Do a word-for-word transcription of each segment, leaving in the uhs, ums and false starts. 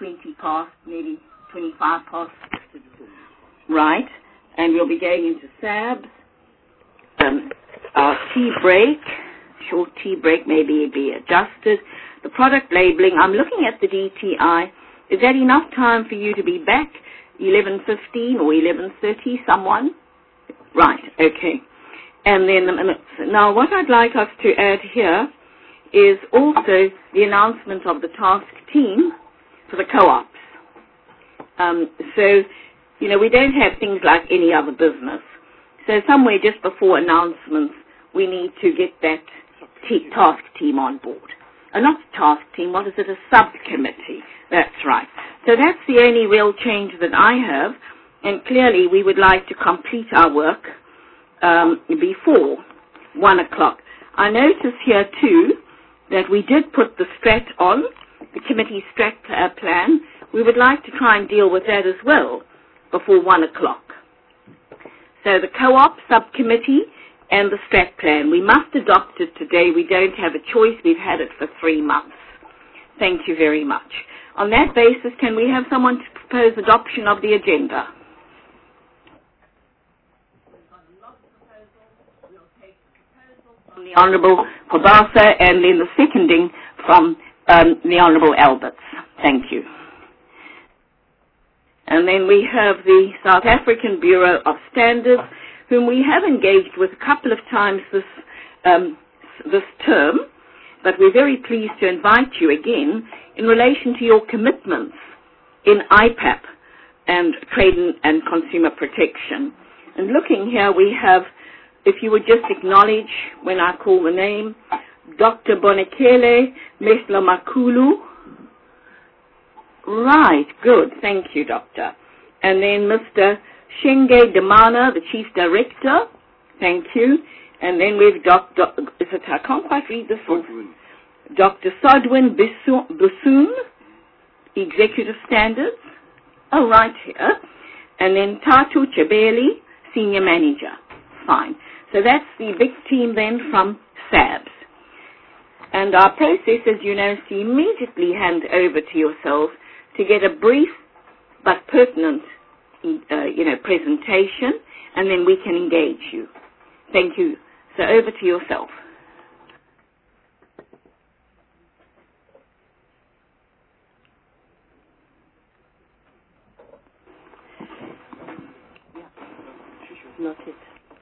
twenty past, maybe twenty-five past. Right. And we'll be going into S A Bs. Um, our tea break, short tea break, maybe be adjusted. The product labeling, I'm looking at the D T I. Is that enough time for you to be back? eleven fifteen or eleven thirty, someone? Right, okay. And then, now what I'd like us to add here is also the announcement of the task team for the co-ops. Um, so, you know, we don't have things like any other business. So somewhere just before announcements, we need to get that t- task team on board. Uh, not task team, what is it, a subcommittee. That's right. So that's the only real change that I have, and clearly we would like to complete our work um, before one o'clock. I notice here too that we did put the strat on, the committee strat uh, plan. We would like to try and deal with that as well before one o'clock. So the co-op subcommittee and the strat plan. We must adopt it today. We don't have a choice. We've had it for three months. Thank you very much. On that basis, can we have someone to propose adoption of the agenda? From the Honourable Kobasa and then the seconding from um, the Honourable Alberts. Thank you. And then we have the South African Bureau of Standards, whom we have engaged with a couple of times this, um, this term, but we're very pleased to invite you again in relation to your commitments in I PAP and Trade and Consumer Protection. And looking here, we have, if you would just acknowledge when I call the name, Doctor Bonekele Meslomakulu. Right, good. Thank you, Doctor. And then Mister Shenge Damana, the Chief Director. Thank you. And then we've Doctor Is it, I can't quite read this one. Doctor Sodwin Busoon, Executive Standards. Oh, right here. And then Tatu Chabeli, Senior Manager. Fine. So that's the big team then from S A Bs. And our process, as you know, is to immediately hand over to yourselves to get a brief but pertinent, uh, you know, presentation, and then we can engage you. Thank you. So over to yourself. Noted.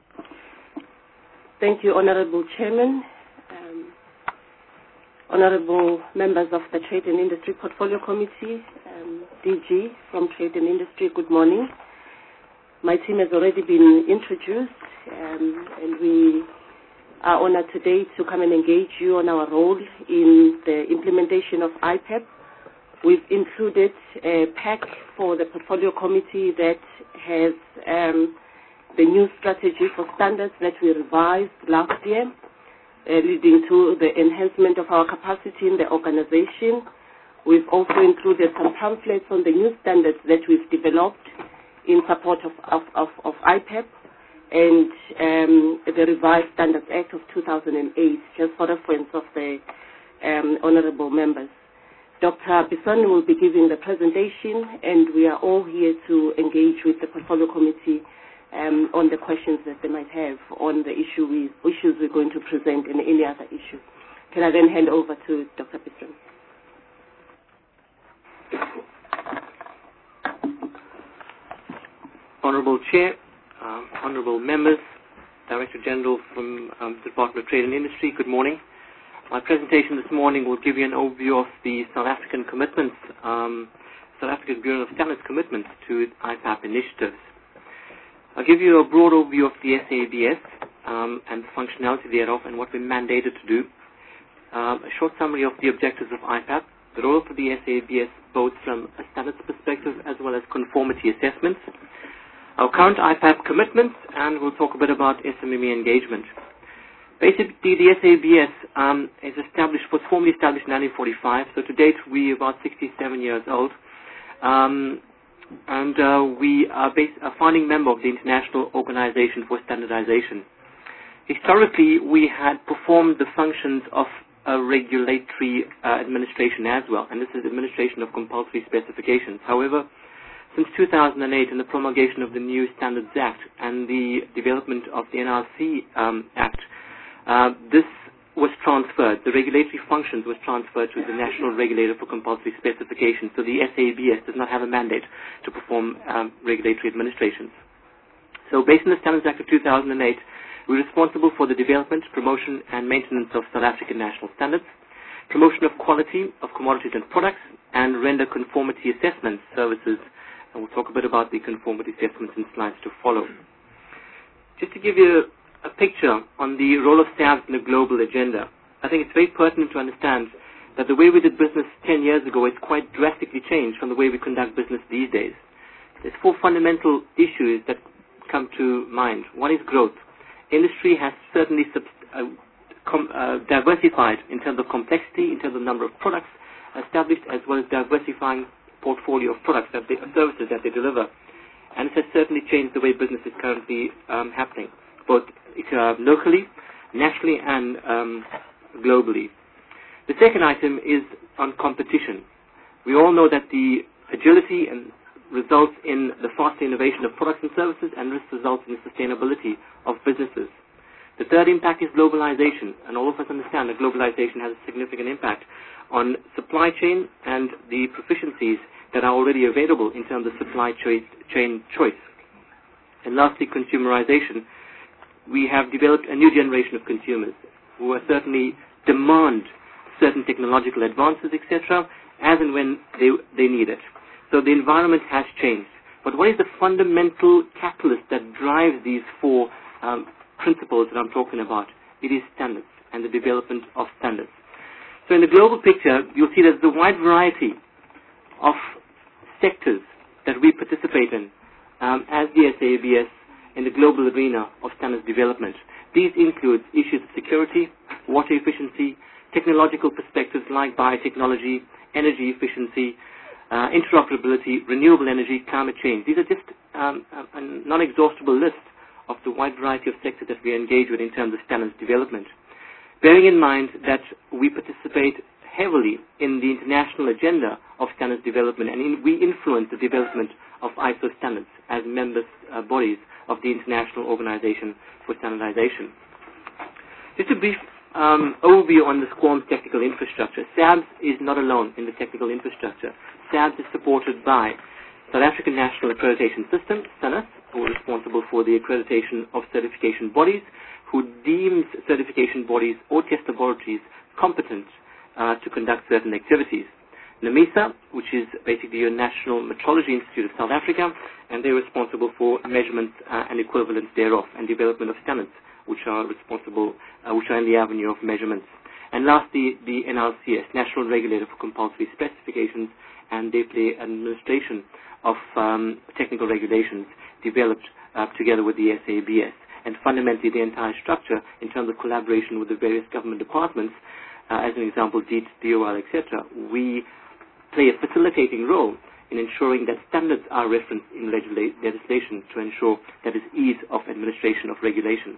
Thank you, Honorable Chairman, um, Honorable members of the Trade and Industry Portfolio Committee, um, D G from Trade and Industry, good morning. My team has already been introduced, um, and we are honored today to come and engage you on our role in the implementation of I PAP. We've included a pack for the Portfolio Committee that has um, the new strategy for standards that we revised last year, uh, leading to the enhancement of our capacity in the organization. We've also included some pamphlets on the new standards that we've developed in support of, of, of, of I PAP and um, the Revised Standards Act of two thousand eight, just for reference of the um, honorable members. Doctor Bisson will be giving the presentation, and we are all here to engage with the Portfolio Committee Um, on the questions that they might have on the issue we, issues we're going to present and any other issue. Can I then hand over to Doctor Bisson? Honourable Chair, uh, Honourable Members, Director General from um, the Department of Trade and Industry, good morning. My presentation this morning will give you an overview of the South African commitments, um, South African Bureau of Standards commitments to I PAP initiatives. I'll give you a broad overview of the S A B S um, and the functionality thereof and what we're mandated to do. Um, a short summary of the objectives of I PAP, the role of the S A B S both from a standards perspective as well as conformity assessments, our current I PAP commitments, and we'll talk a bit about S M M E engagement. Basically, the S A B S um, is established, was formally established in nineteen forty-five, so to date we're about sixty-seven years old. Um, and uh, we are based, a founding member of the International Organization for Standardization. Historically, we had performed the functions of a regulatory uh, administration as well, and this is administration of compulsory specifications. However, since two thousand eight and the promulgation of the new Standards Act and the development of the N R C um, Act, uh, this was transferred, the regulatory functions was transferred to the National Regulator for Compulsory Specifications, so the S A B S does not have a mandate to perform um, regulatory administrations. So based on the Standards Act of two thousand eight, we're responsible for the development, promotion, and maintenance of South African national standards, promotion of quality of commodities and products, and render conformity assessment services. And we'll talk a bit about the conformity assessments in slides to follow. Just to give you a picture on the role of SABS in the global agenda, I think it's very pertinent to understand that the way we did business ten years ago is quite drastically changed from the way we conduct business these days. There's four fundamental issues that come to mind. One is growth. Industry has certainly sub uh, com uh, diversified in terms of complexity, in terms of number of products established, as well as diversifying portfolio of products that they, services that they deliver. And it has certainly changed the way business is currently um, happening, both uh, locally, nationally, and um, globally. The second item is on competition. We all know that the agility and results in the faster innovation of products and services, and this results in the sustainability of businesses. The third impact is globalization, and all of us understand that globalization has a significant impact on supply chain and the proficiencies that are already available in terms of supply choice, chain choice. And lastly, consumerization. We have developed a new generation of consumers who are certainly demand certain technological advances, et cetera, as and when they, they need it. So the environment has changed. But what is the fundamental catalyst that drives these four um, principles that I'm talking about? It is standards and the development of standards. So in the global picture, you'll see there's a wide variety of sectors that we participate in um, as the S A B S in the global arena of standards development. These include issues of security, water efficiency, technological perspectives like biotechnology, energy efficiency, uh, interoperability, renewable energy, climate change. These are just um, a, a non-exhaustible list of the wide variety of sectors that we engage with in terms of standards development. Bearing in mind that we participate heavily in the international agenda of standards development, and in, we influence the development of I S O standards as members uh, bodies of the International Organization for Standardization. Just a brief um, overview on the SCORM's technical infrastructure. SABS is not alone in the technical infrastructure. SABS is supported by South African National Accreditation System, SANUS, who is responsible for the accreditation of certification bodies, who deems certification bodies or test laboratories competent uh, to conduct certain activities. NAMISA, which is basically your National Metrology Institute of South Africa, and they're responsible for measurements uh, and equivalence thereof and development of standards, which are responsible, uh, which are in the avenue of measurements. And lastly, the N R C S, National Regulator for Compulsory Specifications, and they play administration of um, technical regulations developed uh, together with the S A B S. And fundamentally, the entire structure, in terms of collaboration with the various government departments, uh, as an example, D O L, et cetera, we play a facilitating role in ensuring that standards are referenced in legislation to ensure that is ease of administration of regulations.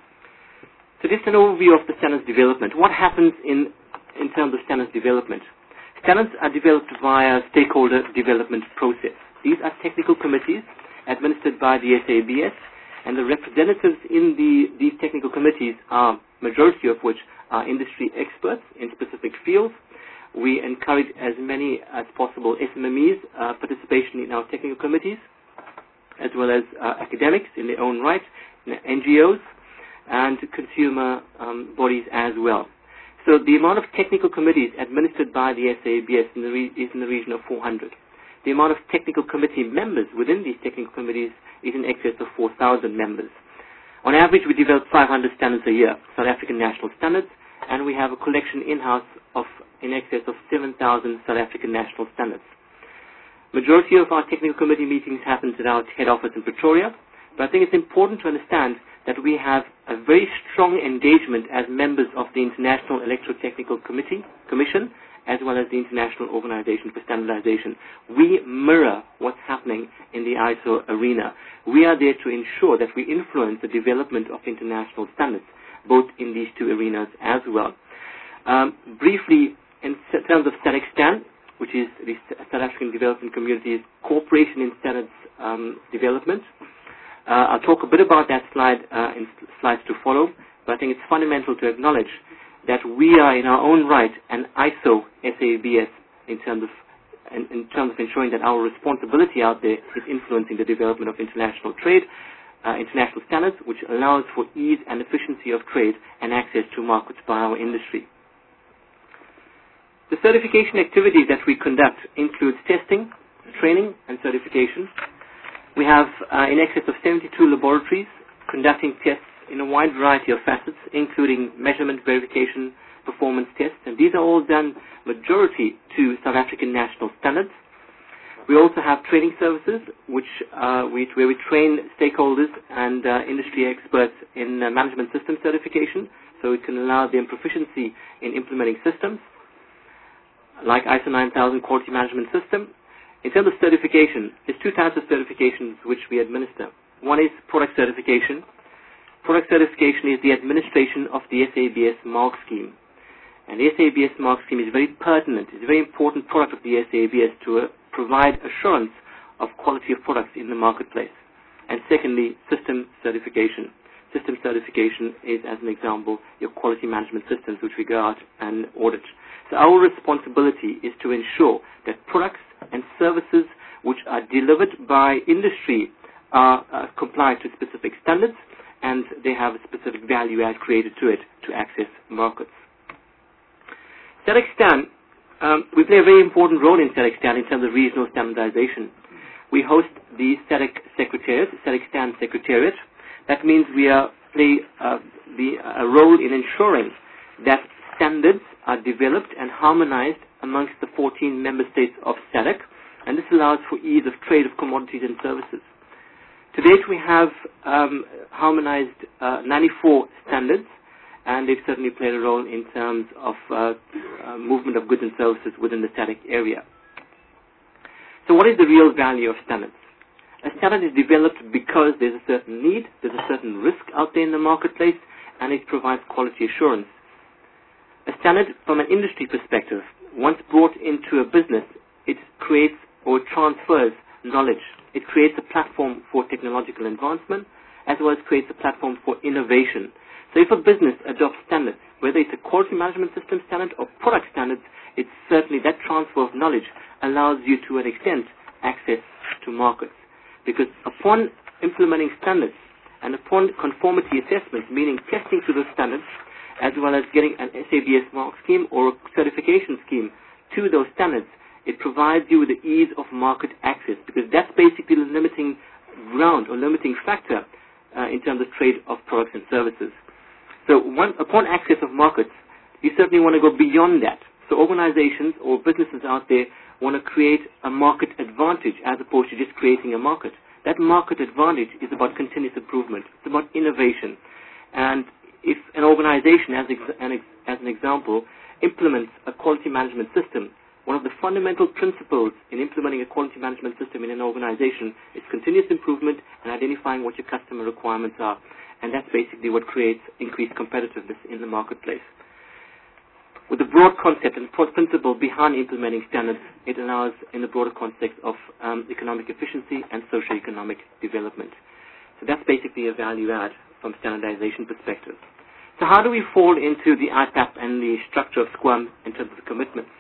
So just an overview of the standards development. What happens in, in terms of standards development? Standards are developed via stakeholder development process. These are technical committees administered by the S A B S, and the representatives in the, these technical committees are, majority of which are industry experts in specific fields. We encourage as many as possible S M M Es uh, participation in our technical committees, as well as uh, academics in their own right, N G Os, and consumer um, bodies as well. So the amount of technical committees administered by the S A B S in the re is in the region of four hundred. The amount of technical committee members within these technical committees is in excess of four thousand members. On average, we develop five hundred standards a year, South African national standards, and we have a collection in-house of in excess of seven thousand South African national standards. Majority of our technical committee meetings happens at our head office in Pretoria, but I think it's important to understand that we have a very strong engagement as members of the International Electrotechnical Committee, Commission, as well as the International Organization for Standardization. We mirror what's happening in the I S O arena. We are there to ensure that we influence the development of international standards, both in these two arenas as well. Um, briefly, in terms of SADC-STAN, which is the South African Development Community's Cooperation in Standards um, Development. Uh, I'll talk a bit about that slide uh, in slides to follow, but I think it's fundamental to acknowledge that we are in our own right an I S O S A B S in terms of in, in terms of ensuring that our responsibility out there is influencing the development of international trade, uh, international standards, which allows for ease and efficiency of trade and access to markets by our industry. The certification activities that we conduct includes testing, training, and certification. We have uh, in excess of seventy-two laboratories conducting tests in a wide variety of facets, including measurement, verification, performance tests, and these are all done majority to South African national standards. We also have training services, which uh, we, where we train stakeholders and uh, industry experts in uh, management system certification, so it can allow them proficiency in implementing systems, like I S O nine thousand Quality Management System. In terms of certification, there's two types of certifications which we administer. One is product certification. Product certification is the administration of the S A B S mark scheme. And the S A B S mark scheme is very pertinent. It's a very important product of the S A B S to uh, provide assurance of quality of products in the marketplace. And secondly, system certification. System certification is, as an example, your quality management systems which we go out and audit. So our responsibility is to ensure that products and services which are delivered by industry are uh, compliant to specific standards, and they have a specific value add created to it to access markets. SADC-STAN, um, we play a very important role in SADC-STAN in terms of regional standardization. We host the SADC Secretariat, SADC-STAN Secretariat. That means we are, play uh, the, a role in ensuring that standards are developed and harmonized amongst the fourteen member states of SADC, and this allows for ease of trade of commodities and services. To date, we have um, harmonized uh, ninety-four standards, and they've certainly played a role in terms of uh, uh, movement of goods and services within the SADC area. So what is the real value of standards? A standard is developed because there's a certain need, there's a certain risk out there in the marketplace, and it provides quality assurance. A standard, from an industry perspective, once brought into a business, it creates or transfers knowledge. It creates a platform for technological advancement, as well as creates a platform for innovation. So if a business adopts standards, whether it's a quality management system standard or product standards, it's certainly that transfer of knowledge allows you to an extent access to markets. Because upon implementing standards and upon conformity assessments, meaning testing to those standards, as well as getting an S A B S mark scheme or a certification scheme to those standards, it provides you with the ease of market access, because that's basically the limiting ground or limiting factor uh, in terms of trade of products and services. So one, upon access of markets, you certainly want to go beyond that. So organizations or businesses out there want to create a market advantage as opposed to just creating a market. That market advantage is about continuous improvement. It's about innovation. And if an organization, as, ex an, ex as an example, implements a quality management system, one of the fundamental principles in implementing a quality management system in an organization is continuous improvement and identifying what your customer requirements are. And that's basically what creates increased competitiveness in the marketplace. With the broad concept and principle behind implementing standards, it allows in the broader context of um, economic efficiency and socio-economic development. So that's basically a value add from standardization perspective. So how do we fall into the I P A P and the structure of SQUAM in terms of the commitments?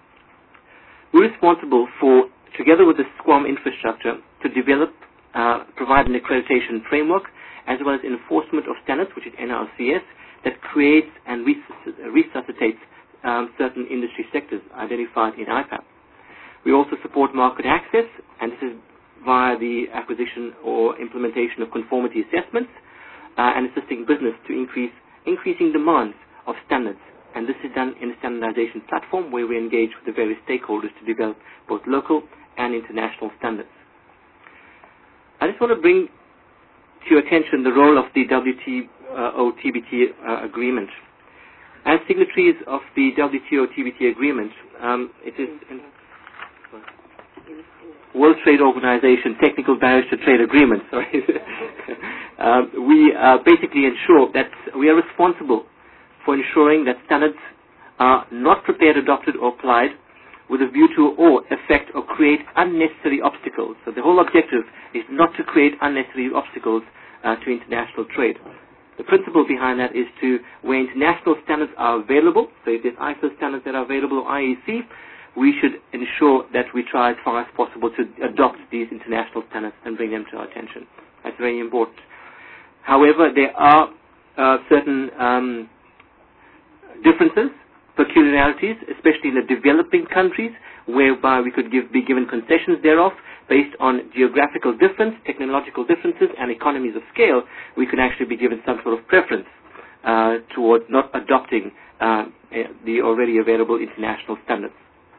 We're responsible for, together with the SQUAM infrastructure, to develop, uh, provide an accreditation framework, as well as enforcement of standards, which is N R C S, that creates and resuscitates um, certain industry sectors identified in I P A P. We also support market access, and this is via the acquisition or implementation of conformity assessments, uh, and assisting business to increase increasing demands of standards. And this is done in a standardization platform where we engage with the various stakeholders to develop both local and international standards. I just want to bring to your attention the role of the W T O T B T uh, agreement. As signatories of the W T O T B T agreement, um, it is in World Trade Organization Technical Barriers to Trade Agreement. Sorry, um, we uh, basically ensure that we are responsible for ensuring that standards are not prepared, adopted, or applied with a view to or affect or create unnecessary obstacles. So the whole objective is not to create unnecessary obstacles uh, to international trade. The principle behind that is to, where international standards are available, so if there's I S O standards that are available, or I E C, we should ensure that we try as far as possible to adopt these international standards and bring them to our attention. That's very important. However, there are uh, certain um, differences, peculiarities, especially in the developing countries, whereby we could give, be given concessions thereof based on geographical difference, technological differences, and economies of scale. We could actually be given some sort of preference uh, towards not adopting uh, the already available international standards.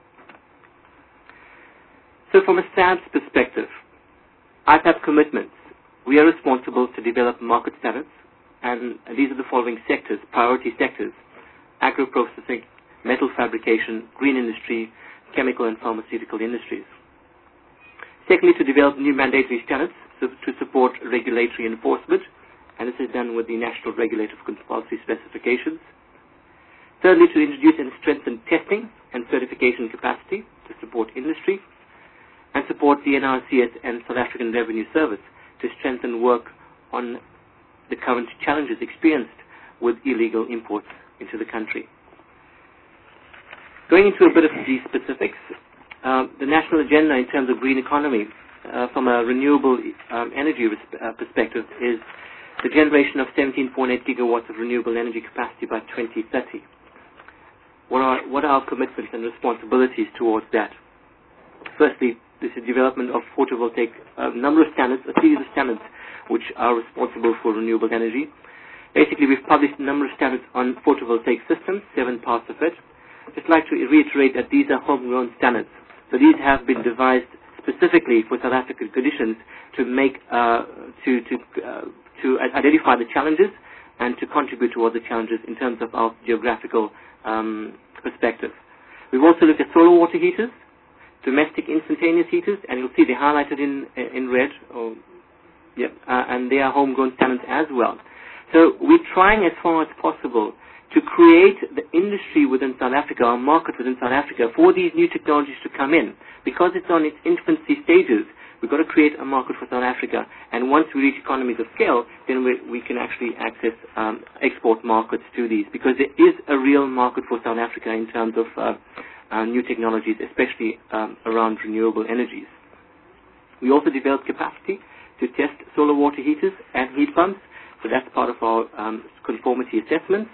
So from a S A B S perspective, I P A B commitments, we are responsible to develop market standards, and these are the following sectors, priority sectors: agro-processing, metal fabrication, green industry, chemical and pharmaceutical industries. Secondly, to develop new mandatory standards so to support regulatory enforcement, and this is done with the National Regulator for Compulsory Specifications. Thirdly, to introduce and strengthen testing and certification capacity to support industry, and support the N R C S and South African Revenue Service to strengthen work on the current challenges experienced with illegal imports into the country. Going into a bit of these specifics, uh, the national agenda in terms of green economy uh, from a renewable um, energy uh, perspective is the generation of seventeen point eight gigawatts of renewable energy capacity by twenty thirty. What are, what are our commitments and responsibilities towards that? Firstly, this is development of photovoltaic, a uh, number of standards, a series of standards which are responsible for renewable energy. Basically, we've published a number of standards on photovoltaic systems, seven parts of it. Just like to reiterate that these are homegrown standards. So these have been devised specifically for South African conditions to make, uh, to to uh, to identify the challenges and to contribute towards the challenges in terms of our geographical um, perspective. We've also looked at solar water heaters, domestic instantaneous heaters, and you'll see they're highlighted in in red, or yep, uh, and they are homegrown standards as well. So we're trying as far as possible to create the industry within South Africa, our market within South Africa, for these new technologies to come in. Because it's on its infancy stages, we've got to create a market for South Africa. And once we reach economies of scale, then we, we can actually access um, export markets to these, because there is a real market for South Africa in terms of uh, uh, new technologies, especially um, around renewable energies. We also developed capacity to test solar water heaters and heat pumps, so that's part of our um, conformity assessments.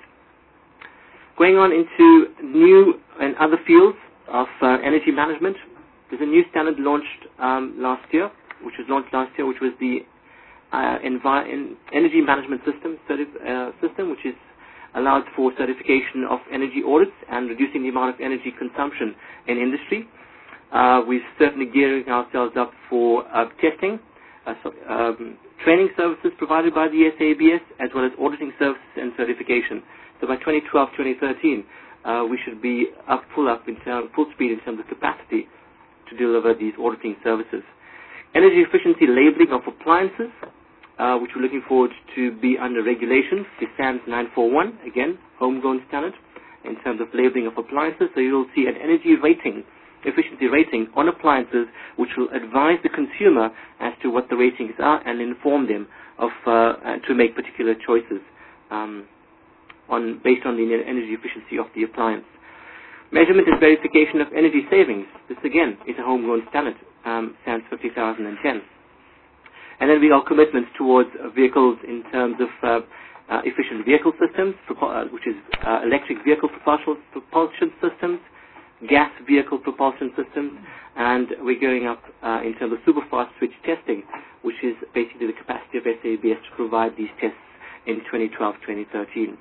Going on into new and other fields of uh, energy management, there's a new standard launched um, last year, which was launched last year, which was the uh, envi energy management system, uh, system, which is allowed for certification of energy audits and reducing the amount of energy consumption in industry. Uh, we're certainly gearing ourselves up for uh, testing, uh, so, um, training services provided by the S A B S, as well as auditing services and certification. So by twenty twelve, twenty thirteen, uh, we should be up full up in term, full speed in terms of capacity to deliver these auditing services. Energy efficiency labeling of appliances, uh, which we're looking forward to be under regulations, the S A N S nine forty-one, again, homegrown standard in terms of labeling of appliances. So you'll see an energy rating, efficiency rating on appliances, which will advise the consumer as to what the ratings are and inform them of uh, to make particular choices um, on based on the energy efficiency of the appliance. Measurement and verification of energy savings. This again is a homegrown standard, um, S A N S fifty thousand ten. And then we got commitments towards uh, vehicles in terms of uh, uh, efficient vehicle systems, uh, which is uh, electric vehicle propulsion, propulsion systems, gas vehicle propulsion systems, and we're going up uh, in terms of superfast switch testing, which is basically the capacity of S A B S to provide these tests in twenty twelve, twenty thirteen.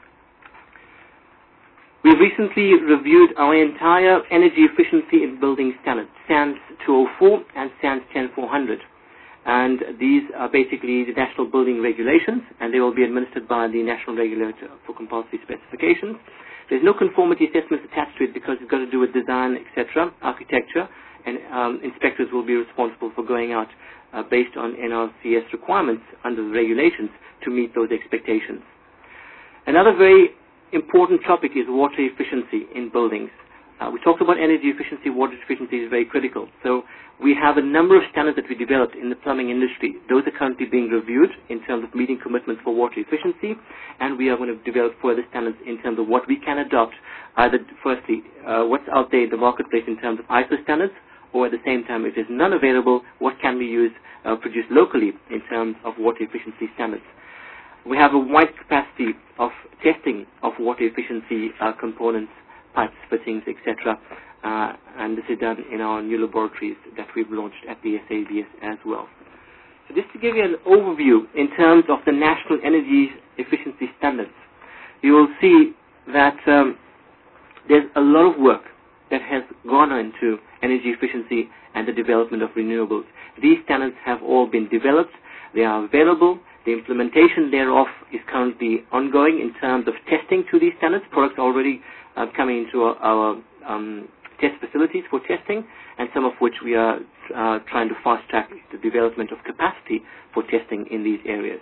We recently reviewed our entire energy efficiency in building standards, S A N S two oh four and S A N S ten four hundred. And these are basically the national building regulations, and they will be administered by the National Regulator for Compulsory Specifications. There's no conformity assessments attached to it because it's got to do with design, et cetera, architecture, and um, inspectors will be responsible for going out uh, based on N R C S requirements under the regulations to meet those expectations. Another very important topic is water efficiency in buildings. Uh, we talked about energy efficiency. Water efficiency is very critical. So we have a number of standards that we developed in the plumbing industry. Those are currently being reviewed in terms of meeting commitments for water efficiency, and we are going to develop further standards in terms of what we can adopt, either firstly, uh, what's out there in the marketplace in terms of I S O standards, or at the same time, if there's none available, what can we use, uh, produce locally in terms of water efficiency standards. We have a wide capacity of testing of water efficiency uh, components, pipes, fittings, et cetera, uh, and this is done in our new laboratories that we've launched at the S A B S as well. So just to give you an overview in terms of the National Energy Efficiency Standards, you will see that um, there's a lot of work that has gone into energy efficiency and the development of renewables. These standards have all been developed. They are available. The implementation thereof is currently ongoing in terms of testing to these standards. Products are already uh, coming into our, our um, test facilities for testing, and some of which we are uh, trying to fast-track the development of capacity for testing in these areas.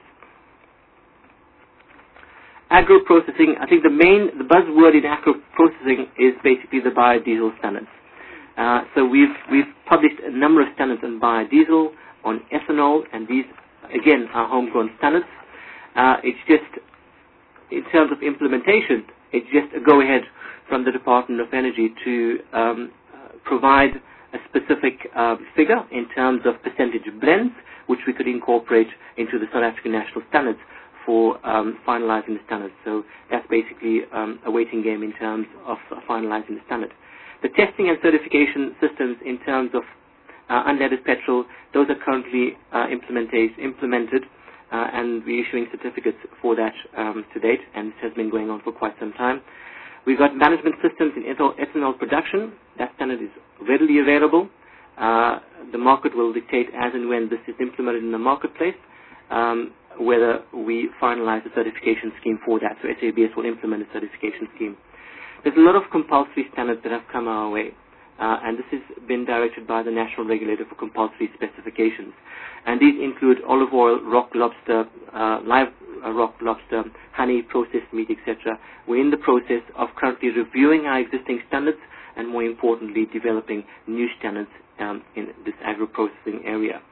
Agro-processing, I think the main, the buzzword in agro-processing is basically the biodiesel standards. Uh, so we've, we've published a number of standards on biodiesel, on ethanol, and these, again, are homegrown standards. Uh, it's just, in terms of implementation, it's just a go-ahead from the Department of Energy to um, uh, provide a specific uh, figure in terms of percentage blends, which we could incorporate into the South African national standards for um, finalizing the standards. So that's basically um, a waiting game in terms of uh, finalizing the standard. The testing and certification systems in terms of uh, unleaded petrol, those are currently uh, implemented, uh, and we're issuing certificates for that um, to date, and this has been going on for quite some time. We've got management systems in ethanol, ethanol production. That standard is readily available. Uh, the market will dictate as and when this is implemented in the marketplace, um, whether we finalize the certification scheme for that. So S A B S will implement a certification scheme. There's a lot of compulsory standards that have come our way, uh, and this has been directed by the National Regulator for Compulsory Specifications. And these include olive oil, rock lobster, uh, live uh, rock lobster, honey, processed meat, et cetera. We're in the process of currently reviewing our existing standards and, more importantly, developing new standards um, in this agro-processing area.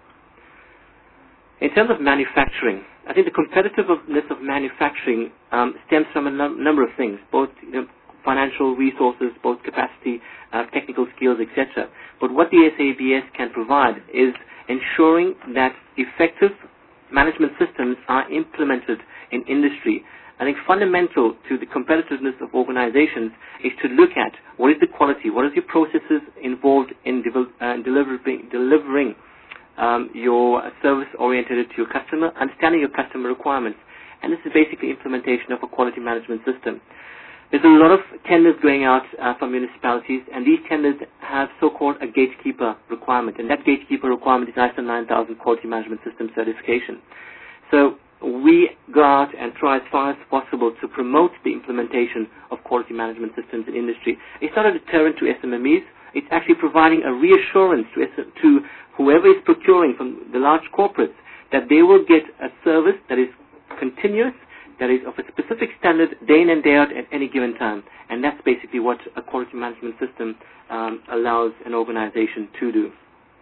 In terms of manufacturing, I think the competitiveness of manufacturing um, stems from a num number of things, both you know, financial resources, both capacity, uh, technical skills, et cetera. But what the S A B S can provide is ensuring that effective management systems are implemented in industry. I think fundamental to the competitiveness of organizations is to look at what is the quality, what is your processes involved in uh, delivering, delivering um, your service oriented to your customer, understanding your customer requirements. And this is basically implementation of a quality management system. There's a lot of tenders going out uh, from municipalities, and these tenders have so-called a gatekeeper requirement, and that gatekeeper requirement is I S O nine thousand Quality Management System certification. So we go out and try as far as possible to promote the implementation of quality management systems in industry. It's not a deterrent to S M M Es. It's actually providing a reassurance to, to whoever is procuring from the large corporates that they will get a service that is continuous, that is of a specific standard day in and day out at any given time. And that's basically what a quality management system um, allows an organization to do.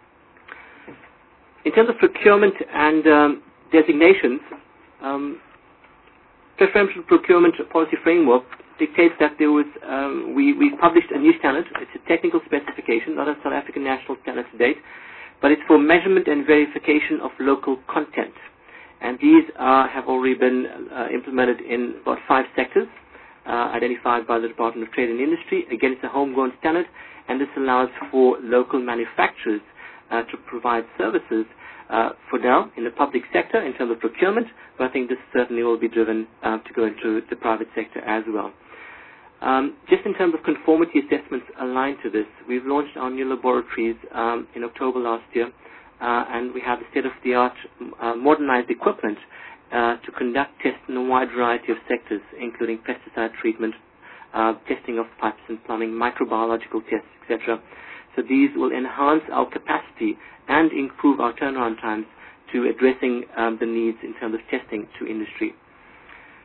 In terms of procurement and um, designations, um, preferential procurement policy framework dictates that there was, um, we, we published a new standard. It's a technical specification, not a South African national standard to date, but it's for measurement and verification of local content. And these uh, have already been uh, implemented in about five sectors uh, identified by the Department of Trade and Industry. Again, it's a homegrown standard, and this allows for local manufacturers uh, to provide services uh, for now in the public sector in terms of procurement, but I think this certainly will be driven uh, to go into the private sector as well. Um, just in terms of conformity assessments aligned to this, we've launched our new laboratories um, in October last year. Uh, and we have the state-of-the-art uh, modernized equipment uh, to conduct tests in a wide variety of sectors, including pesticide treatment, uh, testing of pipes and plumbing, microbiological tests, et cetera. So these will enhance our capacity and improve our turnaround times to addressing um, the needs in terms of testing to industry.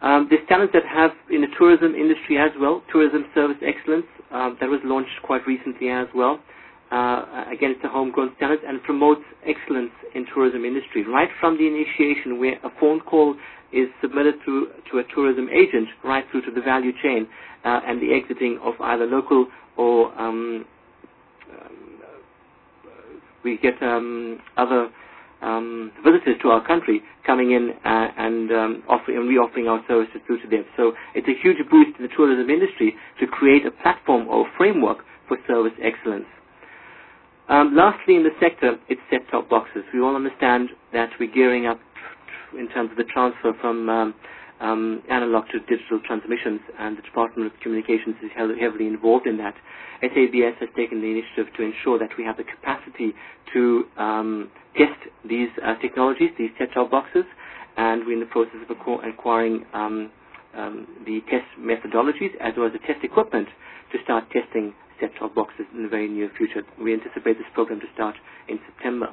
Um, there's standards that have in the tourism industry as well, tourism service excellence, um, that was launched quite recently as well. Uh, again, it's a homegrown standard and promotes excellence in tourism industry, right from the initiation where a phone call is submitted to, to a tourism agent, right through to the value chain uh, and the exiting of either local or um, um, we get um, other um, visitors to our country coming in uh, and um, offering and re-offering our services through to them. So it's a huge boost in the tourism industry to create a platform or framework for service excellence. Um, lastly, in the sector, it's set-top boxes. We all understand that we're gearing up in terms of the transfer from um, um, analog to digital transmissions, and the Department of Communications is heavily involved in that. S A B S has taken the initiative to ensure that we have the capacity to um, test these uh, technologies, these set-top boxes, and we're in the process of acquiring um, um, the test methodologies as well as the test equipment to start testing set-top boxes in the very near future. We anticipate this program to start in September.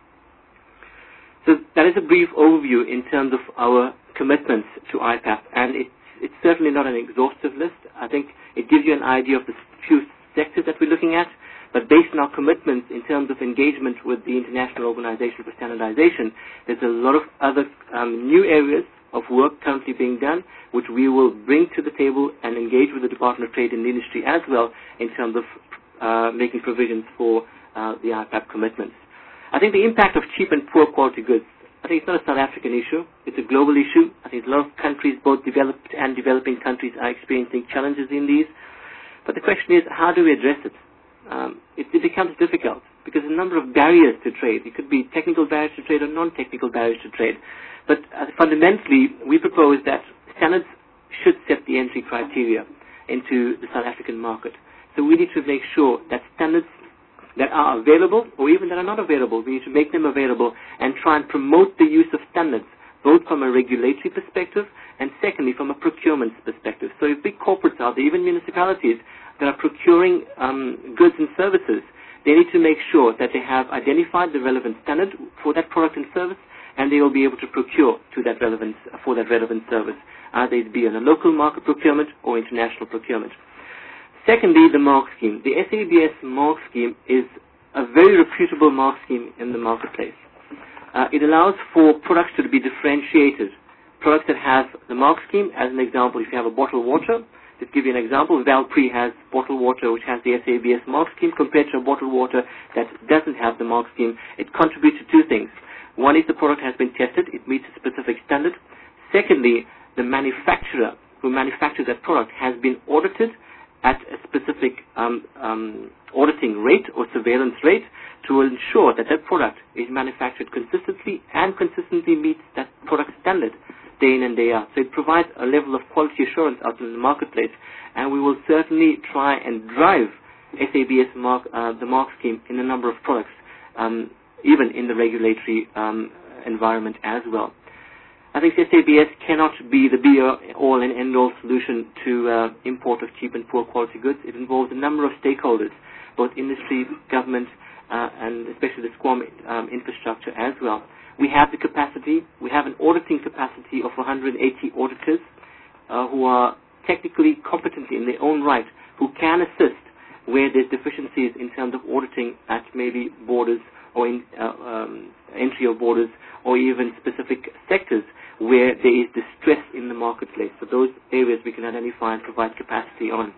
So that is a brief overview in terms of our commitments to I PAP, and it's, it's certainly not an exhaustive list. I think it gives you an idea of the few sectors that we're looking at, but based on our commitments in terms of engagement with the International Organization for Standardization, there's a lot of other um, new areas of work currently being done, which we will bring to the table and engage with the Department of Trade and Industry as well in terms of uh, making provisions for uh, the I PAP commitments. I think the impact of cheap and poor quality goods, I think it's not a South African issue. It's a global issue. I think a lot of countries, both developed and developing countries, are experiencing challenges in these. But the question is, how do we address it? Um, it, it becomes difficult because a number of barriers to trade. It could be technical barriers to trade or non-technical barriers to trade. But uh, fundamentally, we propose that standards should set the entry criteria into the South African market. So we need to make sure that standards that are available or even that are not available, we need to make them available and try and promote the use of standards, both from a regulatory perspective and secondly from a procurement perspective. So if big corporates are there, even municipalities that are procuring um, goods and services, they need to make sure that they have identified the relevant standard for that product and service, and they will be able to procure to that relevance for that relevant service, either it be on a local market procurement or international procurement. Secondly, the mark scheme. The S A B S mark scheme is a very reputable mark scheme in the marketplace. Uh, it allows for products to be differentiated. Products that have the mark scheme, as an example, if you have a bottled water, to give you an example, Valpre has bottled water which has the S A B S mark scheme compared to a bottled water that doesn't have the mark scheme. It contributes to two things. One is the product has been tested, it meets a specific standard. Secondly, the manufacturer who manufactures that product has been audited at a specific um, um, auditing rate or surveillance rate to ensure that that product is manufactured consistently and consistently meets that product standard day in and day out. So it provides a level of quality assurance out in the marketplace, and we will certainly try and drive S A B S mark, uh, the mark scheme in a number of products, um, even in the regulatory um, environment as well. I think S A B S cannot be the be-all and end-all solution to uh, import of cheap and poor quality goods. It involves a number of stakeholders, both industry, government, uh, and especially the SQUAM um, infrastructure as well. We have the capacity, we have an auditing capacity of one hundred eighty auditors uh, who are technically competent in their own right, who can assist where there's deficiencies in terms of auditing at maybe borders or in, uh, um, entry of borders or even specific sectors where there is distress in the marketplace. So those areas we can identify and provide capacity on.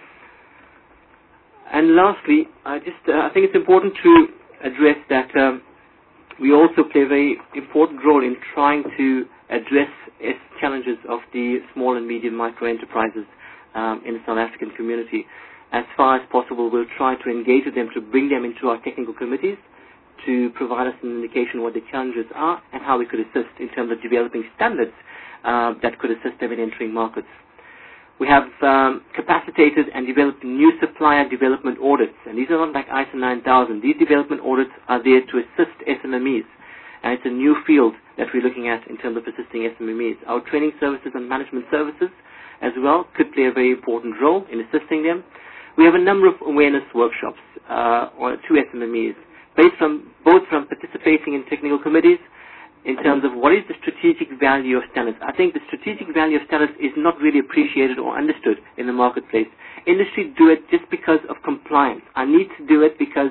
And lastly, I just uh, I think it's important to address that um, we also play a very important role in trying to address the challenges of the small and medium micro enterprises um, in the South African community. As far as possible, we'll try to engage with them to bring them into our technical committees to provide us an indication what the challenges are and how we could assist in terms of developing standards uh, that could assist them in entering markets. We have um, capacitated and developed new supplier development audits, and these are not like I S O nine thousand. These development audits are there to assist S M M Es, and it's a new field that we're looking at in terms of assisting S M M Es. Our training services and management services as well could play a very important role in assisting them. We have a number of awareness workshops uh, to S M M Es, based from both from participating in technical committees in terms of what is the strategic value of standards. I think the strategic value of standards is not really appreciated or understood in the marketplace. Industry do it just because of compliance. I need to do it because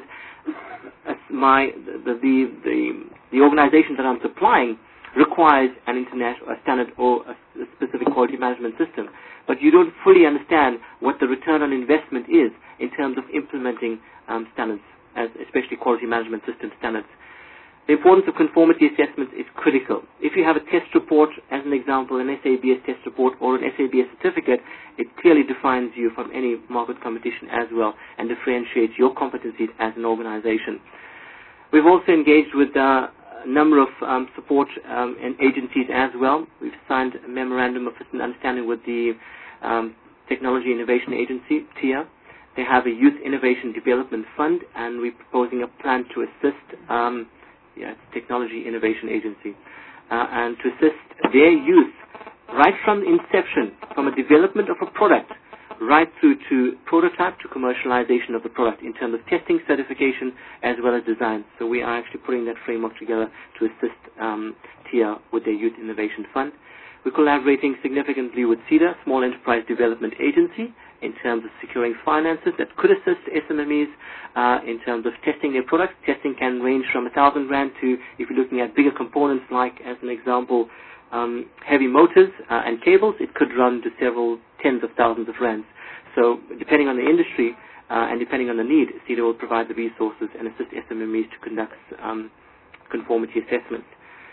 my the the the, the organization that I'm supplying requires an international a standard or a, a specific quality management system. But you don't fully understand what the return on investment is in terms of implementing um, standards, as especially quality management system standards. The importance of conformity assessments is critical. If you have a test report, as an example, an S A B S test report or an S A B S certificate, it clearly defines you from any market competition as well and differentiates your competencies as an organization. We've also engaged with uh, a number of um, support um, and agencies as well. We've signed a memorandum of understanding with the um, Technology Innovation Agency, T I A. They have a Youth Innovation Development Fund, and we're proposing a plan to assist um, yeah, Technology Innovation Agency, uh, and to assist their youth right from inception, from a development of a product, right through to prototype to commercialization of the product in terms of testing, certification, as well as design. So we are actually putting that framework together to assist um, T I A with their Youth Innovation Fund. We're collaborating significantly with C E D A, Small Enterprise Development Agency, in terms of securing finances that could assist S M M Es uh, in terms of testing their products. Testing can range from a thousand rand to, if you're looking at bigger components like, as an example, um, heavy motors uh, and cables, it could run to several tens of thousands of rands. So depending on the industry uh, and depending on the need, C E D A will provide the resources and assist S M M Es to conduct um, conformity assessments.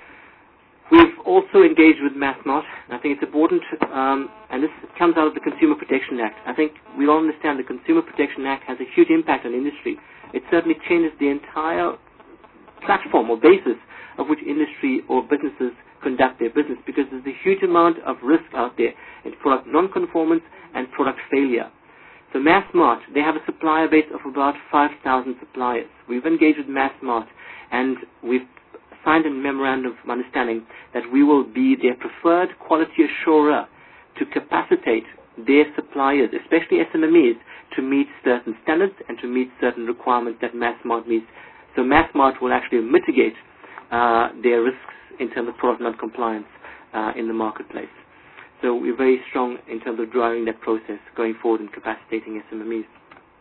We've also engaged with Massmart. I think it's important, um, and this comes out of the Consumer Protection Act. I think we all understand the Consumer Protection Act has a huge impact on industry. It certainly changes the entire platform or basis of which industry or businesses conduct their business, because there's a huge amount of risk out there in product non-conformance and product failure. So Massmart, they have a supplier base of about five thousand suppliers. We've engaged with Massmart, and we've signed a memorandum of understanding that we will be their preferred quality assurer to capacitate their suppliers, especially S M M Es, to meet certain standards and to meet certain requirements that Massmart meets. So Massmart will actually mitigate uh, their risks in terms of product non-compliance uh, in the marketplace. So we're very strong in terms of driving that process going forward and capacitating S M M Es.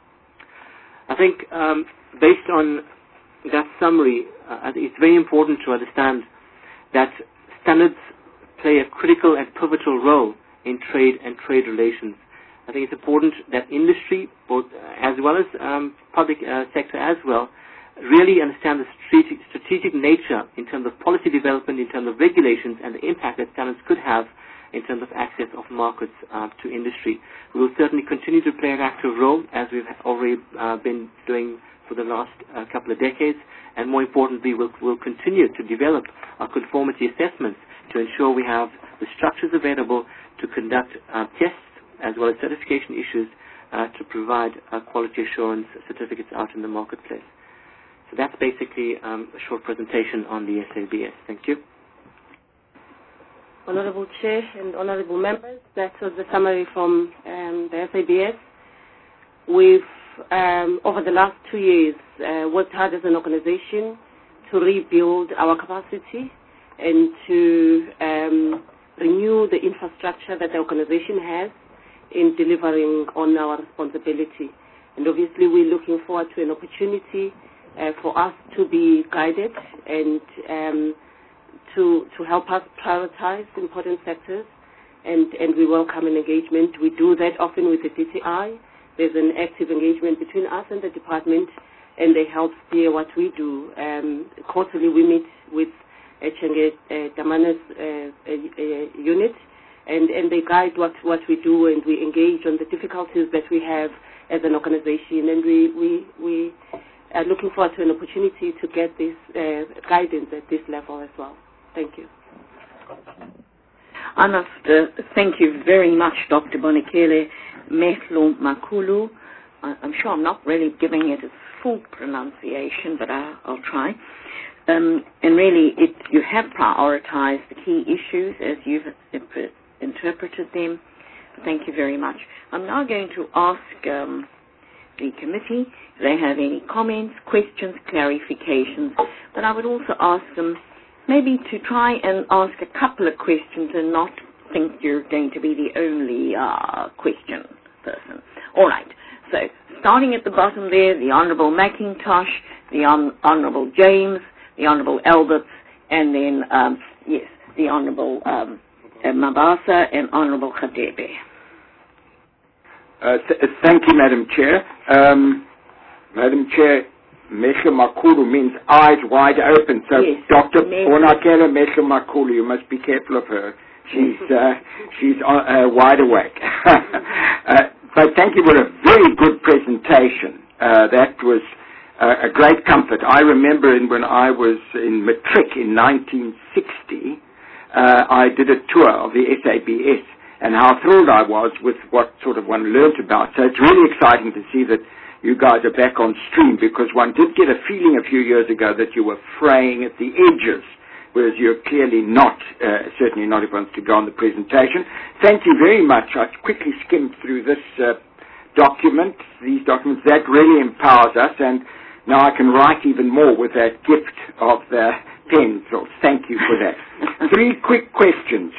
I think um, based on that summary, uh, I think it's very important to understand that standards play a critical and pivotal role in trade and trade relations. I think it's important that industry, both uh, as well as um, public uh, sector as well, really understand the strategic, strategic nature in terms of policy development, in terms of regulations, and the impact that standards could have in terms of access of markets uh, to industry. We will certainly continue to play an active role, as we've already uh, been doing for the last uh, couple of decades, and more importantly, we'll, we'll continue to develop our conformity assessments to ensure we have the structures available to conduct uh, tests as well as certification issues uh, to provide uh, quality assurance certificates out in the marketplace. So that's basically um, a short presentation on the S A B S. Thank you. Honorable Chair and honorable members, that was the summary from um, the S A B S. We've Um, over the last two years, uh, worked hard as an organization to rebuild our capacity and to um, renew the infrastructure that the organization has in delivering on our responsibility. And obviously, we're looking forward to an opportunity uh, for us to be guided and um, to to help us prioritize important sectors. And, and we welcome an engagement. We do that often with the D T I. There's an active engagement between us and the department, and they help steer what we do. Um, quarterly, we meet with Chenge uh, Damane's uh, uh, unit, and, and they guide what, what we do, and we engage on the difficulties that we have as an organization, and we, we, we are looking forward to an opportunity to get this uh, guidance at this level as well. Thank you. I must uh, thank you very much, Doctor Bonekele Mehlo Makulu. I, I'm sure I'm not really giving it its full pronunciation, but I, I'll try. Um, and really, it, you have prioritized the key issues as you've interpreted them. Thank you very much. I'm now going to ask um, the committee if they have any comments, questions, clarifications, but I would also ask them maybe to try and ask a couple of questions and not think you're going to be the only uh, question person. All right. So starting at the bottom there, the Honourable McIntosh, the Hon- Honourable James, the Honourable Alberts, and then, um, yes, the Honourable um, uh, Mabasa and Honourable Khadebe. Uh, th- thank you, Madam Chair. Um, Madam Chair, Mesha Makulu means eyes wide open. So yes, Doctor Onakela Mesha Makulu, you must be careful of her. She's uh, she's uh, uh, wide awake. uh, but thank you for a very good presentation. Uh, that was uh, a great comfort. I remember in, when I was in Matric in nineteen sixty, uh, I did a tour of the S A B S, and how thrilled I was with what sort of one learnt about. So it's really exciting to see that you guys are back on stream, because one did get a feeling a few years ago that you were fraying at the edges, whereas you're clearly not, uh, certainly not if one's to go on the presentation. Thank you very much. I quickly skimmed through this uh, document, these documents. That really empowers us, and now I can write even more with that gift of the pen. So thank you for that. Three quick questions.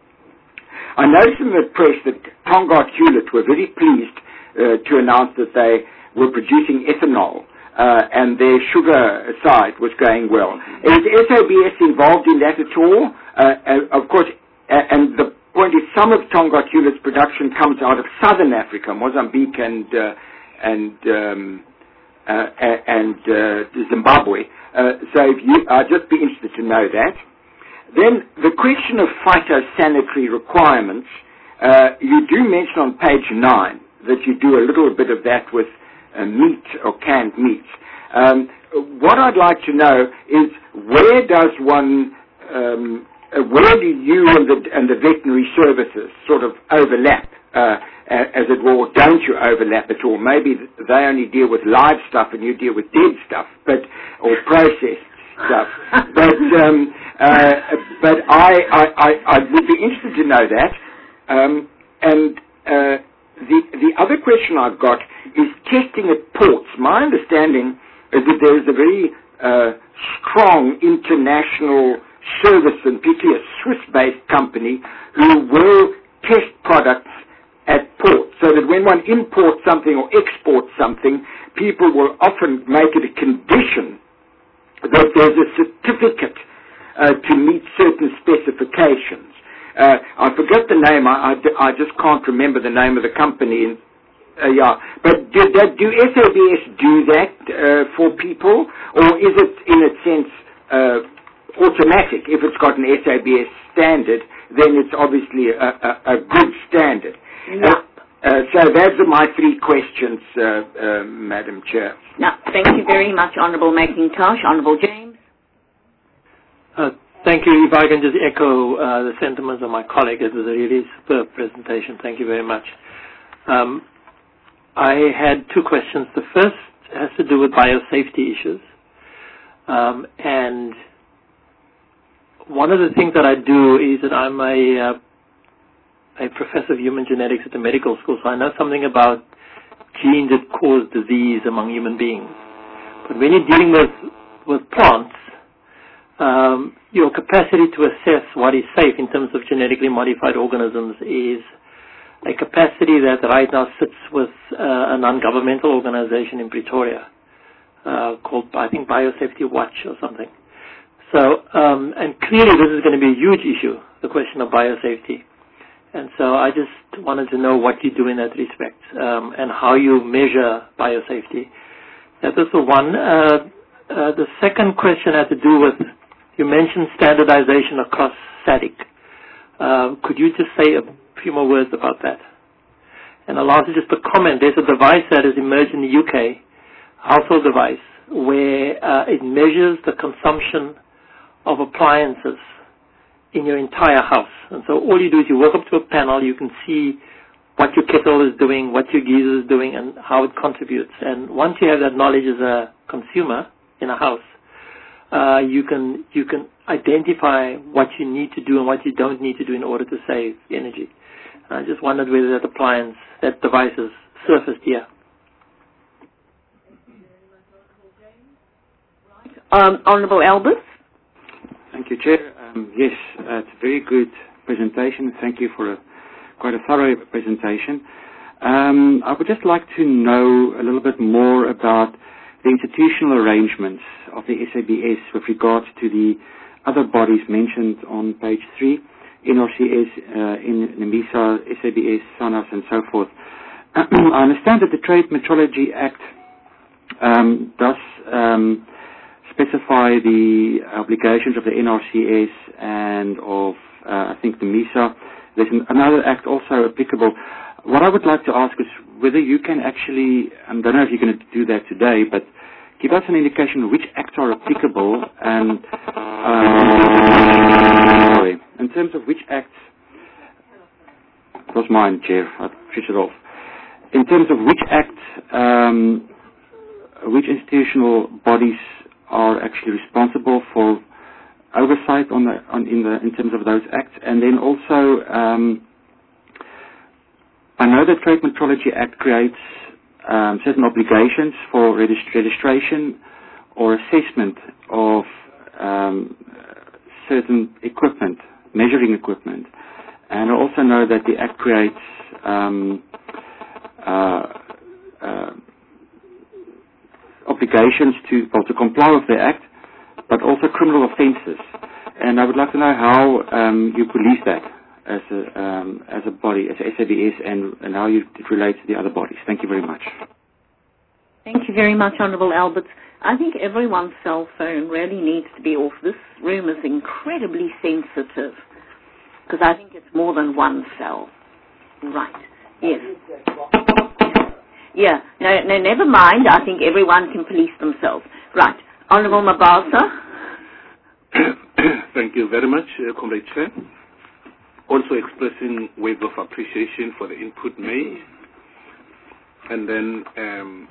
I noticed in the press that Tongaat Hulett were very pleased uh, to announce that they were producing ethanol, uh, and their sugar side was going well. Is S A B S involved in that at all? Uh, uh, of course, uh, and the point is, some of Tongaat Hulett's production comes out of southern Africa, Mozambique and uh, and um, uh, and uh, Zimbabwe. Uh, so if you, I'd just be interested to know that. Then the question of phytosanitary requirements, uh, you do mention on page nine that you do a little bit of that with uh, meat or canned meats. Um, what I'd like to know is, where does one, um, uh, where do you and the, and the veterinary services sort of overlap, uh, as it were, or don't you overlap at all? Maybe they only deal with live stuff and you deal with dead stuff, but or processed stuff. But um, uh, but I, I, I, I would be interested to know that. Um, and uh, the the other question I've got is testing at ports. My understanding is that there is a very uh, strong international service, and particularly a Swiss-based company, who will test products at ports, so that when one imports something or exports something, people will often make it a condition that there's a certificate uh, to meet certain specifications. Uh, I forget the name. I, I, I just can't remember the name of the company. And, uh, yeah, but do, do S A B S do that uh, for people, or is it, in a sense, uh, automatic? If it's got an S A B S standard, then it's obviously a, a, a good standard. Yeah. Uh, uh, so those are my three questions, uh, uh, Madam Chair. Now, thank you very much, Honourable McIntosh. Honourable James. Uh, thank you. If I can just echo uh, the sentiments of my colleague, it was a really superb presentation. Thank you very much. Um, I had two questions. The first has to do with biosafety issues. Um, and one of the things that I do is that I'm a, uh, a professor of human genetics at the medical school, so I know something about genes that cause disease among human beings. But when you're dealing with, with plants, um, your capacity to assess what is safe in terms of genetically modified organisms is a capacity that right now sits with uh, a non-governmental organization in Pretoria uh, called, I think, Biosafety Watch or something. So, um, and clearly this is going to be a huge issue, the question of biosafety. And so I just wanted to know what you do in that respect, um, and how you measure biosafety. That was the one. Uh, uh, the second question had to do with, you mentioned standardization across S A D C. Uh, could you just say a few more words about that? And I'll also just a comment. There's a device that has emerged in the U K, household device, where uh, it measures the consumption of appliances in your entire house. And so all you do is you walk up to a panel, you can see what your kettle is doing, what your geyser is doing, and how it contributes. And once you have that knowledge as a consumer in a house, uh, you can you can identify what you need to do and what you don't need to do in order to save energy. And I just wondered whether that appliance, that device is surfaced here. Um, Honourable Albert. Thank you, Chair. Um, yes, uh, it's a very good presentation. Thank you for a, quite a thorough presentation. Um, I would just like to know a little bit more about the institutional arrangements of the S A B S with regards to the other bodies mentioned on page three, N R C S, uh, in NAMISA, S A B S, SANAS, and so forth. I understand that the Trade Metrology Act um, does um, specify the obligations of the N R C S and of, uh, I think, the MISA. There's an, another act also applicable. What I would like to ask is whether you can actually, I don't know if you're going to do that today, but give us an indication of which acts are applicable and um, sorry, in terms of which acts, that was mine, Chair, I switched it off. In terms of which acts, um, which institutional bodies are actually responsible for oversight on the, on, in, the, in terms of those acts, and then also um, I know the Trade Metrology Act creates um, certain obligations for regist- registration or assessment of um, certain equipment, measuring equipment, and I also know that the Act creates um, uh, uh, obligations to, well, to comply with the Act, but also criminal offences. And I would like to know how um, you police that as a, um, as a body, as a S A B S, and, and how you, it relates to the other bodies. Thank you very much. Thank you very much, Honourable Albert. I think everyone's cell phone really needs to be off. This room is incredibly sensitive, because I think it's more than one cell. Right. Yes. Yeah. No, no, never mind. I think everyone can police themselves. Right. Honourable Mabasa. Thank you very much, uh, Comrade Chair. Also expressing waves of appreciation for the input made. And then um,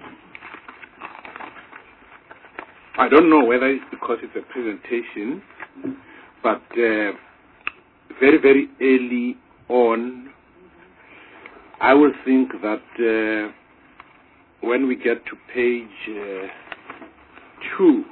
I don't know whether it's because it's a presentation, but uh, very, very early on, I would think that uh, when we get to page uh, two,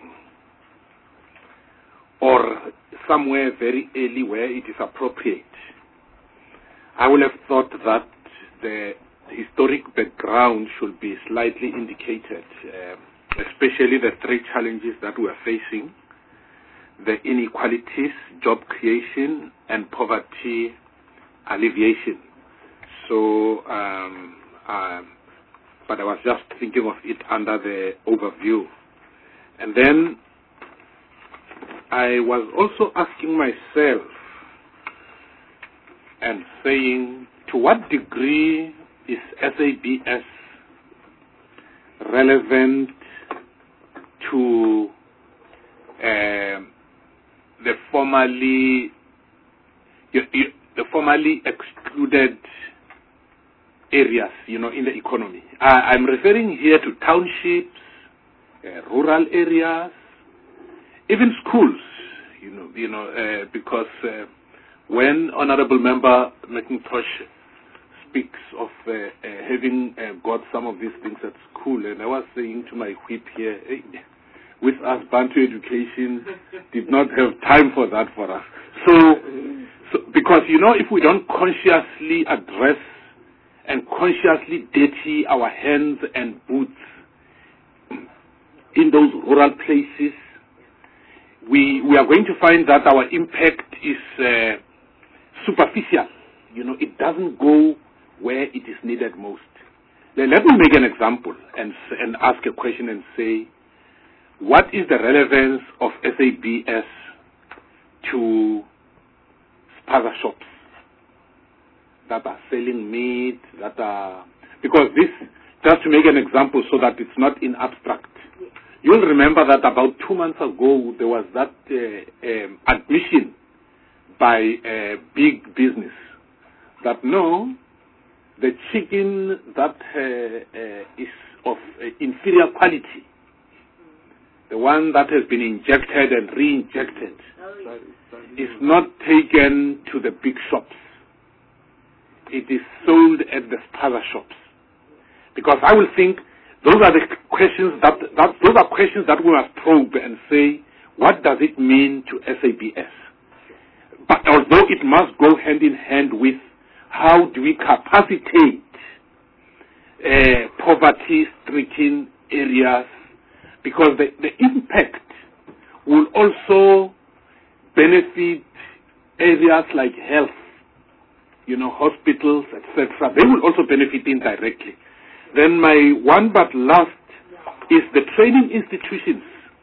or somewhere very early where it is appropriate, I would have thought that the historic background should be slightly indicated, uh, especially the three challenges that we are facing: the inequalities, job creation, and poverty alleviation. So, um, uh, but I was just thinking of it under the overview. And then I was also asking myself and saying, to what degree is S A B S relevant to uh, the formerly the formerly excluded areas, you know, in the economy? I, I'm referring here to townships, uh, rural areas, even schools, you know, you know, uh, because uh, when Honourable Member McIntosh speaks of uh, uh, having uh, got some of these things at school, and I was saying to my whip here, hey, with us, Bantu Education did not have time for that for us. So, so, because, you know, if we don't consciously address and consciously dirty our hands and boots in those rural places, we we are going to find that our impact is uh, superficial. You know, it doesn't go where it is needed most. Let me make an example and and ask a question and say, what is the relevance of S A B S to spaza shops that are selling meat, that are, because this, just to make an example so that it's not in abstract. You'll remember that about two months ago, there was that uh, um, admission by uh, big business that no, the chicken that uh, uh, is of uh, inferior quality, the one that has been injected and re-injected, is not taken to the big shops. It is sold at the spaza shops. Because I will think those are the questions that, that those are questions that we must probe and say, what does it mean to S A B S? But although it must go hand in hand with how do we capacitate uh, poverty-stricken areas, because the, the impact will also benefit areas like health, you know, hospitals, et cetera. They will also benefit indirectly. Then my one but last is the training institutions,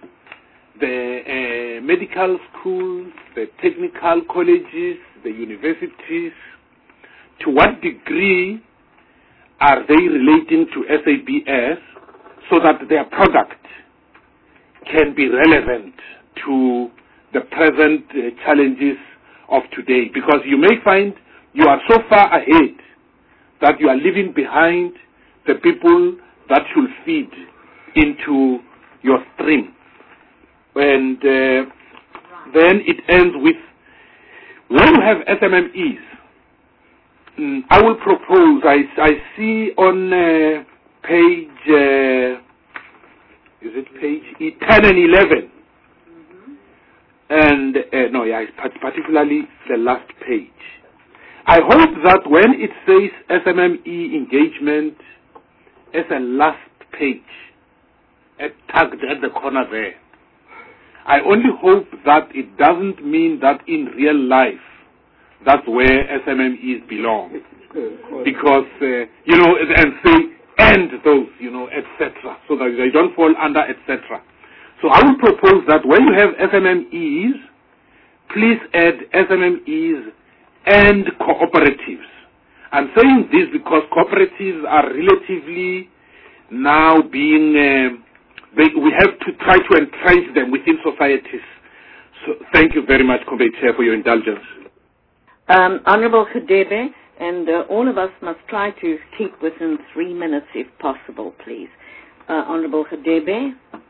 the uh, medical schools, the technical colleges, the universities. To what degree are they relating to S A B S so that their product can be relevant to the present uh, challenges of today? Because you may find you are so far ahead that you are leaving behind the people that should feed into your stream. And uh, then it ends with, when you have S M M Es, mm, I will propose, I, I see on uh, page, uh, is it page ten and eleven? Mm-hmm. And, uh, no, yeah, particularly the last page. I hope that when it says S M M E engagement as a last page, at, tagged at the corner there, I only hope that it doesn't mean that in real life that's where S M M Es belong. Because, uh, you know, and say, and those, you know, et cetera, so that they don't fall under et cetera. So I will propose that when you have S M M Es, please add S M M Es and cooperatives. I'm saying this because cooperatives are relatively now being, uh, they, we have to try to entrench them within societies. So thank you very much, Comrade Chair, for your indulgence. Um, Honorable Khadebe, and uh, all of us must try to keep within three minutes if possible, please. Uh, Honorable Khadebe.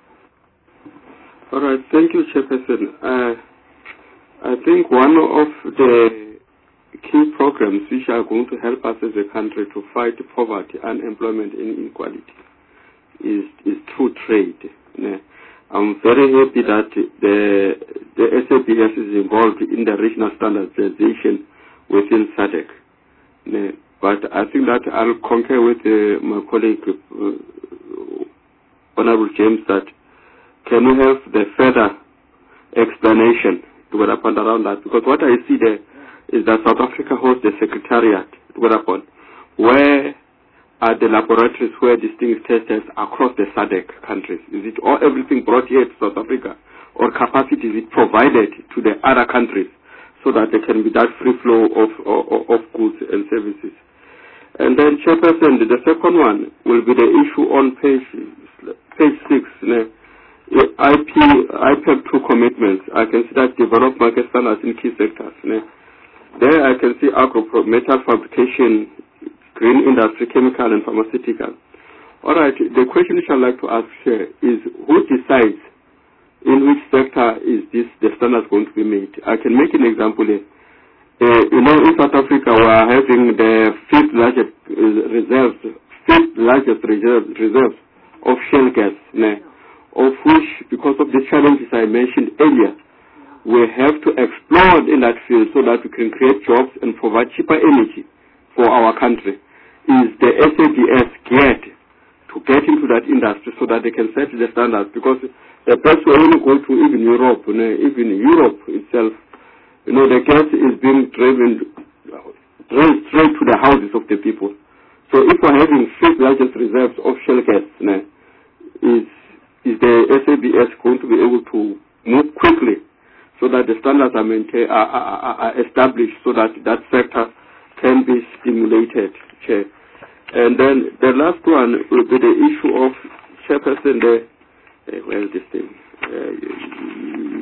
All right, thank you, Chairperson. Uh, I think one of the key programs which are going to help us as a country to fight poverty, unemployment, and inequality is, is through trade. I'm very happy that the, the S A B S is involved in the regional standardization within S A D C. But I think that I'll concur with uh, my colleague, uh, Honorable James, that can we have the further explanation to what happened around that? Because what I see there is that South Africa hosts the secretariat, what happened, where are the laboratories where these things tested across the S A D C countries? Is it all everything brought here to South Africa, or capacity is it provided to the other countries so that there can be that free flow of of, of goods and services? And then, Chairperson, the second one will be the issue on page page six. You know, I P I P E P two commitments. I can see that develop market standards in key sectors. You know. There I can see agro, metal fabrication, green industry, chemical and pharmaceutical. All right, the question which I'd like to ask here is who decides in which sector is this the standards going to be made? I can make an example here. Uh, you know, in South Africa we are having the fifth largest uh, reserves, fifth largest reserves, reserves of shale gas, né, of which, because of the challenges I mentioned earlier, we have to explore in that field so that we can create jobs and provide cheaper energy for our country. Is the S A B S geared to get into that industry so that they can set the standards? Because the best way when you go to even Europe, you know, even Europe itself, you know, the gas is being driven, driven straight to the houses of the people. So if we're having fifth largest reserves of shale gas, you know, is, is the S A B S going to be able to move quickly so that the standards are, maintained, are, are, are established so that that sector can be stimulated, Chair? And then the last one will be the issue of, Chairperson, the, uh, where is this thing? Uh,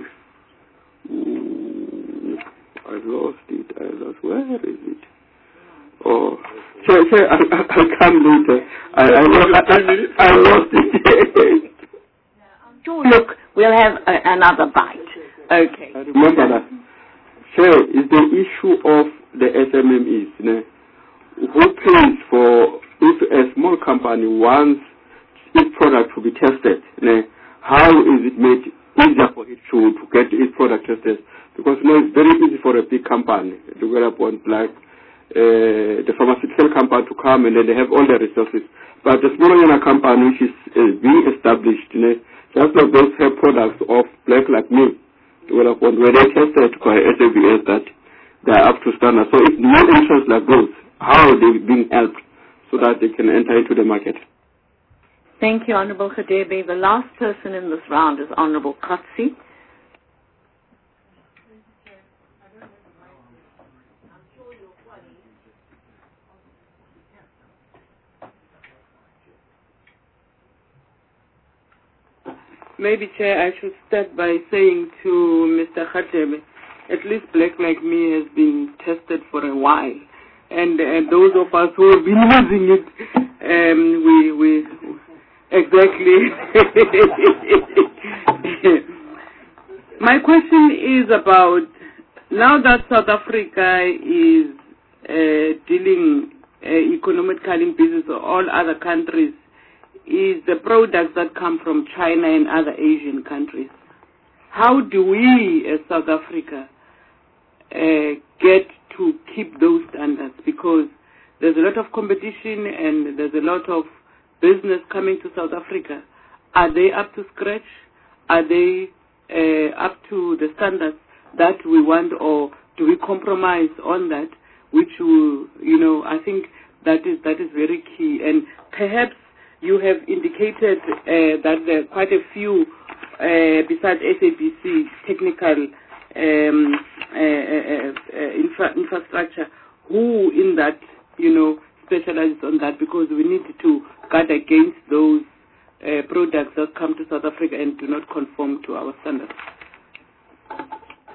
ooh, I lost it, I lost, where is it? Oh, Chair, Chair, I, I, I can't later. I, I, I, I, I lost it. Sure, look, we'll have a, another bite. Okay. Remember that. Chair, is the issue of the S M M Es, you know, who pays for, if a small company wants its product to be tested, you know, how is it made easier for it to, to get its product tested. Because you know, it's very easy for a big company to get up on like uh, the pharmaceutical company to come and then they have all the resources. But the smaller company which is uh, being established, you know, just like those have products of black like me, well, when they tested by S A B S that they are up to standard. So it's no interest like those, how they're being helped so that they can enter into the market. Thank you, Honourable Khadebe. The last person in this round is Honourable Kotsi. Maybe, Chair, I should start by saying to Mister Khadebe, at least Black Like Me has been tested for a while. And, and those of us who have been using it, um, we, we, exactly. My question is about, now that South Africa is uh, dealing uh, economically in business with all other countries, is the products that come from China and other Asian countries. How do we, as South Africa, uh, get to keep those standards? Because there's a lot of competition and there's a lot of business coming to South Africa. Are they up to scratch? Are they uh, up to the standards that we want, or do we compromise on that? Which will, you know, I think that is that is very key. And perhaps you have indicated uh, that there are quite a few, uh, besides S A B C, technical um, uh, uh, uh, infra infrastructure, who in that, you know, specializes on that, because we need to guard against those uh, products that come to South Africa and do not conform to our standards. Thank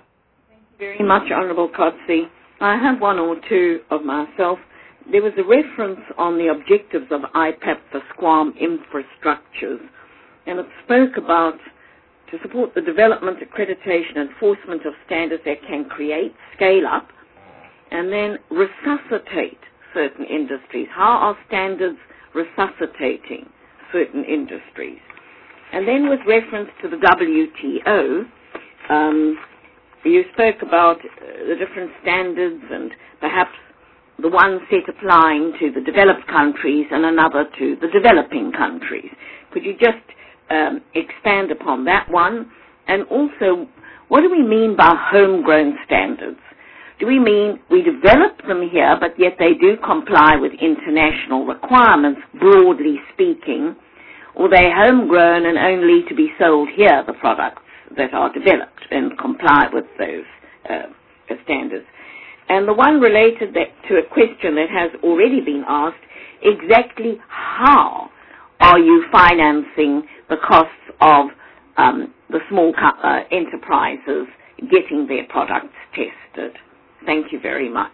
you very much, Honourable Kotsi. I have one or two of myself. There was a reference on the objectives of I P A P for SQUAM infrastructures, and it spoke about to support the development, accreditation, enforcement of standards that can create, scale up, and then resuscitate certain industries. How are standards resuscitating certain industries? And then with reference to the W T O, um, you spoke about uh, the different standards and perhaps the one set applying to the developed countries and another to the developing countries. Could you just um, expand upon that one? And also, what do we mean by homegrown standards? Do we mean we develop them here, but yet they do comply with international requirements, broadly speaking, or they're homegrown and only to be sold here, the products that are developed and comply with those uh, standards? And the one related that, to a question that has already been asked, exactly how are you financing the costs of um, the small uh, enterprises getting their products tested? Thank you very much.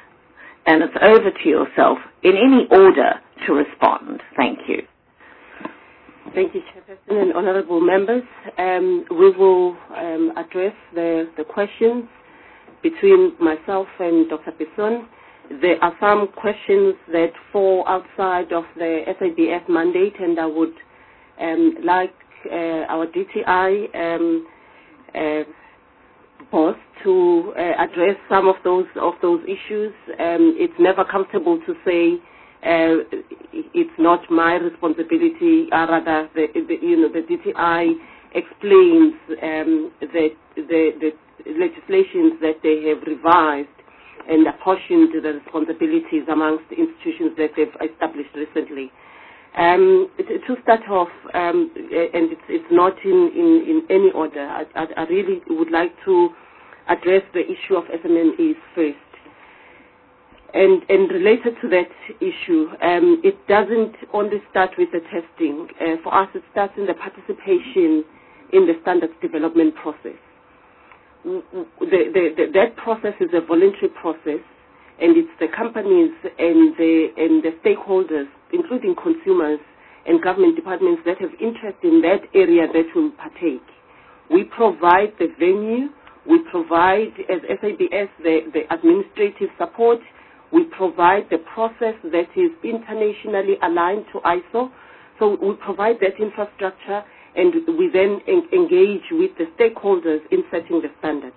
And it's over to yourself in any order to respond. Thank you. Thank you, Chairperson and honourable members. Um, we will um, address the, the questions between myself and Doctor Bisson. There are some questions that fall outside of the S A B S mandate, and I would um, like uh, our D T I um, uh, boss to uh, address some of those of those issues. Um, it's never comfortable to say uh, it's not my responsibility. Uh, rather, the, the, you know, the D T I explains um, that the, the legislations that they have revised and apportioned the responsibilities amongst the institutions that they've established recently. Um, to start off, um, and it's, it's not in, in, in any order, I, I, I really would like to address the issue of S M M Es first. And, and related to that issue, um, it doesn't only start with the testing. Uh, for us, it starts in the participation in the standards development process. The, the, the, that process is a voluntary process, and it's the companies and the, and the stakeholders, including consumers and government departments that have interest in that area that will partake. We provide the venue, we provide, as S A B S, the, the administrative support, we provide the process that is internationally aligned to I S O, so we provide that infrastructure, and we then en- engage with the stakeholders in setting the standard.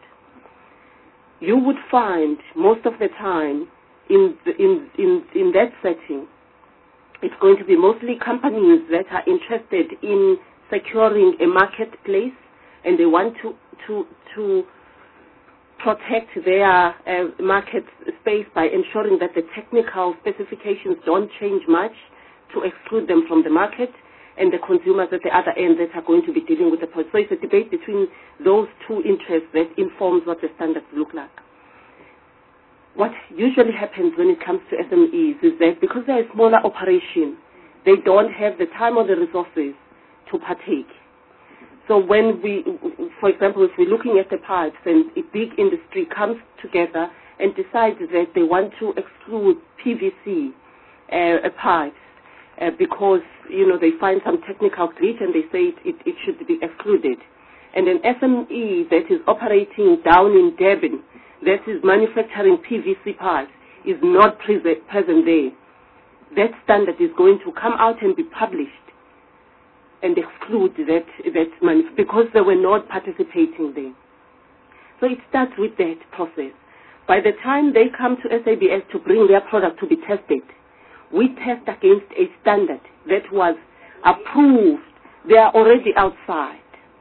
You would find most of the time in, the, in, in, in that setting, it's going to be mostly companies that are interested in securing a marketplace, and they want to, to, to protect their uh, market space by ensuring that the technical specifications don't change much to exclude them from the market, and the consumers at the other end that are going to be dealing with the product. So it's a debate between those two interests that informs what the standards look like. What usually happens when it comes to S M Es is that because they're a smaller operation, they don't have the time or the resources to partake. So when we, for example, if we're looking at the pipes and a big industry comes together and decides that they want to exclude P V C uh, pipes uh, because, you know, they find some technical glitch and they say it, it, it should be excluded. And an S M E that is operating down in Durban, that is manufacturing P V C pipes, is not pre- present there. That standard is going to come out and be published and exclude that, that manuf- because they were not participating there. So it starts with that process. By the time they come to S A B S to bring their product to be tested, we test against a standard that was approved. They are already outside.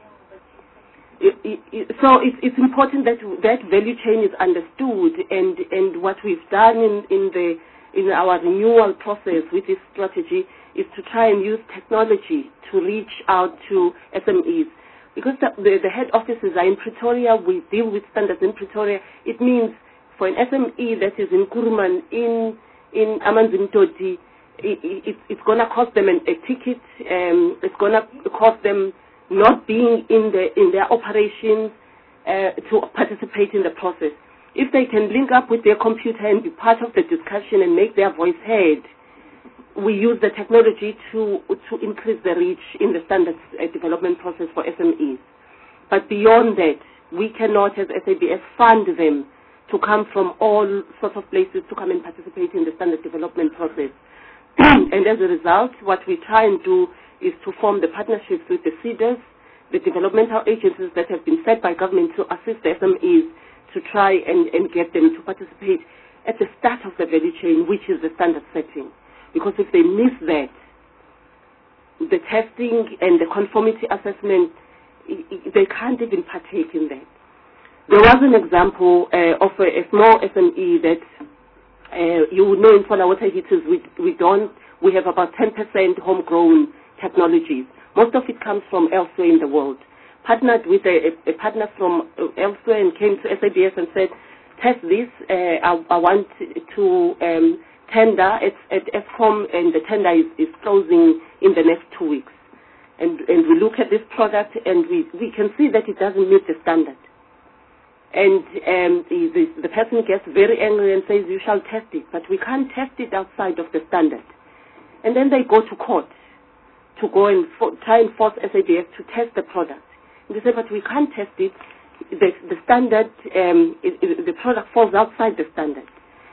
It, it, it, so it's, it's important that that value chain is understood, and, and what we've done in, in, the, in our renewal process with this strategy is to try and use technology to reach out to S M Es. Because the, the, the head offices are in Pretoria, we deal with standards in Pretoria. It means for an S M E that is in Kuruman, in, in Amanzimtoti, it, it, it's going to cost them an, a ticket, um, it's going to cost them not being in, the, in their operations uh, to participate in the process. If they can link up with their computer and be part of the discussion and make their voice heard, we use the technology to, to increase the reach in the standards uh, development process for S M Es. But beyond that, we cannot, as S A B S, fund them to come from all sorts of places to come and participate in the standard development process. And as a result, what we try and do is to form the partnerships with the C E D As, the developmental agencies that have been set by government to assist the S M Es to try and, and get them to participate at the start of the value chain, which is the standard setting. Because if they miss that, the testing and the conformity assessment, they can't even partake in that. There was an example uh, of a, a small S M E that uh, you would know in solar water heaters, we, we don't, we have about ten percent homegrown technologies. Most of it comes from elsewhere in the world. Partnered with a, a, a partner from elsewhere and came to S A B S and said, test this, uh, I, I want to um, tender at, at Eskom, and the tender is, is closing in the next two weeks. And, and we look at this product and we, we can see that it doesn't meet the standard. And um, the, the, the person gets very angry and says, you shall test it, but we can't test it outside of the standard. And then they go to court to go and for, try and force S A B S to test the product. And they say, but we can't test it. The, the standard, um, it, it, the product falls outside the standard.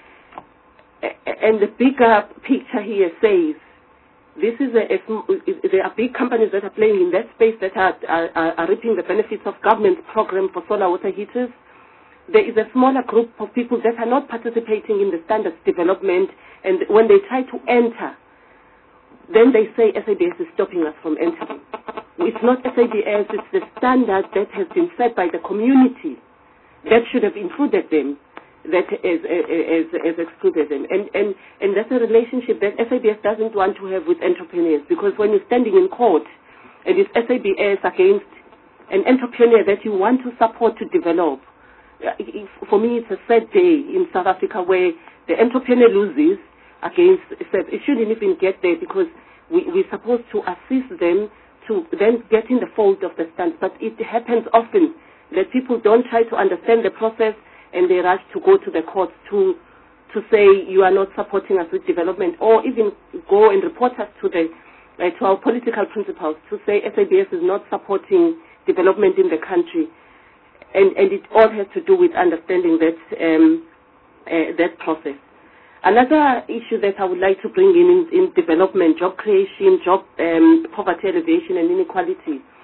And the bigger picture here says, this is a, a, there are big companies that are playing in that space that are, are, are reaping the benefits of government's program for solar water heaters. There is a smaller group of people that are not participating in the standards development, and when they try to enter, then they say S A B S is stopping us from entering. It's not S A B S, it's the standard that has been set by the community that should have included them, that has, has, has excluded them. And, and, and that's a relationship that S A B S doesn't want to have with entrepreneurs, because when you're standing in court and it's S A B S against an entrepreneur that you want to support to develop, for me it's a sad day in South Africa where the entrepreneur loses against, it shouldn't even get there, because we, we're supposed to assist them to then get in the fold of the stand. But it happens often that people don't try to understand the process and they rush to go to the courts to to say you are not supporting us with development, or even go and report us to the uh, to our political principals to say S A B S is not supporting development in the country. And, and it all has to do with understanding that um, uh, that process. Another issue that I would like to bring in in, in development, job creation, job um, poverty alleviation and inequality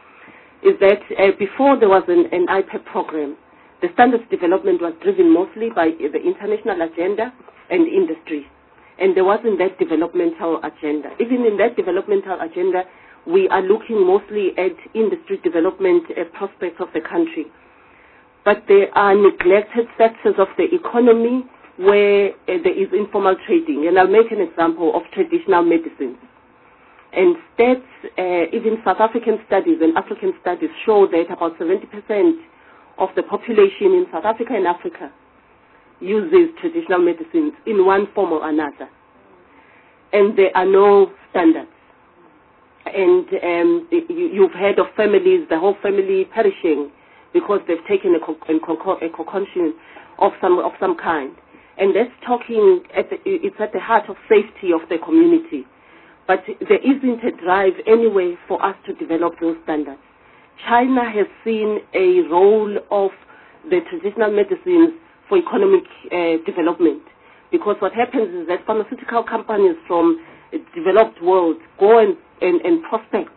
is that uh, before there was an, an I P E P program, the standards development was driven mostly by the international agenda and industry. And there wasn't that developmental agenda. Even in that developmental agenda, we are looking mostly at industry development uh, prospects of the country. But there are neglected sectors of the economy where uh, there is informal trading. And I'll make an example of traditional medicine. And stats, uh, even South African studies and African studies show that about seventy percent of the population in South Africa and Africa uses traditional medicines in one form or another. And there are no standards. And um, you, you've heard of families, the whole family perishing because they've taken a, co- a, co- a concoction of some, of some kind. And that's talking, at the, it's at the heart of safety of the community. But there isn't a drive anyway for us to develop those standards. China has seen a role of the traditional medicines for economic uh, development, because what happens is that pharmaceutical companies from the developed world go and, and, and prospect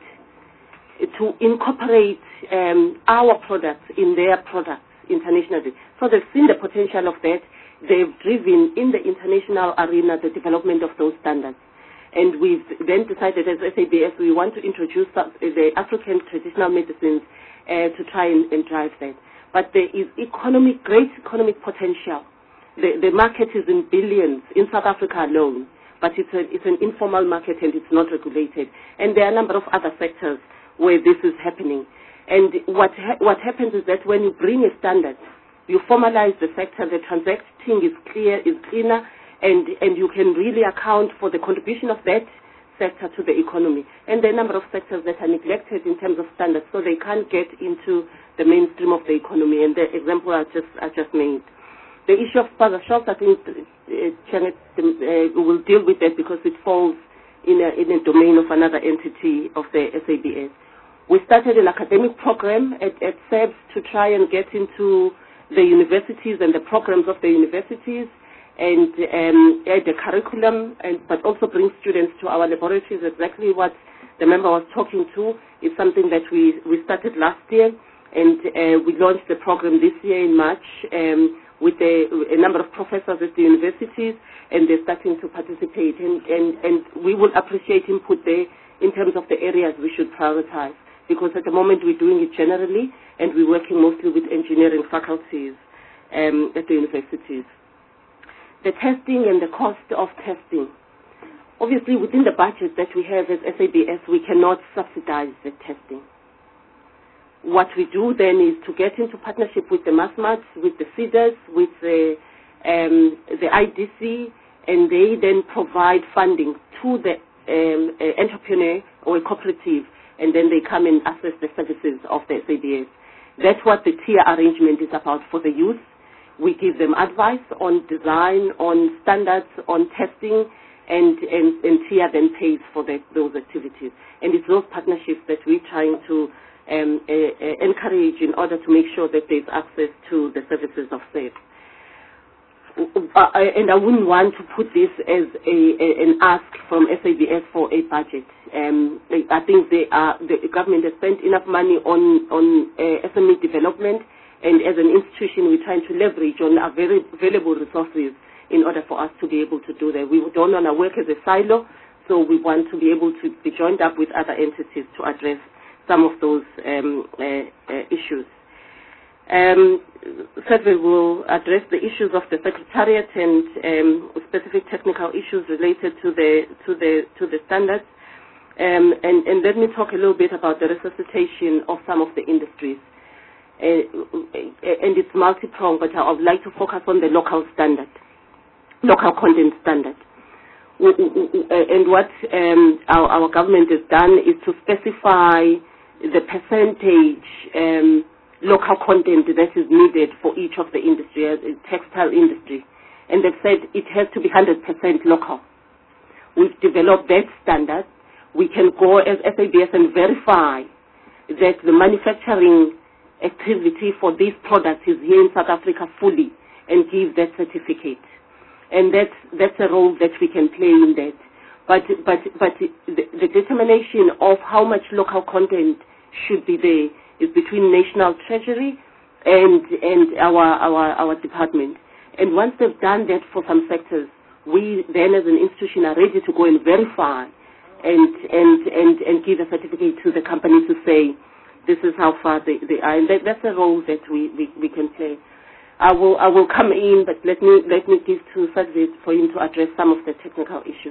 to incorporate um, our products in their products internationally. So they've seen the potential of that. They've driven in the international arena the development of those standards. And we've then decided as S A B S we want to introduce the African traditional medicines uh, to try and, and drive that. But there is economic, great economic potential. The, the market is in billions in South Africa alone, but it's, a, it's an informal market and it's not regulated. And there are a number of other sectors where this is happening. And what, ha- what happens is that when you bring a standard, you formalize the sector, the transacting is clear, is cleaner, and, and you can really account for the contribution of that sector to the economy. And there are a number of sectors that are neglected in terms of standards, so they can't get into the mainstream of the economy, and the example I just, I just made. The issue of sponsor shops, I think uh, Janet uh, will deal with that because it falls in a, in a domain of another entity of the S A B S. We started an academic program at, at S E B S to try and get into the universities and the programs of the universities and um, add the curriculum, and, but also bring students to our laboratories. Exactly what the member was talking to is something that we, we started last year, and uh, we launched the program this year in March um, with a, a number of professors at the universities, and they're starting to participate. And, and, and we would appreciate input there in terms of the areas we should prioritize, because at the moment we're doing it generally, and we're working mostly with engineering faculties um, at the universities. The testing and the cost of testing. Obviously, within the budget that we have as S A B S, we cannot subsidize the testing. What we do then is to get into partnership with the MassMats, with the C E D A S, with the, um, the I D C, and they then provide funding to the um, uh, entrepreneur or a cooperative, and then they come and assess the services of the S A B S. That's what the tier arrangement is about for the youth. We give them advice on design, on standards, on testing, and, and, and tier then pays for the, those activities. And it's those partnerships that we're trying to um, uh, uh, encourage in order to make sure that there's access to the services of SAFE. Uh, and I wouldn't want to put this as a, a, an ask from S A B S for a budget. Um, I think they are, the government has spent enough money on, on uh, S M E development, and as an institution we're trying to leverage on our very available resources in order for us to be able to do that. We don't want to work as a silo, so we want to be able to be joined up with other entities to address some of those um, uh, uh, issues. Um, Survey will address the issues of the Secretariat and um, specific technical issues related to the to the to the standards. Um, and, and let me talk a little bit about the resuscitation of some of the industries. Uh, and it's multi-pronged, but I would like to focus on the local standard, local content standard. And what um, our, our government has done is to specify the percentage um, local content that is needed for each of the industry, uh, textile industry. And they've said it has to be one hundred percent local. We've developed that standard. We can go as S A B S and verify that the manufacturing activity for these products is here in South Africa fully and give that certificate. And that's, that's a role that we can play in that. But, but, but the, the determination of how much local content should be there is between National Treasury and and our our our department. And once they've done that for some sectors, we then as an institution are ready to go and verify and and and, and give a certificate to the company to say this is how far they, they are. And that, that's a role that we, we, we can play. I will I will come in, but let me let me give to Sajid for him to address some of the technical issues.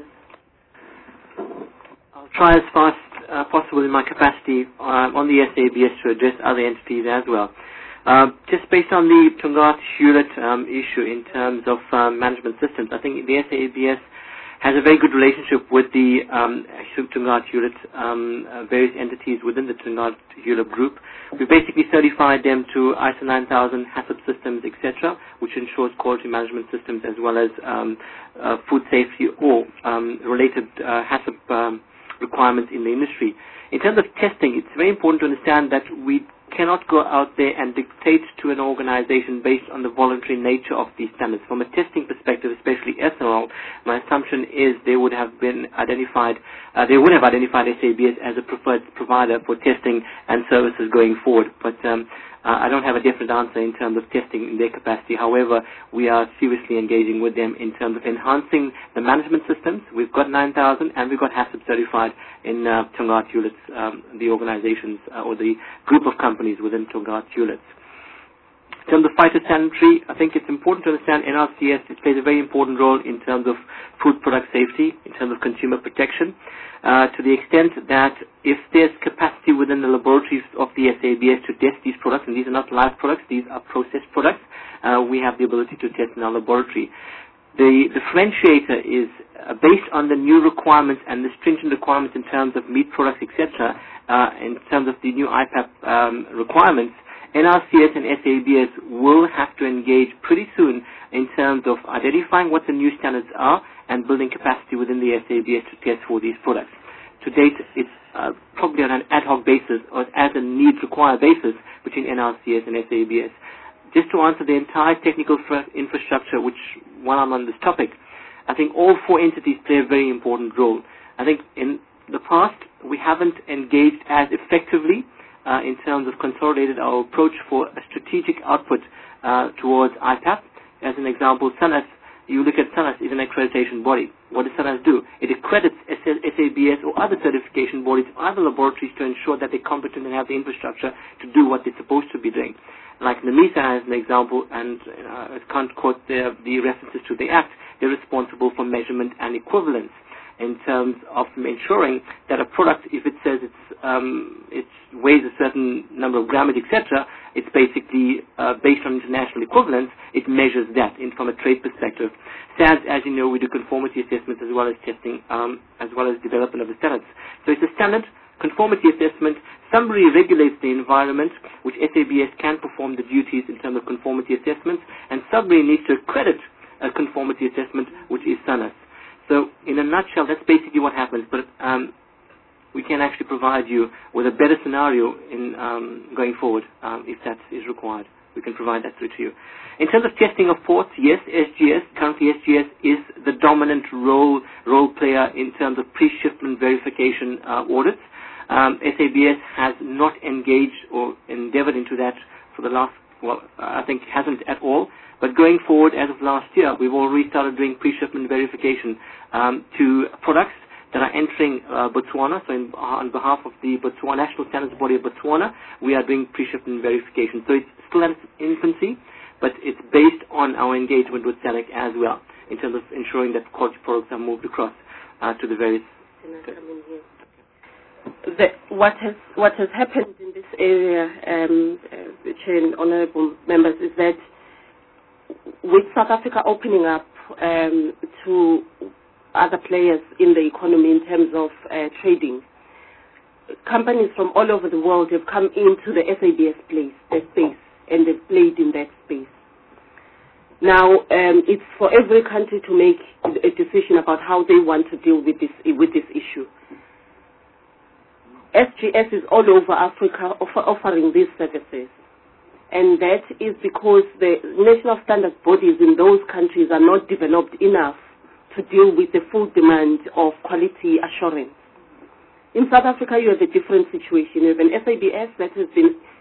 I'll try as fast uh, possible in my capacity uh, on the S A B S to address other entities as well. Uh, just based on the Tongaat Hewlett um, issue in terms of um, management systems, I think the S A B S has a very good relationship with the um, Tongaat Hewlett, um, uh, various entities within the Tongaat Hewlett group. We basically certified them to I S O nine thousand, HACCP systems, et cetera, which ensures quality management systems as well as um, uh, food safety or um, related uh, HACCP um, requirements in the industry. In terms of testing, it's very important to understand that we cannot go out there and dictate to an organization based on the voluntary nature of these standards. From a testing perspective, especially ethanol, my assumption is they would have been identified, uh, they would have identified S A B S as a preferred provider for testing and services going forward. But um, uh, I don't have a definite answer in terms of testing in their capacity. However, we are seriously engaging with them in terms of enhancing the management systems. We've got nine thousand and we've got HACCP certified in uh, Tongaat Hewlett, um, the organizations uh, or the group of companies within Tongaat Hewlett. In terms of phytosanitary, I think it's important to understand N R C S it plays a very important role in terms of food product safety, in terms of consumer protection, uh, to the extent that if there's capacity within the laboratories of the S A B S to test these products, and these are not live products, these are processed products, uh, we have the ability to test in our laboratory. The differentiator is uh, based on the new requirements and the stringent requirements in terms of meat products, et cetera, uh, in terms of the new I PAP um, requirements. N R C S and S A B S will have to engage pretty soon in terms of identifying what the new standards are and building capacity within the S A B S to test for these products. To date, it's uh, probably on an ad hoc basis or as a need-require basis between N R C S and S A B S. Just to answer the entire technical infrastructure, which while I'm on this topic, I think all four entities play a very important role. I think in the past, we haven't engaged as effectively uh, in terms of consolidated our approach for a strategic output uh, towards I PAP. As an example, SANAS, you look at SANAS is an accreditation body. What does SANAS do? It accredits S A B S or other certification bodies, other laboratories to ensure that they're competent and have the infrastructure to do what they're supposed to be doing. Like NAMISA as an example, and uh, I can't quote the, the references to the Act, they're responsible for measurement and equivalence in terms of ensuring that a product, if it says it's um, it weighs a certain number of grammage, et cetera, it's basically uh, based on international equivalence. It measures that in, from a trade perspective. S A D S, as you know, we do conformity assessments as well as testing, um, as well as development of the standards. So it's a standard conformity assessment. Somebody regulates the environment, which S A B S can perform the duties in terms of conformity assessments, and somebody needs to accredit a conformity assessment, which is SANAS. So in a nutshell, that's basically what happens, but um, we can actually provide you with a better scenario in um, going forward um, if that is required. We can provide that through to you. In terms of testing of ports, yes, S G S, currently S G S is the dominant role, role player in terms of pre-shipment verification uh, audits. Um, S A B S has not engaged or endeavored into that for the last, well, I think hasn't at all. But going forward, as of last year, we've already started doing pre-shipment verification um, to products that are entering uh, Botswana. So in, on behalf of the Botswana National Standards Body of Botswana, we are doing pre-shipment verification. So it's still at its infancy, but it's based on our engagement with SADC as well, in terms of ensuring that quality products are moved across uh, to the various... The, what has what has happened in this area, um, uh, Chair and Honourable Members, is that with South Africa opening up um, to other players in the economy in terms of uh, trading, companies from all over the world have come into the S A B S place, their space, and they've played in that space. Now, um, it's for every country to make a decision about how they want to deal with this with this issue. S G S is all over Africa offer, offering these services. And that is because the national standard bodies in those countries are not developed enough to deal with the full demand of quality assurance. In South Africa, you have a different situation. You have an S A B S that has been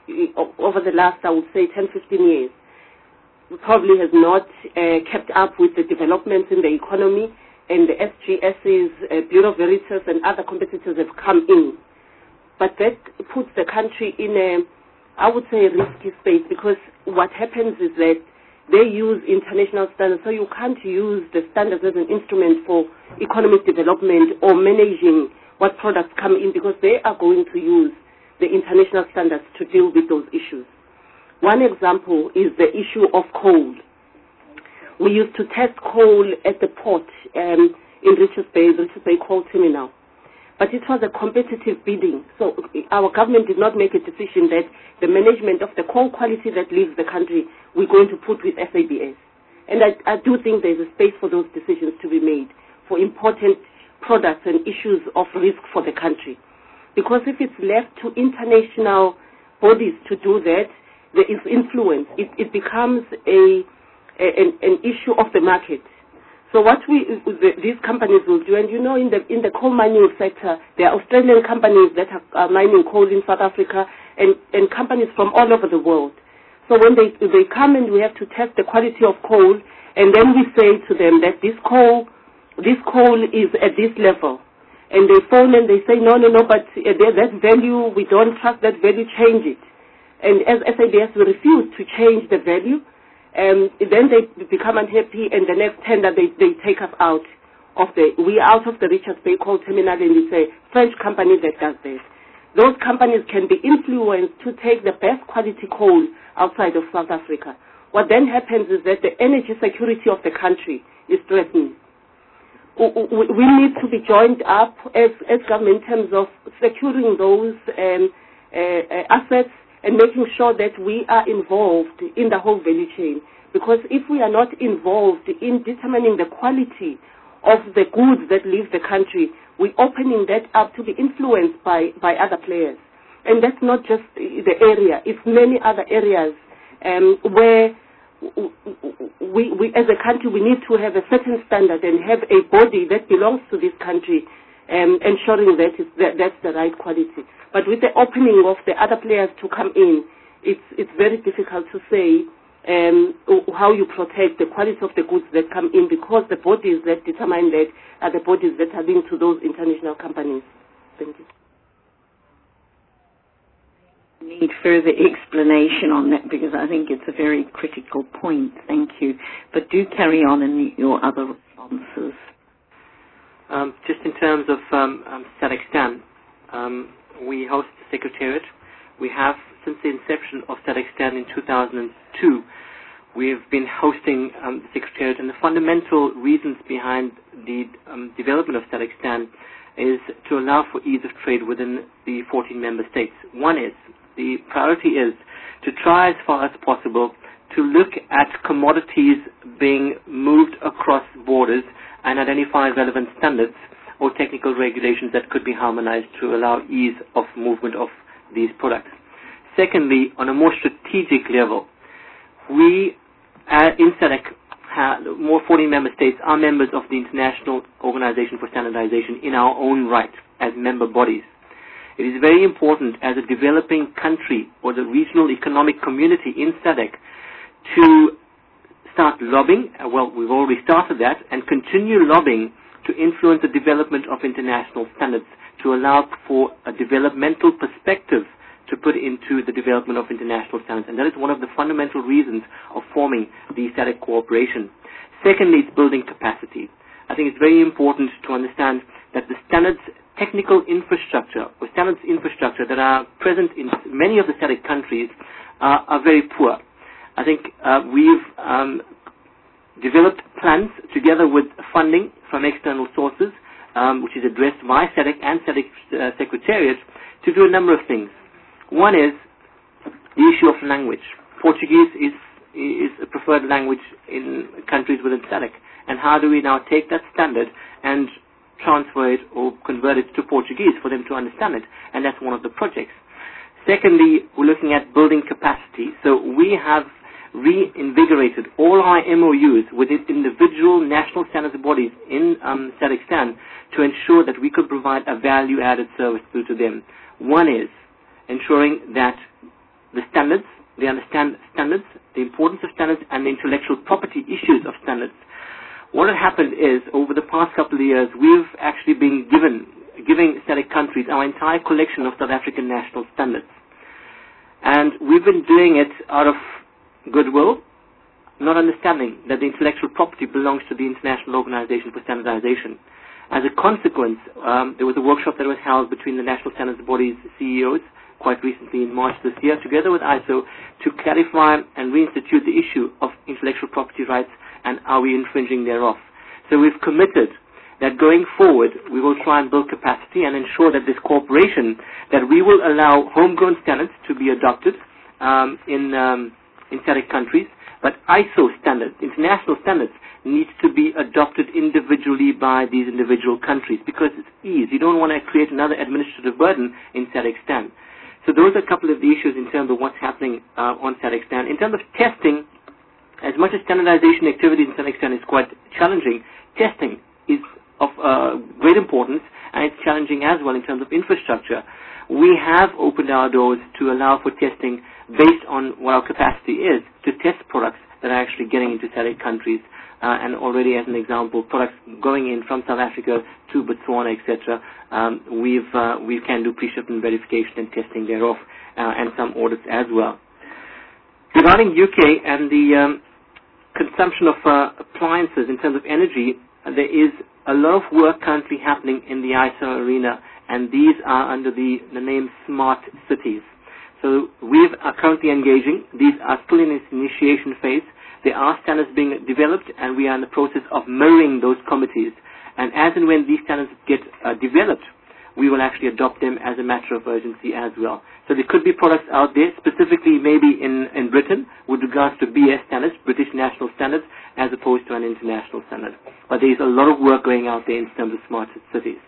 over the last, I would say, ten, fifteen years, probably has not uh, kept up with the developments in the economy, and the S G S's, uh, Bureau Veritas, and other competitors have come in. But that puts the country in a, I would say, a risky space, because what happens is that they use international standards, so you can't use the standards as an instrument for economic development or managing what products come in, because they are going to use the international standards to deal with those issues. One example is the issue of coal. We used to test coal at the port um, in Richards Bay, Richards Bay Coal Terminal. But it was a competitive bidding. So our government did not make a decision that the management of the coal quality that leaves the country we're going to put with S A B S. And I, I do think there's a space for those decisions to be made for important products and issues of risk for the country. Because if it's left to international bodies to do that, there is influence. It, it becomes a An, an issue of the market. So what we the, these companies will do, and you know, in the in the coal mining sector, there are Australian companies that are, are mining coal in South Africa, and, and companies from all over the world. So when they they come and we have to test the quality of coal, and then we say to them that this coal this coal is at this level, and they phone and they say no no no, but uh, that value, we don't trust that value, change it. And as S A B S, we refuse to change the value. Um, then they become unhappy, and the next tender they, they take us out of the, we are out of the Richards Bay Coal Terminal, and it's a French company that does this. Those companies can be influenced to take the best quality coal outside of South Africa. What then happens is that the energy security of the country is threatened. We need to be joined up as, as government in terms of securing those um, uh, uh, assets, and making sure that we are involved in the whole value chain. Because if we are not involved in determining the quality of the goods that leave the country, we're opening that up to be influenced by, by other players. And that's not just the area, it's many other areas um, where we, we, as a country, we need to have a certain standard and have a body that belongs to this country, um, ensuring that, it's, that that's the right quality. But with the opening of the other players to come in, it's it's very difficult to say um, how you protect the quality of the goods that come in, because the bodies that determine that are the bodies that are linked to those international companies. Thank you. Need further explanation on that, because I think it's a very critical point. Thank you. But do carry on in your other responses. Um, just in terms of um, um, SADC-STAN, um, we host the Secretariat. We have, since the inception of SADC-STAN in two thousand two, we've been hosting um, the Secretariat, and the fundamental reasons behind the um, development of SADC-STAN is to allow for ease of trade within the fourteen member states. One is, the priority is to try as far as possible to look at commodities being moved across borders and identify relevant standards or technical regulations that could be harmonized to allow ease of movement of these products. Secondly, on a more strategic level, we uh, in SADC, have, more fourteen member states are members of the International Organization for Standardization in our own right as member bodies. It is very important as a developing country or the regional economic community in SADC to start lobbying, uh, well, we've already started that, and continue lobbying to influence the development of international standards, to allow for a developmental perspective to put into the development of international standards. And that is one of the fundamental reasons of forming the SADC cooperation. Secondly, it's building capacity. I think it's very important to understand that the standards technical infrastructure or standards infrastructure that are present in many of the SADC countries uh, are very poor. I think uh, we've um, developed plans together with funding from external sources, um, which is addressed by SADC and SADC uh, Secretariat, to do a number of things. One is the issue of language. Portuguese is is a preferred language in countries within SADC, and how do we now take that standard and transfer it or convert it to Portuguese for them to understand it? And that's one of the projects. Secondly, we're looking at building capacity. So we have reinvigorated all our M O Us with individual national standards bodies in um, SADC-STAN to ensure that we could provide a value-added service through to them. One is ensuring that the standards, they understand standards, the importance of standards, and the intellectual property issues of standards. What had happened is, over the past couple of years, we've actually been given, giving SADC countries our entire collection of South African national standards. And we've been doing it out of goodwill, not understanding that the intellectual property belongs to the International Organization for Standardization. As a consequence, um, there was a workshop that was held between the National Standards Body's C E Os quite recently in March this year, together with I S O, to clarify and reinstitute the issue of intellectual property rights and are we infringing thereof. So we've committed that going forward, we will try and build capacity and ensure that this cooperation, that we will allow homegrown standards to be adopted um, in, um, in SADC countries, but I S O standards, international standards, need to be adopted individually by these individual countries because it's ease. You don't want to create another administrative burden in SADC-STAN. So those are a couple of the issues in terms of what's happening uh, on SADC-STAN. In terms of testing, as much as standardization activities in SADC-STAN is quite challenging, testing is of uh, great importance, and it's challenging as well in terms of infrastructure. We have opened our doors to allow for testing based on what our capacity is to test products that are actually getting into SADC countries. Uh, and already, as an example, products going in from South Africa to Botswana, et cetera. Um, we've uh, we can do pre-shipment verification and testing thereof, uh, and some audits as well. Regarding U K and the um, consumption of uh, appliances in terms of energy, uh, there is a lot of work currently happening in the I S O arena, and these are under the, the name Smart Cities. So we are currently engaging. These are still in its initiation phase. There are standards being developed, and we are in the process of mirroring those committees. And as and when these standards get uh, developed, we will actually adopt them as a matter of urgency as well. So there could be products out there, specifically maybe in, in Britain, with regards to B S standards, British National Standards, as opposed to an international standard. But there is a lot of work going out there in terms of smart cities.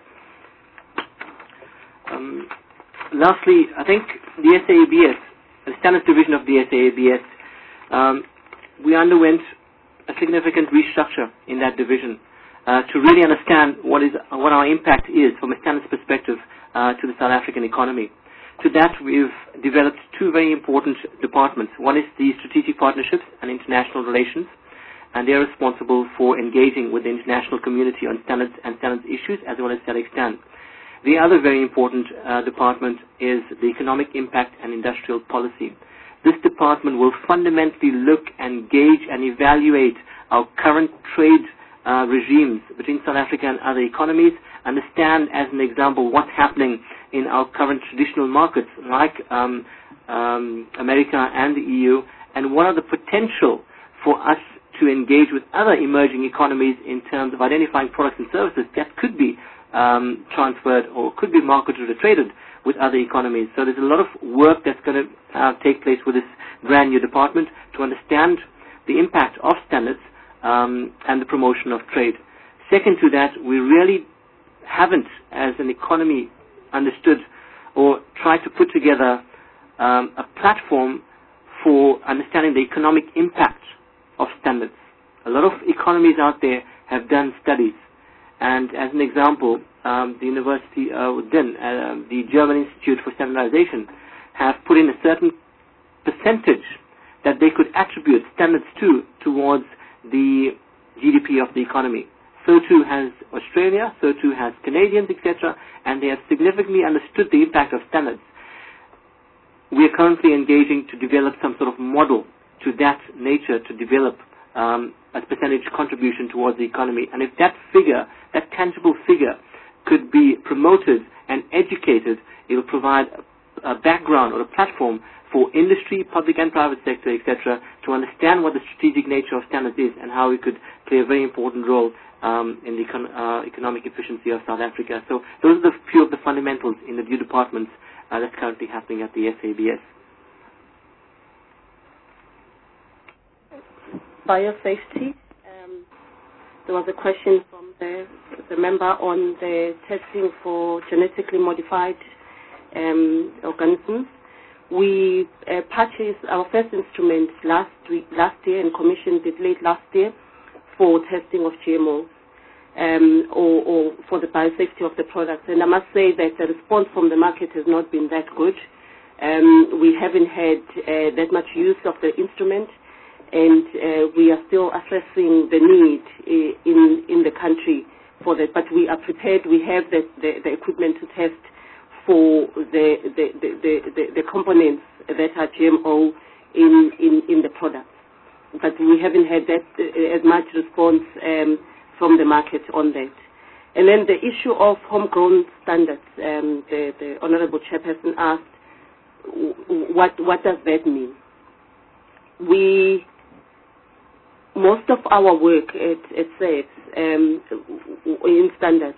Um, lastly, I think the S A A B S, the standards division of the S A A B S, um, we underwent a significant restructure in that division uh, to really understand what is what our impact is from a standards perspective uh, to the South African economy. To that, we've developed two very important departments. One is the Strategic Partnerships and International Relations, and they're responsible for engaging with the international community on standards and standards issues as well as SADC-STAN. The other very important uh, department is the Economic Impact and Industrial Policy. This department will fundamentally look and gauge and evaluate our current trade uh, regimes between South Africa and other economies, understand, as an example, what's happening in our current traditional markets like um, um, America and the E U, and what are the potential for us to engage with other emerging economies in terms of identifying products and services that could be um, transferred or could be marketed or traded with other economies. So there's a lot of work that's going to uh, take place with this brand new department to understand the impact of standards um, and the promotion of trade. Second to that, we really haven't, as an economy, understood or tried to put together um, a platform for understanding the economic impact of standards. A lot of economies out there have done studies, and as an example, um, the University of uh, Den, uh, the German Institute for Standardization, have put in a certain percentage that they could attribute standards to towards the G D P of the economy. So too has Australia, so too has Canadians, et cetera, and they have significantly understood the impact of standards. We are currently engaging to develop some sort of model to that nature to develop um, a percentage contribution towards the economy. And if that figure, that tangible figure, could be promoted and educated, it will provide a, a background or a platform for industry, public and private sector, et cetera, to understand what the strategic nature of standards is and how we could play a very important role um, in the econ- uh, economic efficiency of South Africa. So those are the few of the fundamentals in the due departments uh, that's currently happening at the S A B S. Biosafety. Um, there was a question from the, the member on the testing for genetically modified um, organisms. We uh, purchased our first instrument last week, last year, and commissioned it late last year for testing of G M Os um, or, or for the biosafety of the products. And I must say that the response from the market has not been that good. Um, we haven't had uh, that much use of the instrument, and uh, we are still assessing the need uh, in in the country for that. But we are prepared. We have the, the, the equipment to test for the the, the, the, the the components that are G M O in, in, in the products. But we haven't had that uh, as much response um, from the market on that. And then the issue of homegrown standards, um, the, the Honorable Chairperson asked, what what does that mean? We, most of our work at, at SAPS um, in standards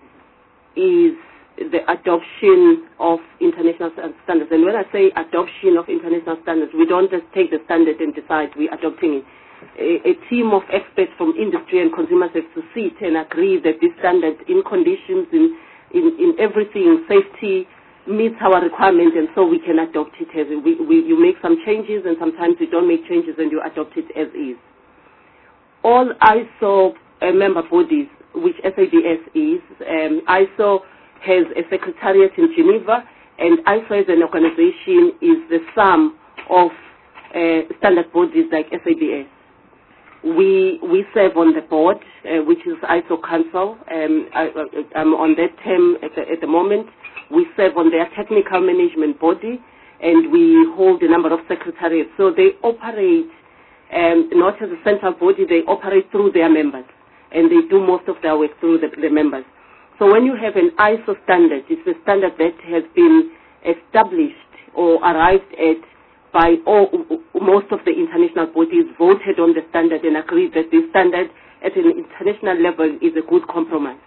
is the adoption of international standards. And when I say adoption of international standards, we don't just take the standard and decide we're adopting it. A, a team of experts from industry and consumers have to sit and agree that this standard in conditions, in, in, in everything, safety, meets our requirements, and so we can adopt it as we, we, you make some changes, and sometimes you don't make changes and you adopt it as is. All I S O uh, member bodies, which S A B S is, um, I S O has a secretariat in Geneva, and I S O as an organization is the sum of uh, standard bodies like S A B S. We we serve on the board, uh, which is I S O Council. Um, I, I'm on that term at the, at the moment. We serve on their technical management body, and we hold a number of secretariats. So they operate um, not as a central body, they operate through their members, and they do most of their work through the, the members. So when you have an I S O standard, it's a standard that has been established or arrived at by all, most of the international bodies, voted on the standard and agreed that this standard at an international level is a good compromise.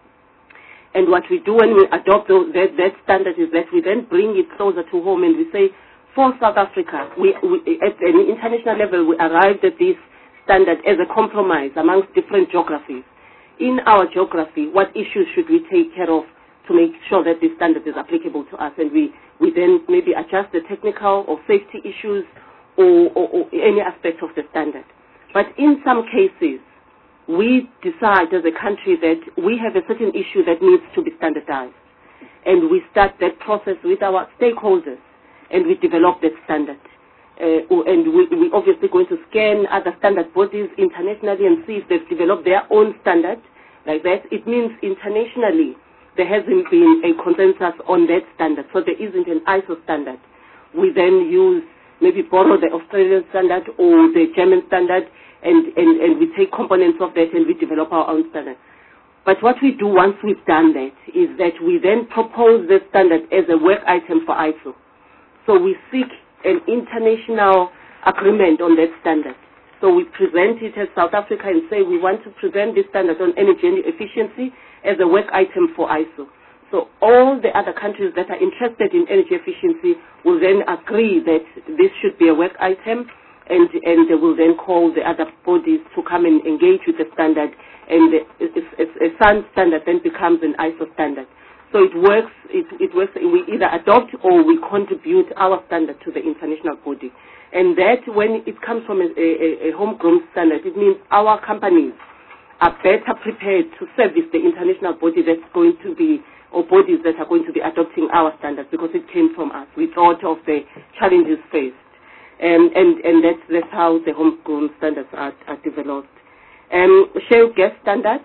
And what we do when we adopt those, that, that standard is that we then bring it closer to home, and we say, for South Africa, we, we, at an international level, we arrived at this standard as a compromise amongst different geographies. In our geography, what issues should we take care of to make sure that this standard is applicable to us? And we, we then maybe adjust the technical or safety issues or, or, or any aspect of the standard. But in some cases, we decide as a country that we have a certain issue that needs to be standardized. And we start that process with our stakeholders, and we develop that standard. Uh, and we, we're obviously going to scan other standard bodies internationally and see if they've developed their own standard like that. It means internationally there hasn't been a consensus on that standard, so there isn't an I S O standard. We then use, maybe borrow the Australian standard or the German standard, And, and, and we take components of that and we develop our own standard. But what we do once we've done that is that we then propose the standard as a work item for I S O. So we seek an international agreement on that standard. So we present it as South Africa and say we want to present this standard on energy efficiency as a work item for I S O. So all the other countries that are interested in energy efficiency will then agree that this should be a work item, And, and they will then call the other bodies to come and engage with the standard, and the, it's, it's, a S A N standard then becomes an I S O standard. So it works, it, it works, we either adopt or we contribute our standard to the international body. And that, when it comes from a, a, a homegrown standard, it means our companies are better prepared to service the international body that's going to be, or bodies that are going to be adopting our standards, because it came from us. We thought of the challenges faced. Um, and, and that's, that's how the homegrown standards are, are developed. Um, shale gas standards,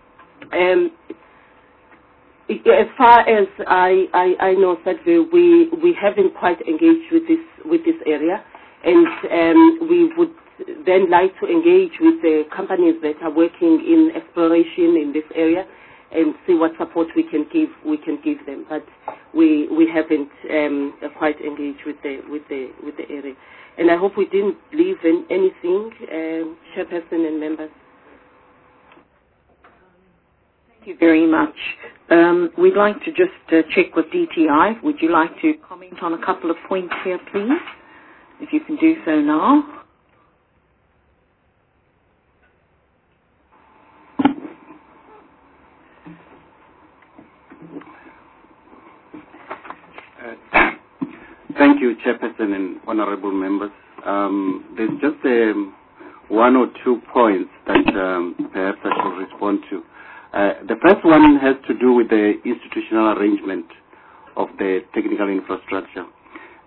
um, as far as I, I, I know, Sadvi, we, we haven't quite engaged with this, with this area, and um, we would then like to engage with the companies that are working in exploration in this area and see what support we can give, we can give them. But we, we haven't um, quite engaged with the, with the, with the area. And I hope we didn't leave in anything, um, Chairperson and members. Thank you very much. Um, we'd like to just uh, check with D T I. Would you like to comment on a couple of points here, please? If you can do so now. Uh, thank you, Chairperson and honorable members. Um, there's just um, one or two points that um, perhaps I should respond to. Uh, the first one has to do with the institutional arrangement of the technical infrastructure.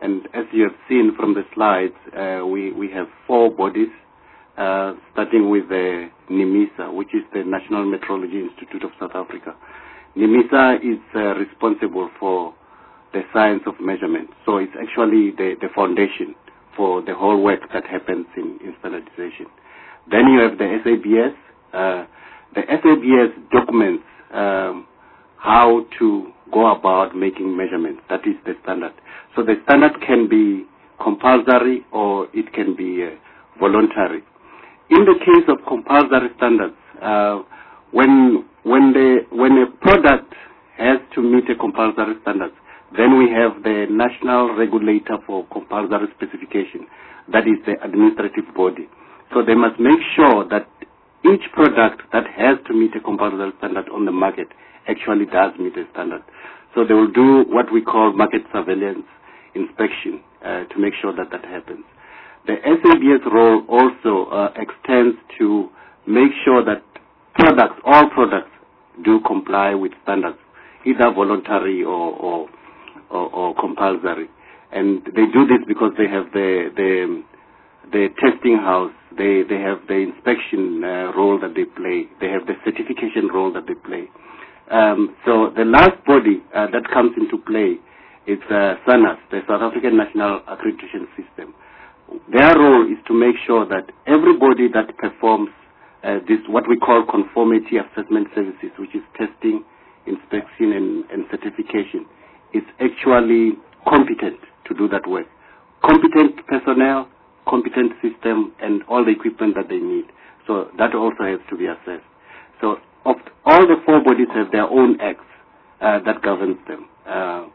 And as you have seen from the slides, uh, we, we have four bodies, uh, starting with the NIMISA, which is the National Meteorology Institute of South Africa. NIMISA is uh, responsible for the science of measurement. So it's actually the, the foundation for the whole work that happens in, in standardization. Then you have the S A B S. Uh, the S A B S documents um, how to go about making measurements. That is the standard. So the standard can be compulsory or it can be uh, voluntary. In the case of compulsory standards, uh, when when the when a product has to meet a compulsory standard, then we have the National Regulator for Compulsory Specification. That is the administrative body. So they must make sure that each product that has to meet a compulsory standard on the market actually does meet a standard. So they will do what we call market surveillance inspection uh, to make sure that that happens. The S A B S role also uh, extends to make sure that products, all products, do comply with standards, either voluntary or, or, or, or compulsory. And they do this because they have the, the, the testing house, they, they have the inspection uh, role that they play, they have the certification role that they play. Um, so the last body uh, that comes into play is uh, SANAS, the South African National Accreditation System. Their role is to make sure that everybody that performs uh, this, what we call conformity assessment services, which is testing, inspection, and, and certification, is actually competent to do that work. Competent personnel, competent system, and all the equipment that they need. So that also has to be assessed. So of all the four bodies have their own acts uh, that governs them. Uh,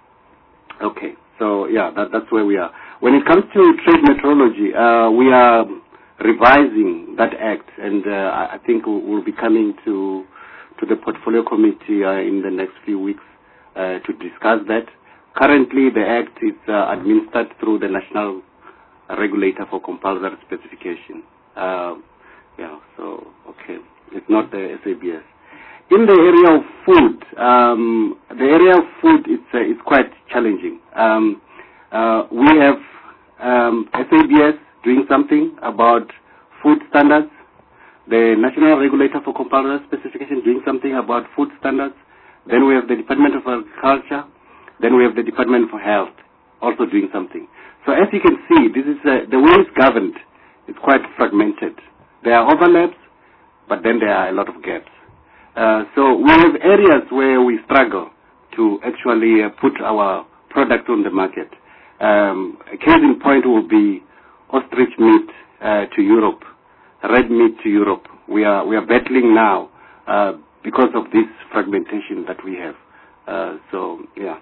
okay, so yeah, that, that's where we are. When it comes to trade metrology, uh, we are revising that act, and uh, I think we'll be coming to to the portfolio committee uh, in the next few weeks uh, to discuss that. Currently, the act is uh, administered through the National Regulator for Compulsory Specification. Uh, yeah, so okay. It's not the S A B S. In the area of food, um, the area of food is uh, is quite challenging. Um, uh, we have um, S A B S doing something about food standards. The National Regulator for Compulsory Specification doing something about food standards. Then we have the Department of Agriculture. Then we have the Department for Health also doing something. So as you can see, this is uh, the way it's governed. It's quite fragmented. There are overlaps, but then there are a lot of gaps. Uh, so we have areas where we struggle to actually uh, put our product on the market. Um, a case in point will be ostrich meat uh, to Europe, red meat to Europe. We are we are battling now uh, because of this fragmentation that we have. Uh, so yeah,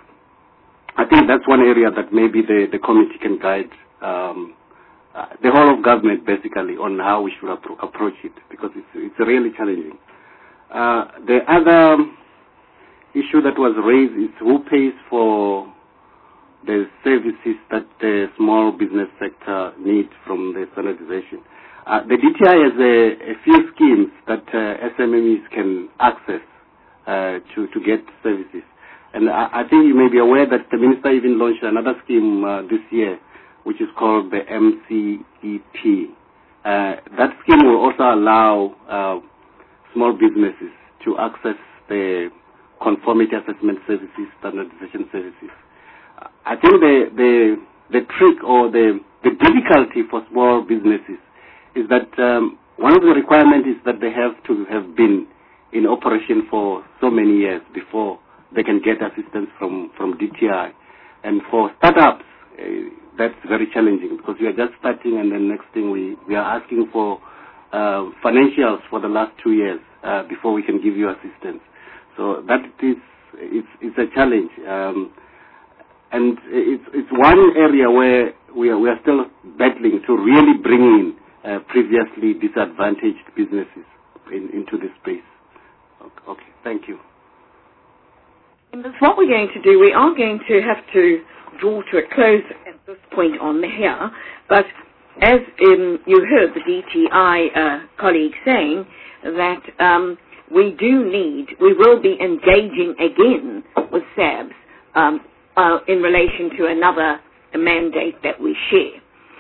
I think that's one area that maybe the, the committee can guide um, uh, the whole of government basically on how we should appro approach it, because it's it's really challenging. Uh, the other issue that was raised is who pays for the services that the small business sector needs from the standardization. Uh, the D T I has a, a few schemes that uh, S M M Es can access uh, to, to get services. And I, I think you may be aware that the minister even launched another scheme uh, this year, which is called the M C E T. Uh, that scheme will also allow uh, small businesses to access the conformity assessment services, standardization services. I think the, the, the trick or the, the difficulty for small businesses is that um, one of the requirements is that they have to have been in operation for so many years before they can get assistance from, from D T I. And for startups, uh, that's very challenging because we are just starting, and then next thing we, we are asking for uh, financials for the last two years uh, before we can give you assistance. So that is it's, it's a challenge. Um, and it's, it's one area where we are, we are still battling to really bring in uh, previously disadvantaged businesses in, into this space. Okay, okay, thank you. And that's what we're going to do. We are going to have to draw to a close at this point on here, but as um, you heard the D T I uh, colleague saying that um, we do need, we will be engaging again with S A B S um, uh, in relation to another mandate that we share.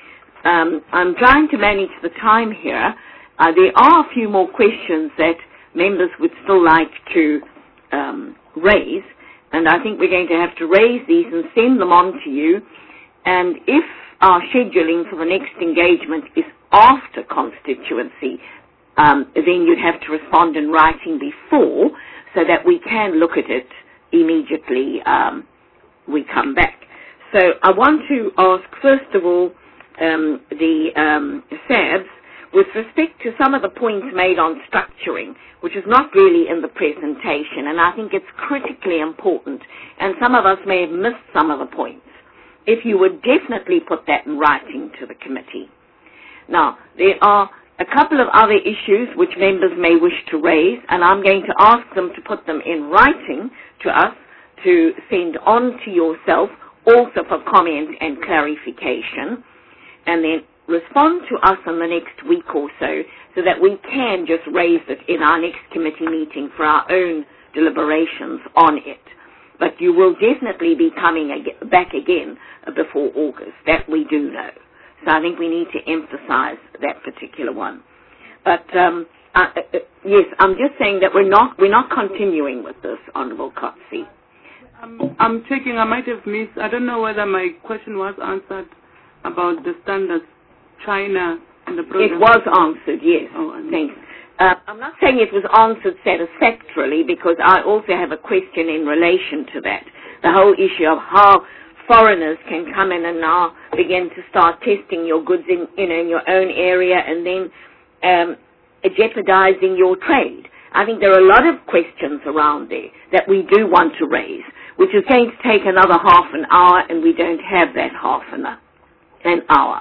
Um, I'm trying to manage the time here. Uh, there are a few more questions that members would still like to um, raise, and I think we're going to have to raise these and send them on to you. And if our scheduling for the next engagement is after constituency, um, then you'd have to respond in writing before so that we can look at it immediately um, we come back. So I want to ask, first of all, um, the um, S A Bs, with respect to some of the points made on structuring, which is not really in the presentation, and I think it's critically important, and some of us may have missed some of the points. If you would definitely put that in writing to the committee. Now, there are a couple of other issues which members may wish to raise, and I'm going to ask them to put them in writing to us to send on to yourself, also for comment and clarification, and then respond to us in the next week or so, so that we can just raise it in our next committee meeting for our own deliberations on it. But you will definitely be coming ag- back again before August. That we do know. So I think we need to emphasize that particular one. But um, uh, uh, yes, I'm just saying that we're not we're not continuing with this, Honourable Kotze. I'm, I'm checking. I might have missed. I don't know whether my question was answered about the standards, China and the program. It was answered. Yes. Oh, thanks. Uh, I'm not saying it was answered satisfactorily, because I also have a question in relation to that. The whole issue of how foreigners can come in and now begin to start testing your goods in, you know, in your own area, and then um, jeopardizing your trade. I think there are a lot of questions around there that we do want to raise, which is going to take another half an hour, and we don't have that half an, an hour.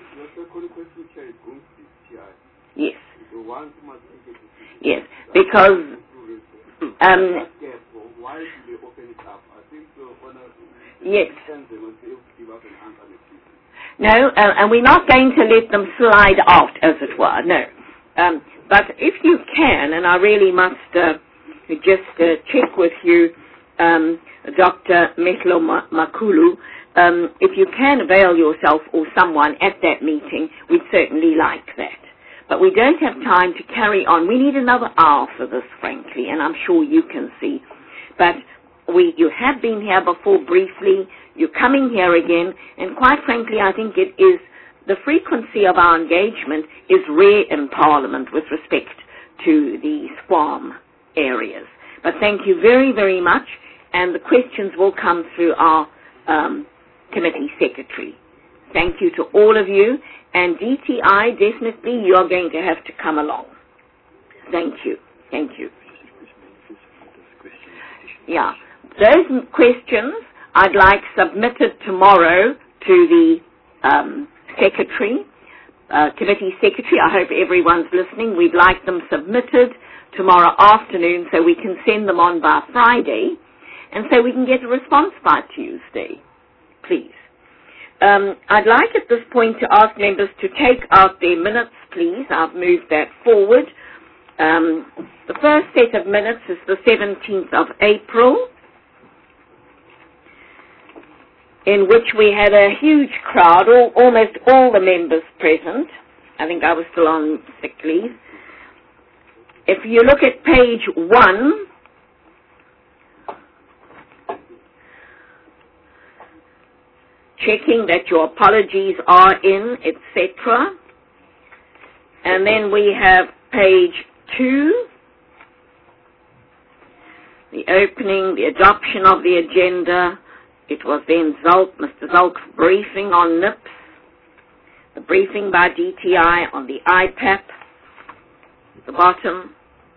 Yes. Yes, because um, yes. No, uh, and we're not going to let them slide out, as it were. No, um, but if you can, and I really must uh, just uh, check with you, um, Doctor Mehlo Makulu, um, if you can avail yourself or someone at that meeting, we'd certainly like that. But we don't have time to carry on. We need another hour for this, frankly, and I'm sure you can see. But we, you have been here before briefly. You're coming here again. And quite frankly, I think it is the frequency of our engagement is rare in Parliament with respect to the SQUAM areas. But thank you very, very much. And the questions will come through our um, committee secretary. Thank you to all of you. And D T I, definitely you are going to have to come along. Thank you. Thank you. Yeah. Those questions I'd like submitted tomorrow to the um, secretary, uh, committee secretary. I hope everyone's listening. We'd like them submitted tomorrow afternoon so we can send them on by Friday, and so we can get a response by Tuesday, please. Um, I'd like at this point to ask members to take out their minutes, please. I've moved that forward. Um, the first set of minutes is the seventeenth of April, in which we had a huge crowd, all, almost all the members present. I think I was still on sick leave. If you look at page one, checking that your apologies are in, et cetera. And then we have page two, the opening, the adoption of the agenda. It was then Zalk, Mister Zalk's briefing on N I P S, the briefing by D T I on the I PAP, at the bottom.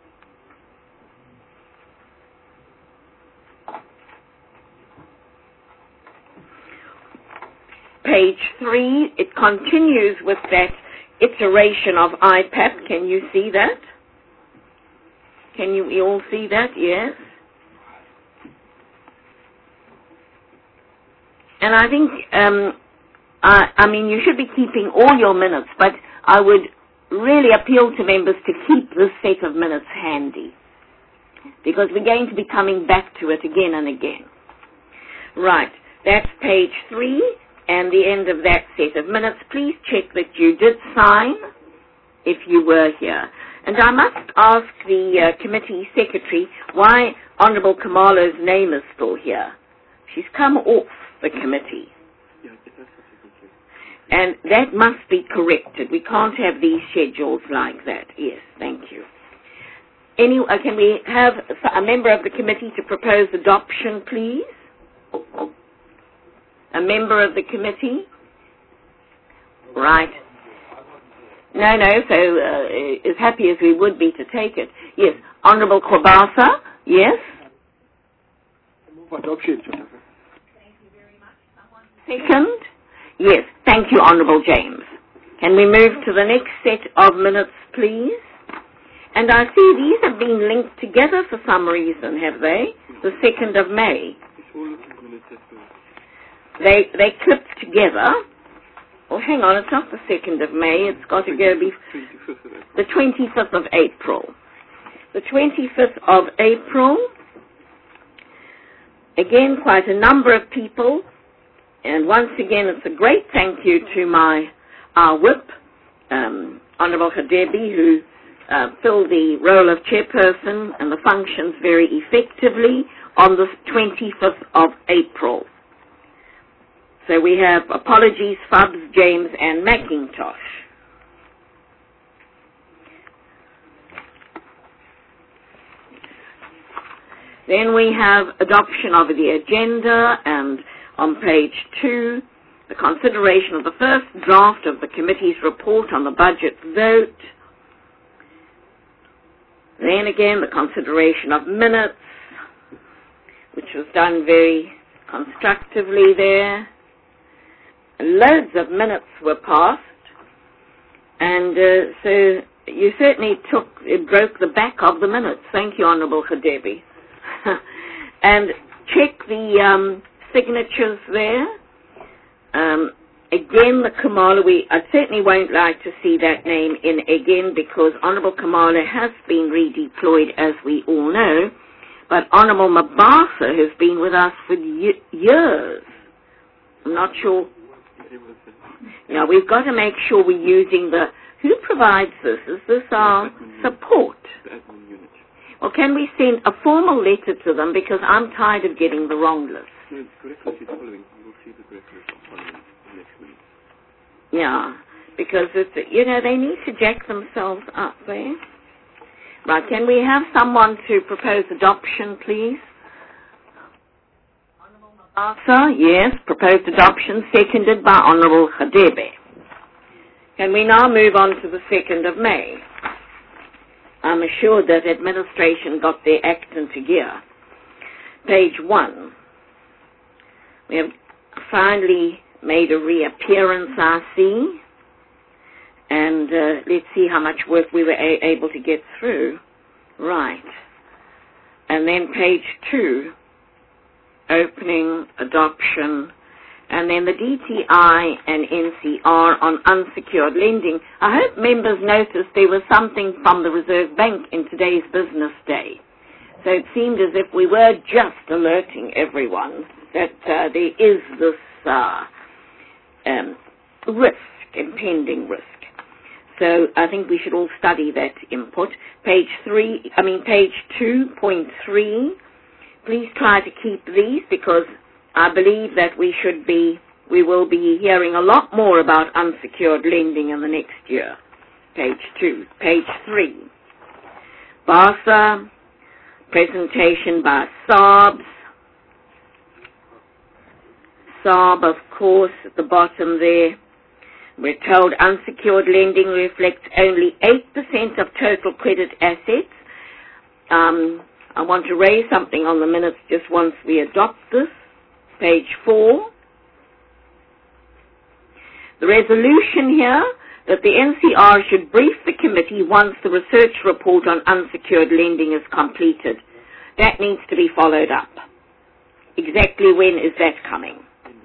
Page three, it continues with that iteration of I PAP. Can you see that? Can you, you all see that? Yes. And I think, um, I, I mean, you should be keeping all your minutes, but I would really appeal to members to keep this set of minutes handy, because we're going to be coming back to it again and again. Right. That's page three and the end of that set of minutes. Please check that you did sign if you were here. And I must ask the uh, committee secretary why Honourable Khumalo's name is still here. She's come off the committee. And that must be corrected. We can't have these schedules like that. Yes, thank you. Any, uh, can we have a member of the committee to propose adoption, please? A member of the committee? Right. No, no, so uh, as happy as we would be to take it. Yes. Honourable Kwabasa? Yes? Move adoption. Second? Yes. Thank you, Honourable James. Can we move to the next set of minutes, please? And I see these have been linked together for some reason, have they? The second of May. They, they clipped together. Oh, hang on, it's not the second of May. It's got to go be the twenty-fifth of April. The twenty-fifth of April. Again, quite a number of people. And once again, it's a great thank you to my our whip, um, Honourable Hadebe, who uh, filled the role of chairperson and the functions very effectively on the twenty-fifth of April. So we have apologies, Fubs, James, and McIntosh. Then we have adoption of the agenda, and on page two, the consideration of the first draft of the committee's report on the budget vote. Then again, the consideration of minutes, which was done very constructively there. Loads of minutes were passed, and uh, so you certainly took, it broke the back of the minutes. Thank you, Honourable Hadebe. And check the um, signatures there. Um, again, the Khumalo, we, I certainly won't like to see that name in again because Honourable Khumalo has been redeployed, as we all know, but Honourable Mabasa has been with us for y- years. I'm not sure. Now, we've got to make sure we're using the, who provides this? Is this our support? Or can we send a formal letter to them because I'm tired of getting the wrong list? No, the correct list is following. You will see the correct list following the next minute. Yeah, because, it's, you know, they need to jack themselves up there. Right, can we have someone to propose adoption, please? Arthur, yes, proposed adoption, seconded by Honourable Hadebe. Can we now move on to the second of May? I'm assured that administration got their act into gear. Page one. We have finally made a reappearance, I see. And uh, let's see how much work we were a- able to get through. Right. And then page two. Opening, adoption, and then the D T I and N C R on unsecured lending. I hope members noticed there was something from the Reserve Bank in today's business day. So it seemed as if we were just alerting everyone that uh, there is this uh, um, risk, impending risk. So I think we should all study that input. Page three, I mean page two point three. Please try to keep these because I believe that we should be, we will be hearing a lot more about unsecured lending in the next year. Page two. Page three. BASA, presentation by SARBS. SARB, of course, at the bottom there. We're told unsecured lending reflects only eight percent of total credit assets. Um, I want to raise something on the minutes just once we adopt this. Page four. The resolution here that the N C R should brief the committee once the research report on unsecured lending is completed. That needs to be followed up. Exactly when is that coming?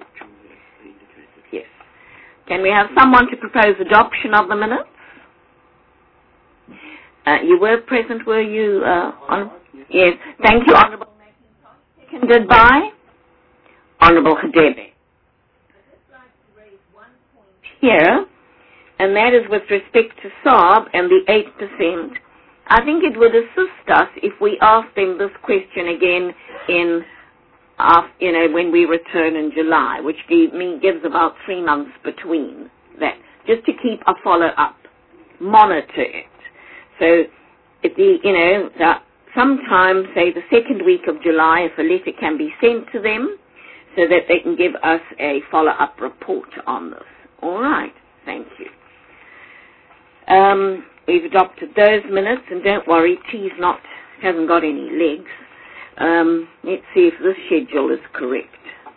Yes. Can we have someone to propose adoption of the minutes? Uh, you were present, were you? Uh, on? Yes. Thank you, Honourable. Seconded by Honourable Hadebe. Here, and that is with respect to S A R B and the eight percent. I think it would assist us if we asked them this question again in, uh, you know, when we return in July, which give me, gives about three months between that, just to keep a follow-up, monitor it. So, if the, you know, the, sometime, say the second week of July, if a letter can be sent to them, so that they can give us a follow-up report on this. All right, thank you. Um, we've adopted those minutes, and don't worry, T's not, hasn't got any legs. Um, let's see if this schedule is correct.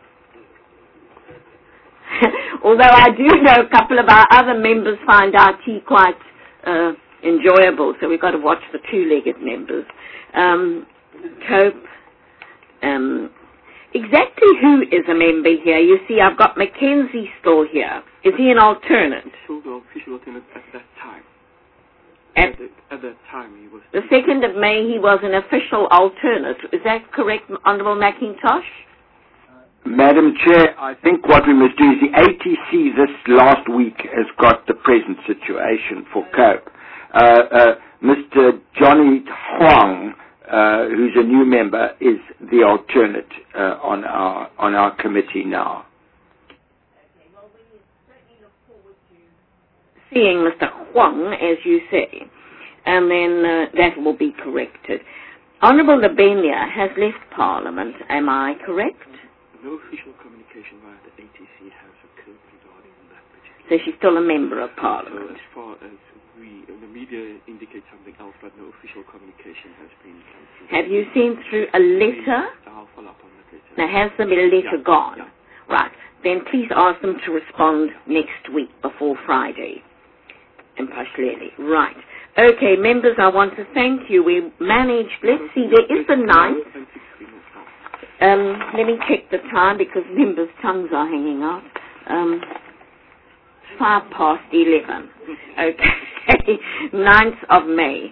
Although I do know a couple of our other members find our tea quite uh, enjoyable, so we've got to watch the two-legged members. Um, Cope. Um, exactly who is a member here? You see, I've got Mackenzie still here. Is he an alternate? So the official alternate at that time. At, at, the, at that time, he was. The second of May, he was an official alternate. Is that correct, Honourable McIntosh? Madam Chair, I think what we must do is the A T C this last week has got the present situation for COPE. Uh, uh, Mister Johnny Huang, uh, who's a new member, is the alternate uh, on our on our committee now. Okay, well, we certainly look forward to seeing Mister Huang, as you say, and then uh, that will be corrected. Honourable Labenia has left Parliament, am I correct? No official communication via the A T C has occurred regarding that particular. So she's still a member of Parliament. So as far as we, the media indicates something else, but no official communication has been come through. Have you seen through a letter? I'll follow up on that later. Now, has the letter yeah. gone? Yeah. Right. Then please ask them to respond next week before Friday. Impartially. Right. Okay, members, I want to thank you. We managed, let's see, there is the ninth. Um, let me check the time because members' tongues are hanging out. Um, five past eleven. Okay. ninth of May.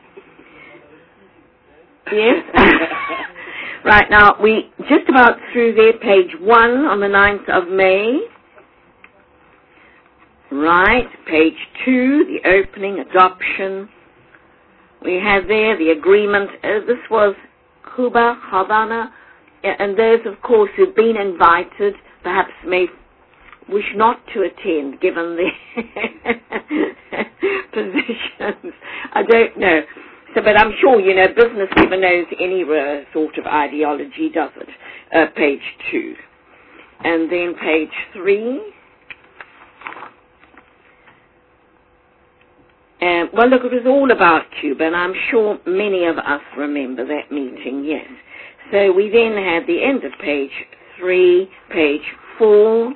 Yes? Right, now, we just about through there, page one on the ninth of May. Right, page two, the opening, adoption. We have there the agreement. Uh, this was Cuba, Havana, and those, of course, who've been invited perhaps may wish not to attend, given their positions. I don't know. So, but I'm sure, you know, business never knows any uh, sort of ideology, does it? Uh, page two. And then page three. Uh, well, look, it was all about Cuba, and I'm sure many of us remember that meeting, yes. So we then had the end of page three, page four,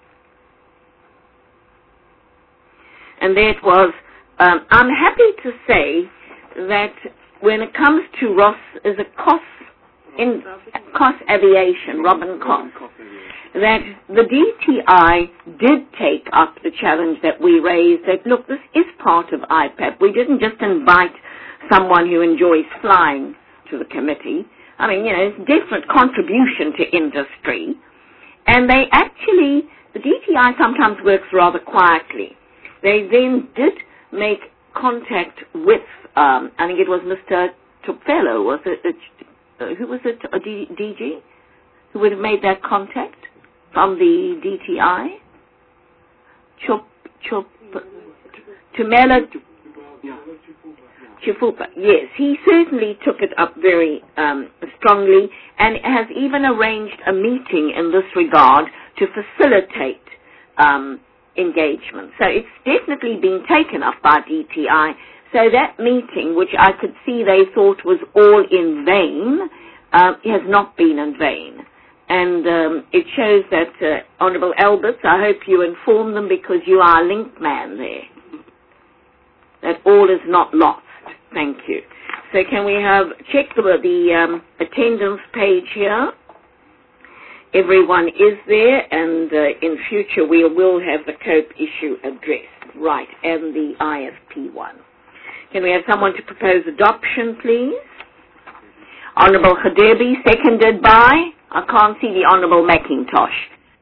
and that was, um, I'm happy to say that when it comes to Ross, is a Koss, in Koss Aviation, Robin Koss, that the D T I did take up the challenge that we raised, that, look, this is part of I P A P. We didn't just invite someone who enjoys flying to the committee. I mean, you know, it's a different contribution to industry. And they actually, the D T I sometimes works rather quietly. They then did make contact with, um, I think it was Mister Tupelo, was it, uh, who was it, a D G, who would have made that contact from the D T I? Chup, Chup, Tumela Chifupa, yes, he certainly took it up very um, strongly and has even arranged a meeting in this regard to facilitate um, engagement. So it's definitely been taken up by D T I. So that meeting, which I could see they thought was all in vain, uh, has not been in vain. And um, it shows that, uh, Honourable Alberts, I hope you inform them because you are a link man there, that all is not lost. Thank you. So can we have, check the, the um, attendance page here. Everyone is there, and uh, in future we will have the COPE issue addressed. Right, and the I S P one. Can we have someone to propose adoption, please? Honourable Khadebi, seconded by? I can't see the Honourable McIntosh.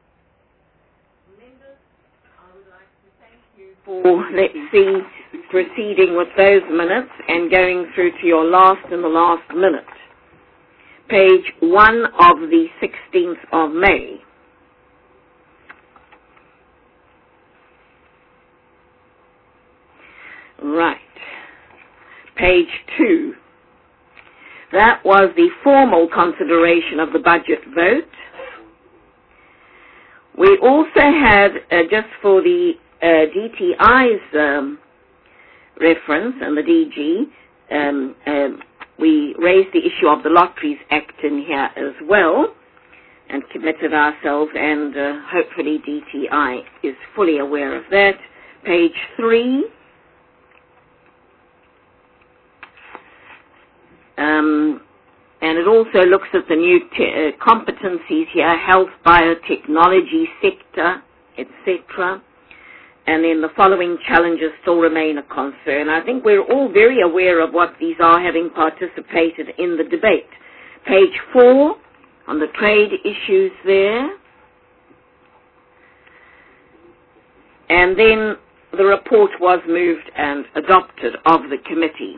For, let's see, proceeding with those minutes and going through to your last and the last minute. Page one of the sixteenth of May. Right. Page two. That was the formal consideration of the budget vote. We also had, uh, just for the uh, D T I's um, reference and the D G, um, um, we raised the issue of the Lotteries Act in here as well and committed ourselves, and uh, hopefully D T I is fully aware of that. Page three. Um, and it also looks at the new t- uh, competencies here, health, biotechnology sector, et cetera. And then the following challenges still remain a concern. I think we're all very aware of what these are, having participated in the debate. Page four, on the trade issues there. And then the report was moved and adopted of the committee.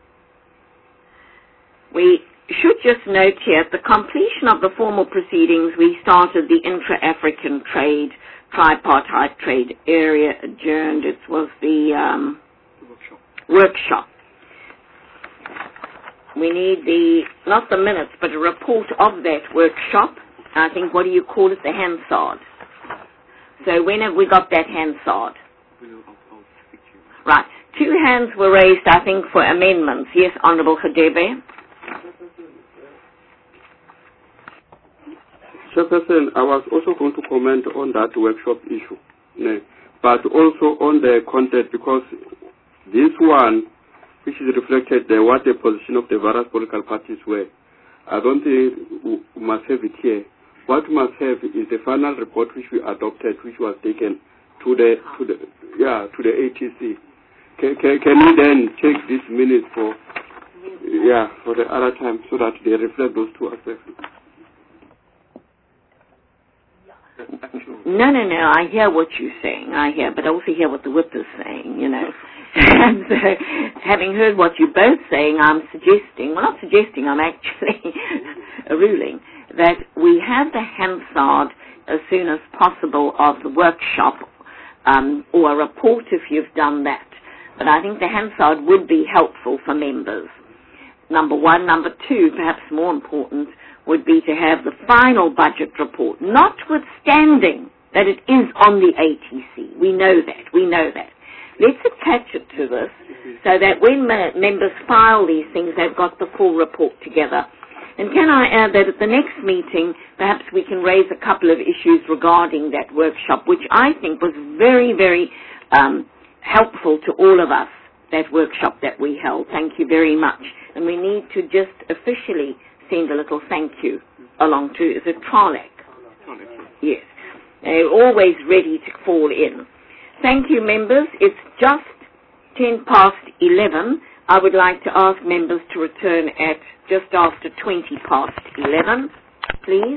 We should just note here, at the completion of the formal proceedings, we started the intra-African trade, tripartite trade area adjourned. It was the um, workshop. workshop. We need the, not the minutes, but a report of that workshop. I think, what do you call it, the Hansard. So when have we got that Hansard? Right. Two hands were raised, I think, for amendments. Yes, Honourable Khadebe. Chairperson, I was also going to comment on that workshop issue, yeah, but also on the content, because this one, which is reflected there, what the position of the various political parties were, I don't think we must have it here. What we must have is the final report which we adopted, which was taken to the to the yeah to the A T C. Can, can, can we then take this minute for yeah for the other time so that they reflect those two aspects? No, no, no, I hear what you're saying, I hear, but I also hear what the whip is saying, you know. And so, having heard what you're both saying, I'm suggesting, well not suggesting, I'm actually ruling, that we have the Hansard as soon as possible of the workshop, um, or a report if you've done that. But I think the Hansard would be helpful for members. Number one. Number two, perhaps more important, would be to have the final budget report, notwithstanding that it is on the A T C. We know that. We know that. Let's attach it to this so that when members file these things, they've got the full report together. And can I add that at the next meeting, perhaps we can raise a couple of issues regarding that workshop, which I think was very, very um, helpful to all of us, that workshop that we held. Thank you very much. And we need to just officially send a little thank you along to, is it Tralek? Yes. They're always ready to fall in. Thank you, members. It's just ten past eleven. I would like to ask members to return at just after twenty past eleven, please.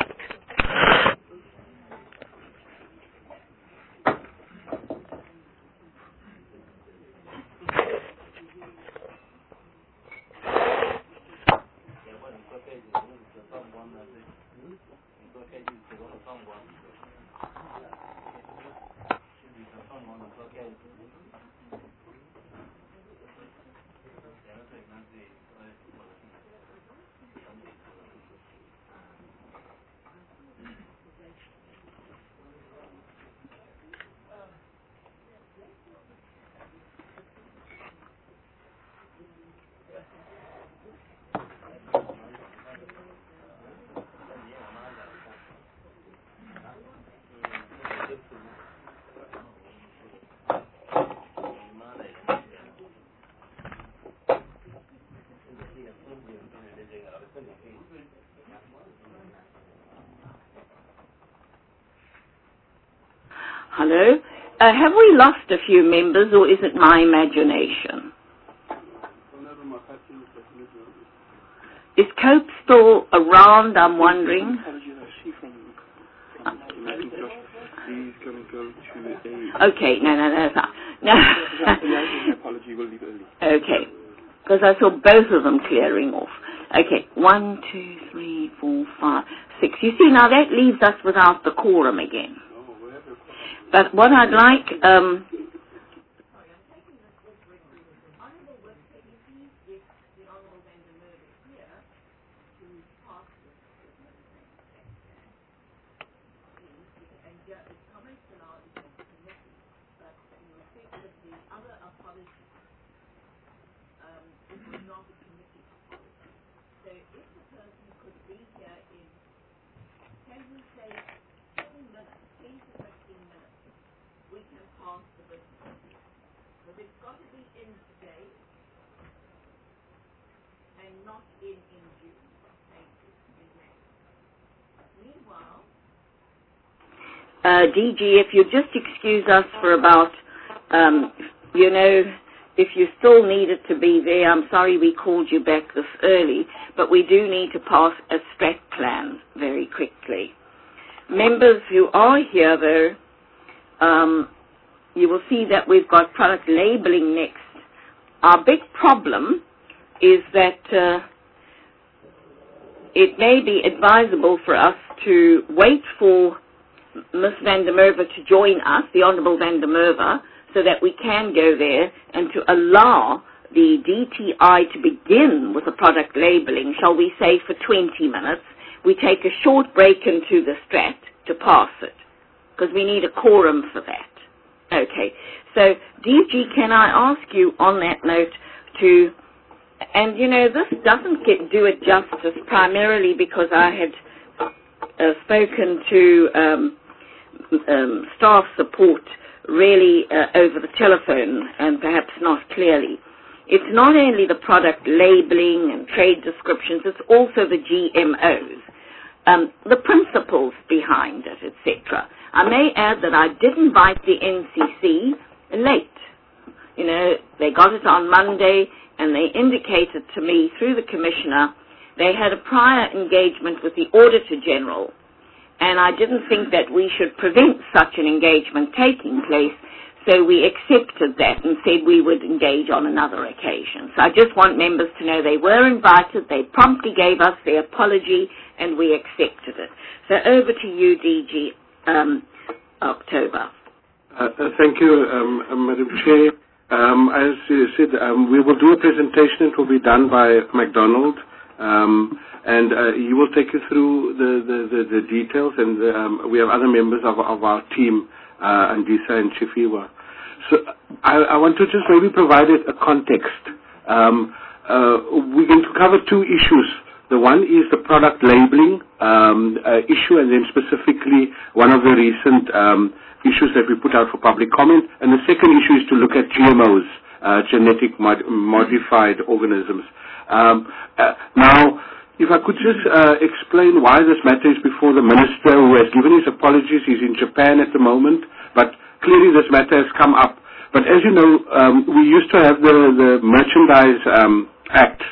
Hello? Uh, have we lost a few members, or is it my imagination? is Cope still around, I'm wondering? Okay, no, no, no, no. Apology, we'll leave early. Okay, because I saw both of them clearing off. Okay, one, two, three, four, five, six. You see, now that leaves us without the quorum again. But what I'd like... Um, Uh, D G, if you just excuse us for about, um, you know, if you still needed to be there, I'm sorry we called you back this early, but we do need to pass a strat plan very quickly. Members who are here, though, um, you will see that we've got product labeling next. Our big problem is that uh, it may be advisable for us to wait for Miss Van der Merwe to join us, the Honourable Van der Merwe, so that we can go there and to allow the D T I to begin with the product labeling, shall we say, for twenty minutes. We take a short break into the strat to pass it, because we need a quorum for that. Okay, so D G, can I ask you on that note to, and you know, this doesn't get, do it justice primarily because I had uh, spoken to um, um, staff support really uh, over the telephone and perhaps not clearly. It's not only the product labeling and trade descriptions, it's also the G M Os, um, the principles behind it, et cetera. I may add that I did invite the N C C late. You know, they got it on Monday and they indicated to me through the Commissioner they had a prior engagement with the Auditor General, and I didn't think that we should prevent such an engagement taking place, so we accepted that and said we would engage on another occasion. So I just want members to know they were invited, they promptly gave us their apology, and we accepted it. So over to you, D G, um, October. Uh, uh, thank you, um, uh, Madam Chair. Um, as you said, um, we will do a presentation. It will be done by MacDonald. Um, and uh, he will take you through the, the, the, the details, and um, we have other members of, of our team, uh, Andisa and Chifiwa. So I, I want to just maybe provide it a context. Um, uh, we're going to cover two issues. The one is the product labeling um, uh, issue, and then specifically one of the recent um, issues that we put out for public comment. And the second issue is to look at G M Os, uh, genetic mod modified organisms. Um, uh, now, if I could just uh, explain why this matter is before the Minister, who has given his apologies. He's in Japan at the moment, but clearly this matter has come up. But as you know, um, we used to have the, the Merchandise um, Act,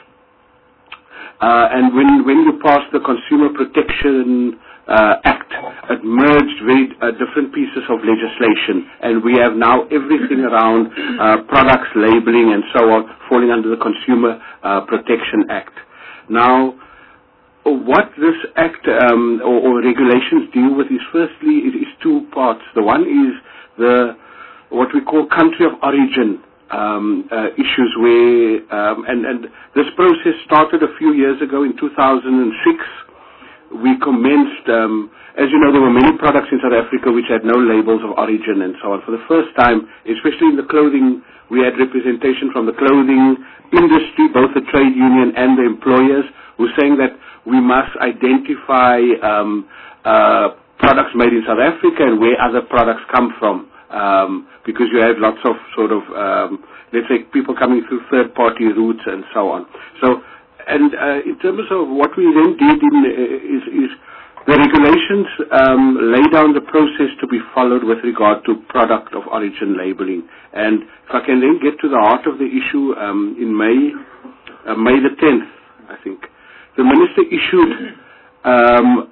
uh, and when, when you passed the Consumer Protection uh, Act, it merged very uh, different pieces of legislation, and we have now everything around uh, products, labeling, and so on, falling under the Consumer uh, Protection Act. Now, what this act um, or, or regulations deal with is firstly, it is two parts. The one is the what we call country of origin um, uh, issues, where um, and, and this process started a few years ago in two thousand six. We commenced, um, as you know, there were many products in South Africa which had no labels of origin and so on. For the first time, especially in the clothing, we had representation from the clothing industry, both the trade union and the employers, who were saying that we must identify um, uh, products made in South Africa and where other products come from, um, because you have lots of sort of, um, let's say, people coming through third-party routes and so on. So, and uh, in terms of what we then did in, uh, is, is the regulations um, lay down the process to be followed with regard to product of origin labeling. And if I can then get to the heart of the issue, um, in May, uh, May the tenth, I think, the minister issued um,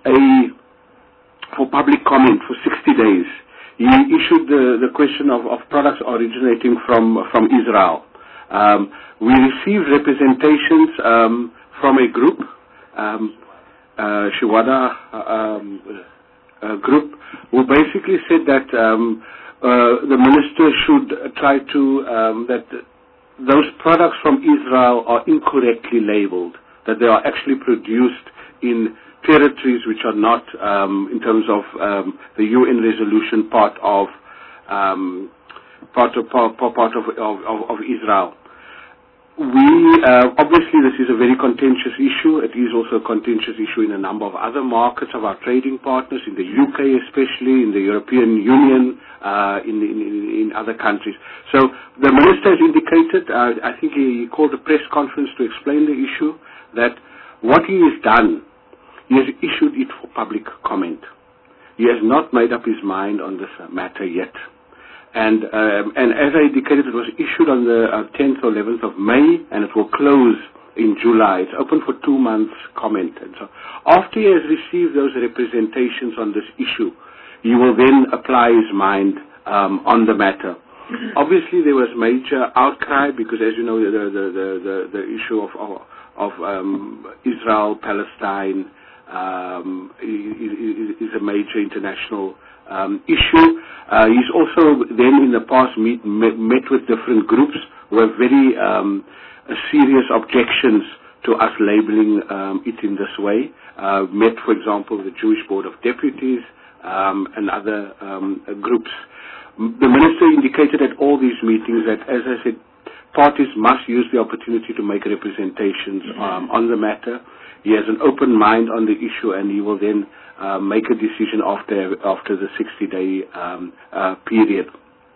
a, for public comment for sixty days, he issued the, the question of, of products originating from, from Israel. Um, we received representations um, from a group, um, uh, Shiwada um, uh, group, who basically said that um, uh, the minister should try to, um, that those products from Israel are incorrectly labeled, that they are actually produced in territories which are not, um, in terms of um, the U N resolution, part of um, part of part, part of, of, of Israel. We uh, obviously this is a very contentious issue. It is also a contentious issue in a number of other markets of our trading partners, in the U K especially, in the European Union, uh, in, in, in other countries. So the minister has indicated, uh, I think he called a press conference to explain the issue, that what he has done, he has issued it for public comment. He has not made up his mind on this matter yet. And, um, and as I indicated, it was issued on the uh, tenth or eleventh of May, and it will close in July. It's open for two months comment. And so after he has received those representations on this issue, he will then apply his mind um, on the matter. Obviously, there was major outcry because, as you know, the, the, the, the, the issue of, of, of um, Israel, Palestine, um, is, is a major international Um, issue. Uh, he's also then in the past meet, met, met with different groups who have very um, uh, serious objections to us labeling um, it in this way. Uh, met, for example, the Jewish Board of Deputies um, and other um, uh, groups. The minister indicated at all these meetings that, as I said, parties must use the opportunity to make representations um, on the matter. He has an open mind on the issue, and he will then Uh, make a decision after after the sixty-day um, uh, period.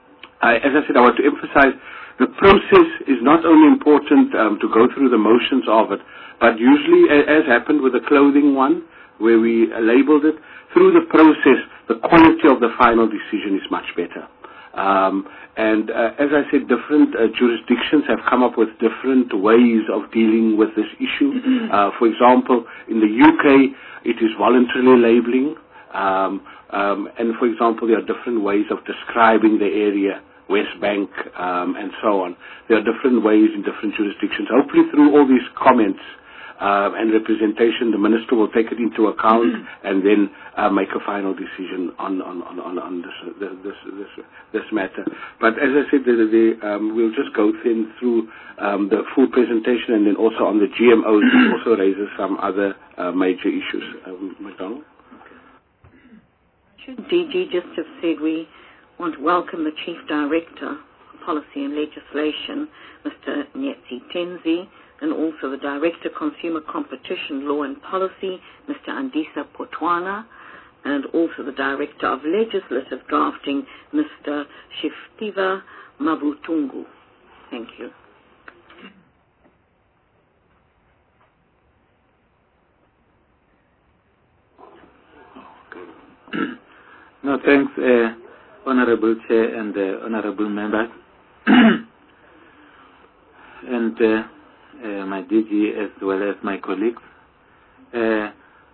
I, as I said, I want to emphasize the process is not only important um, to go through the motions of it, but usually, as happened with the clothing one, where we labeled it, through the process, the quality of the final decision is much better. Um, and uh, as I said, different uh, jurisdictions have come up with different ways of dealing with this issue. Uh, for example, in the U K, it is voluntarily labeling. Um, um, and for example, there are different ways of describing the area, West Bank, um, and so on. There are different ways in different jurisdictions. Hopefully, through all these comments uh, and representation, the minister will take it into account and then uh, make a final decision on on on on, on this, this this this matter. But as I said, the, the, um, we'll just go thin through um, the full presentation, and then also on the G M Os, it also raises some other uh, major issues. Um, McDonald? Should D G just have said we want to welcome the Chief Director of Policy and Legislation, Mister Nyetsi Tenzi, and also the Director Consumer Competition Law and Policy, Mister Andisa Potwana, and also the Director of Legislative Drafting, Mister Shiftiva Mabutungu. Thank you. No, thanks, uh, Honorable Chair and uh, Honorable Members, and uh, uh, my D G as well as my colleagues. Uh,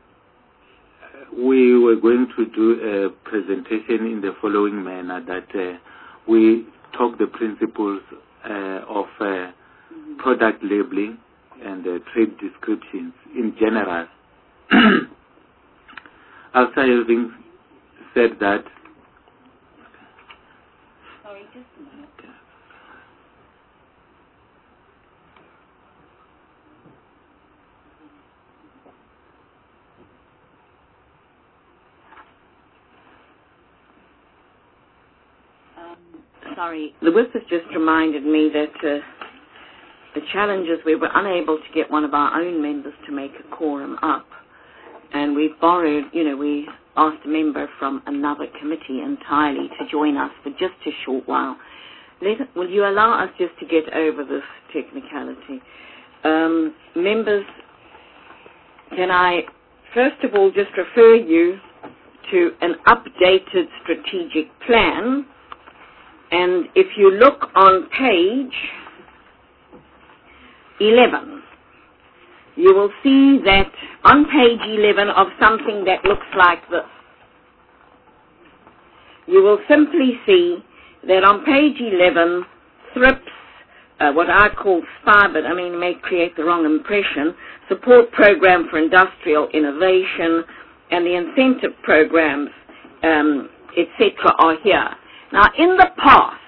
we were going to do a presentation in the following manner, that uh, we talk the principles uh, of uh, product labeling and uh, trade descriptions in general. After having said that, Sorry, just a minute. Um, sorry, the whip has just reminded me that uh, the challenges, we were unable to get one of our own members to make a quorum up. And we borrowed, you know, we asked a member from another committee entirely to join us for just a short while. Let, will you allow us just to get over this technicality? Um, members, can I first of all just refer you to an updated strategic plan? And if you look on page eleven, you will see that on page eleven of something that looks like this, you will simply see that on page eleven, THRIPS, uh, what I call S P I, but I mean it may create the wrong impression, Support Program for Industrial Innovation, and the incentive programs, um, et cetera, are here. Now, in the past,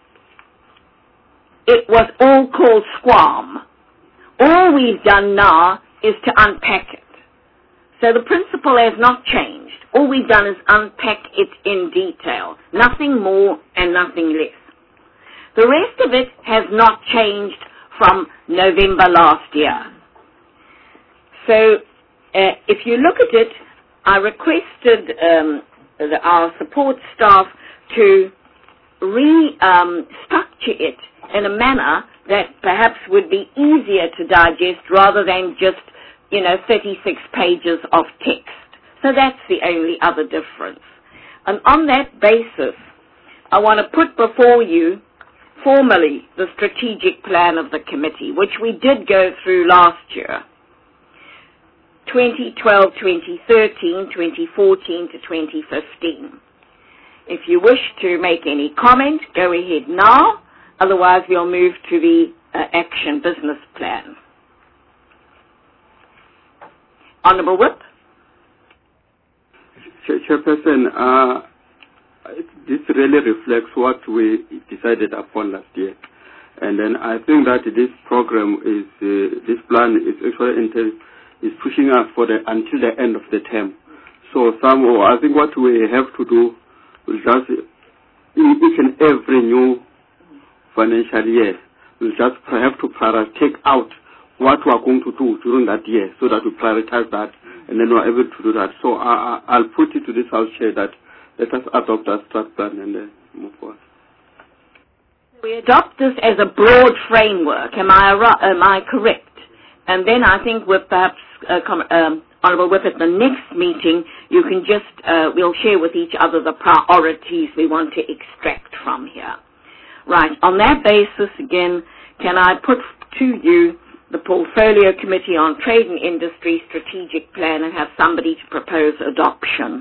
it was all called SQUAM. All we've done now is to unpack it. So the principle has not changed. All we've done is unpack it in detail. Nothing more and nothing less. The rest of it has not changed from November last year. So uh, if you look at it, I requested um, the, our support staff to restructure um, it in a manner that perhaps would be easier to digest rather than just, you know, thirty-six pages of text. So that's the only other difference. And on that basis, I want to put before you formally the strategic plan of the committee, which we did go through last year, twenty twelve, twenty thirteen, twenty fourteen to twenty fifteen. If you wish to make any comment, go ahead now. Otherwise, we'll move to the uh, action business plan. Honourable Whip. Chairperson, uh, this really reflects what we decided upon last year. And then I think that this program is, uh, this plan is actually inter- is pushing us for the, until the end of the term. So some, I think what we have to do is just, in each and every new financial year, we'll just have to prioritize, take out what we are going to do during that year so that we prioritize that and then we're able to do that. So I, I, I'll put it to this House Chair that let us adopt our strat plan and then move forward. We adopt this as a broad framework. Am I, am I correct? And then I think with perhaps uh, um, Honourable Whip at the next meeting, you can just, uh, we'll share with each other the priorities we want to extract from here. Right, on that basis, again, can I put to you the Portfolio Committee on Trade and Industry Strategic Plan and have somebody to propose adoption?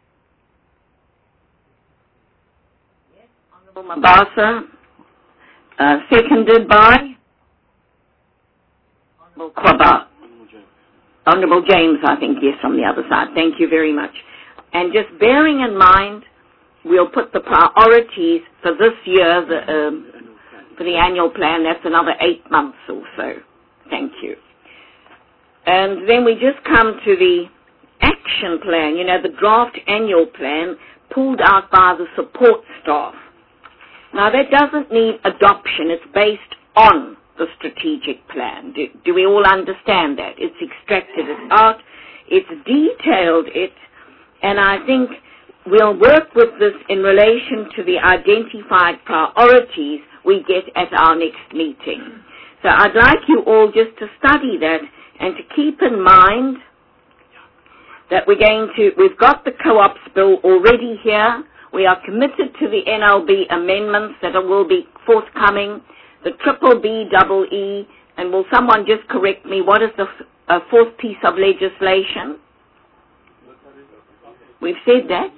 Yes, Honourable Mabasa, uh, seconded by Honourable Kwaba. Honourable James, I think, yes, from the other side. Thank you very much. And just bearing in mind, we'll put the priorities for this year, the, um, for the annual plan. That's another eight months or so. Thank you. And then we just come to the action plan, you know, the draft annual plan pulled out by the support staff. Now, that doesn't need adoption. It's based on the strategic plan. Do, do we all understand that? It's extracted it out. It's detailed it. And I think we'll work with this in relation to the identified priorities we get at our next meeting. So I'd like you all just to study that and to keep in mind that we're going to, we've got the co-ops bill already here. We are committed to the N L B amendments that will be forthcoming, the triple B double E, and will someone just correct me, what is the uh, fourth piece of legislation? We've said that.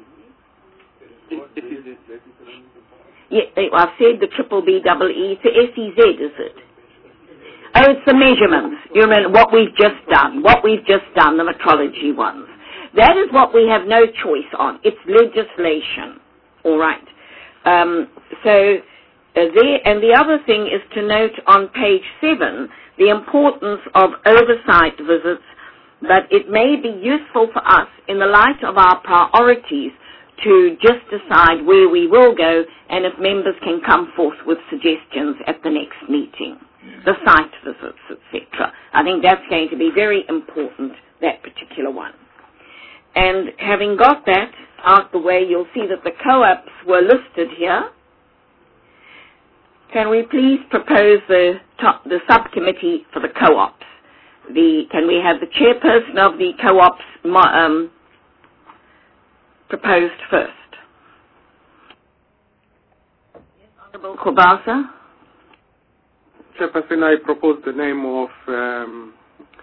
Yeah, I've said the triple B double E. It's the S E Z, is it? Oh, it's the measurements. You remember what we've just done, what we've just done, the metrology ones. That is what we have no choice on. It's legislation. All right. Um, so uh, there, and the other thing is to note on page seven the importance of oversight visits, but it may be useful for us in the light of our priorities to just decide where we will go and if members can come forth with suggestions at the next meeting, the site visits, et cetera. I think that's going to be very important, that particular one. And having got that out the way, you'll see that the co-ops were listed here. Can we please propose the, top, the subcommittee for the co-ops? The, can we have the chairperson of the co-ops um, proposed first? Yes, Honourable Kobasa. Chairperson, I propose the name of um,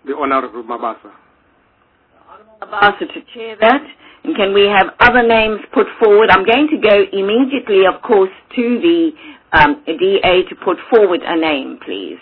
the Honorable Mabasa. Mabasa to chair that. And can we have other names put forward? I'm going to go immediately, of course, to the um, D A to put forward a name, please.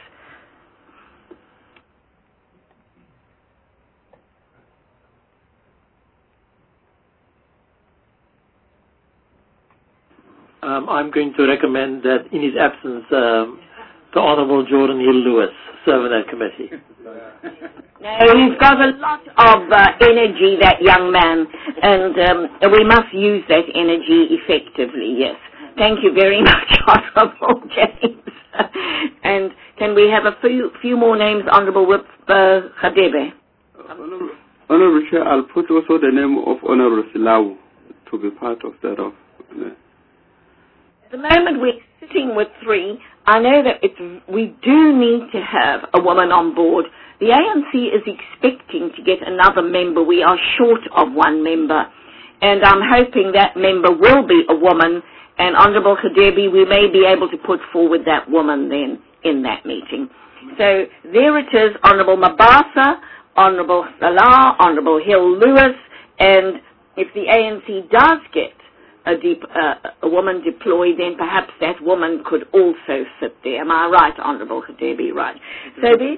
Um, I'm going to recommend that in his absence, um, the Honourable Jordan Hill-Lewis serve in that committee. No, he's got a lot of uh, energy, that young man, and um, we must use that energy effectively, yes. Thank you very much, Honourable James. And can we have a few, few more names, Honourable Whip uh, Khadebe? Honourable, Honourable Chair, I'll put also the name of Honourable Silau to be part of that. Of, uh, At the moment we're sitting with three. I know that it's, we do need to have a woman on board. The A N C is expecting to get another member. We are short of one member. And I'm hoping that member will be a woman. And Honourable Khadebe, we may be able to put forward that woman then in that meeting. So there it is, Honourable Mabasa, Honourable Salah, Honourable Hill-Lewis, and if the A N C does get a, deep, uh, a woman deployed, then perhaps that woman could also sit there. Am I right, Honourable Khadebe? Right. So the...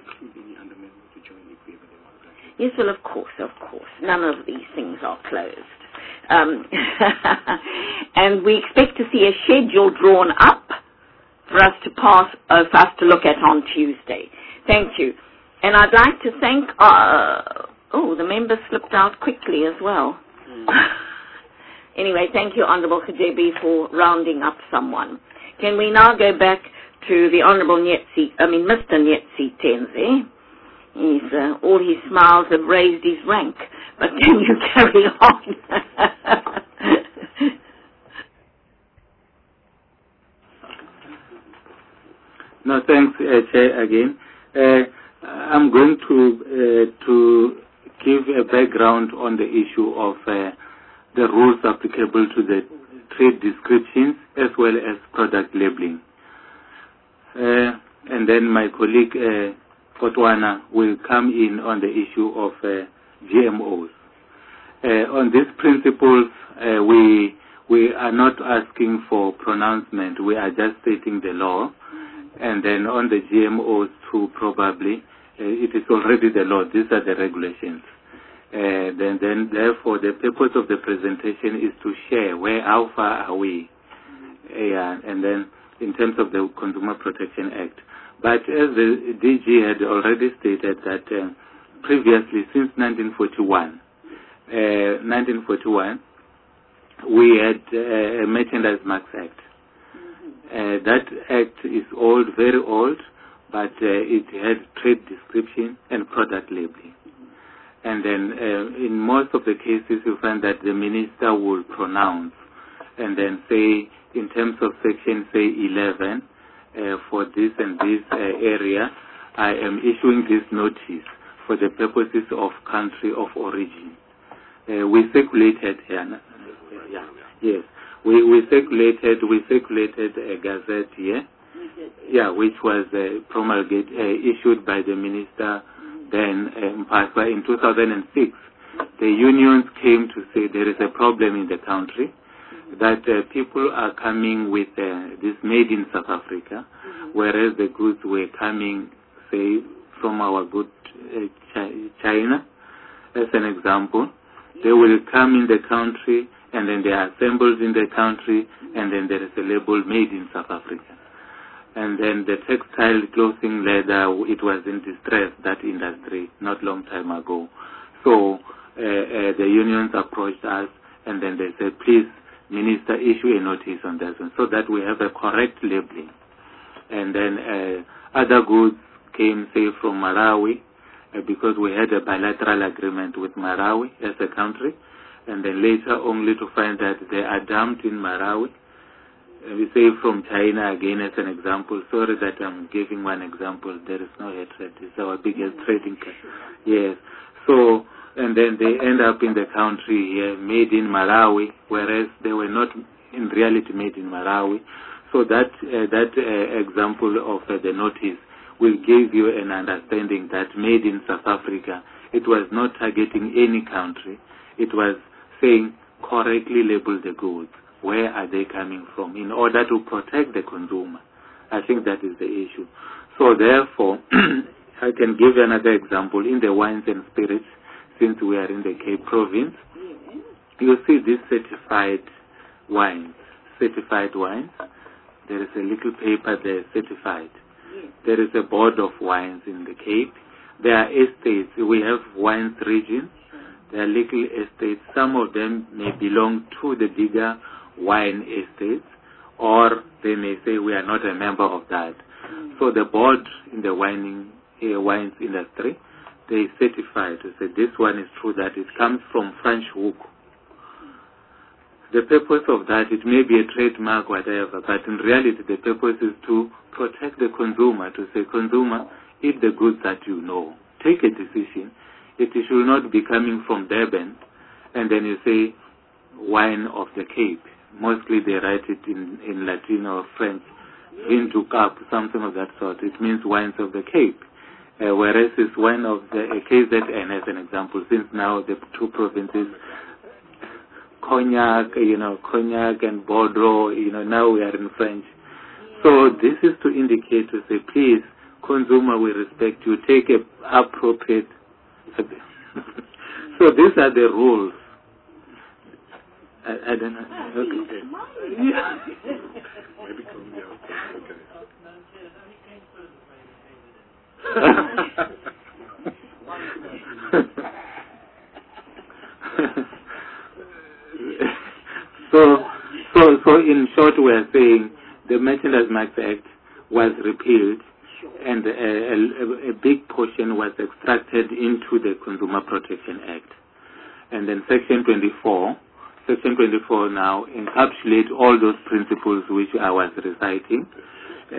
Yes, well, of course, of course. None of these things are closed. Um, and we expect to see a schedule drawn up for us to pass, uh, for us to look at on Tuesday. Thank you. And I'd like to thank, uh, oh, the members slipped out quickly as well. Mm. Anyway, thank you, Honourable Khadebe, for rounding up someone. Can we now go back to the Honourable Nyetsi, I mean, Mister Nyetsi Tenze? He's, uh, all his smiles have raised his rank. But can you carry on? No, thanks, uh, Chair, again. Uh, I'm going to uh, to give a background on the issue of uh, the rules applicable to the trade descriptions as well as product labeling. Uh, and then my colleague, uh, Kotwana, will come in on the issue of uh, G M Os. Uh, on these principles, uh, we we are not asking for pronouncement. We are just stating the law. And then on the G M Os too, probably, uh, it is already the law. These are the regulations. Uh, then, then, therefore, the purpose of the presentation is to share where, how far are we, uh, and then in terms of the Consumer Protection Act. But as the D G had already stated that uh, previously, since nineteen forty-one, uh, nineteen forty-one, we had uh, a Merchandise Marks Act. Uh, that act is old, very old, but uh, it had trade description and product labeling. And then uh, in most of the cases, you find that the minister will pronounce and then say, in terms of section, say, eleven, uh, for this and this uh, area, I am issuing this notice for the purposes of country of origin. Uh, we circulated here. Yeah, yes. We, we circulated we circulated a gazette here, yeah, which was uh, promulgated, uh, issued by the minister then, uh, in two thousand six. The unions came to say there is a problem in the country, that uh, people are coming with uh, this made in South Africa, whereas the goods were coming, say, from our good uh, China, as an example. They will come in the country, and then they are assembled in the country, and then there is a label made in South Africa. And then the textile, clothing, leather, it was in distress, that industry, not long time ago. So uh, uh, the unions approached us, and then they said, please, Minister, issue a notice on that one, so that we have a correct labeling. And then uh, other goods came, say, from Malawi, uh, because we had a bilateral agreement with Malawi as a country, and then later only to find that they are dumped in Malawi. Uh, we say from China, again as an example. Sorry that I'm giving one example. There is no hatred. It's our biggest trading country. Yes. So, and then they end up in the country here, made in Malawi, whereas they were not in reality made in Malawi. So that uh, that uh, example of uh, the notice, will give you an understanding that made in South Africa, it was not targeting any country. It was saying correctly label the goods. Where are they coming from in order to protect the consumer? I think that is the issue. So therefore, I can give another example. In the wines and spirits, since we are in the Cape Province, you see these certified wines. Certified wines. There is a little paper there, certified. There is a board of wines in the Cape. There are estates. We have wines regions. There are little estates. Some of them may belong to the bigger wine estates, or they may say we are not a member of that. So the board in the wining, uh, wines industry, they certify to say this one is true, that it comes from French Hook. The purpose of that, it may be a trademark, whatever, but in reality the purpose is to protect the consumer, to say, consumer, eat the goods that you know. Take a decision. It should not be coming from Durban, and then you say, wine of the Cape. Mostly they write it in, in Latin or French, vin du Cap, something of that sort. It means wines of the Cape. Uh, whereas it's wine of the uh, K Z N as an example, since now the two provinces, Cognac, you know, Cognac and Bordeaux, you know, now we are in French. So this is to indicate, to say, please, consumer, we respect you, take a appropriate. So these are the rules. I, I don't know. Okay. Maybe Colombia. so, so, so in short, we are saying the Merchandise Marks Act was repealed, and a, a, a big portion was extracted into the Consumer Protection Act. And then Section twenty-four, Section twenty-four now encapsulates all those principles which I was reciting. Uh,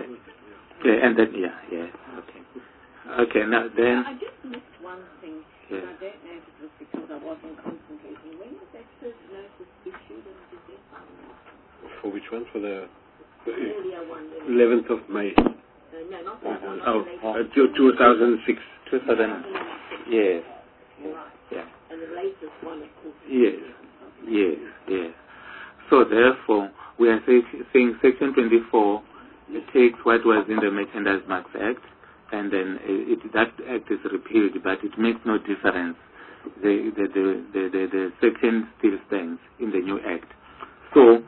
and then, yeah, yeah, okay. Okay, now then... I just missed one thing, yeah. and I don't know if it was because I wasn't concentrating. When was that first notice issued and did they find it? For which one? For the earlier one? eleventh of May. Uh, no, not that one. Oh, uh, two thousand six. two thousand six. Yes. Right. Yeah. And the latest one, of course. Yes. Yes, yes. So therefore, we are say, saying Section twenty-four it takes what was in the Merchandise Marks Act, and then it, that act is repealed, but it makes no difference. The the, the, the, the, the section still stands in the new act. So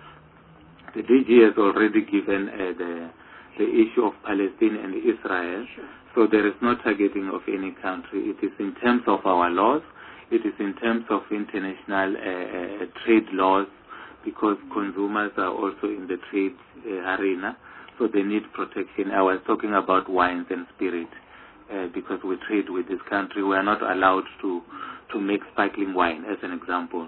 the D G has already given uh, the the issue of Palestine and Israel. So there is no targeting of any country. It is in terms of our laws. It is in terms of international uh, uh, trade laws, because consumers are also in the trade uh, arena. So they need protection. I was talking about wines and spirit, uh, because we trade with this country. We are not allowed to, to make sparkling wine, as an example.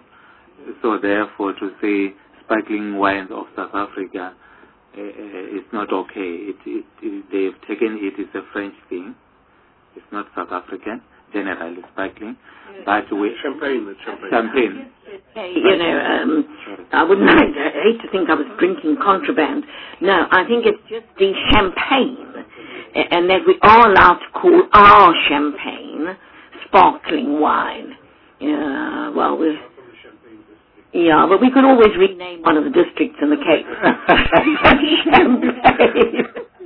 So therefore, to say sparkling wines of South Africa uh, is not okay. It, it, it, they've taken it as a French thing. It's not South African, generally sparkling. But we champagne, champagne. Champagne. Hey, you know, um, I wouldn't like, I hate to think I was drinking contraband. No, I think it's just the champagne, and that we are allowed to call our champagne sparkling wine. Yeah, well, we yeah, but we could always rename one of the districts in the Cape. Champagne.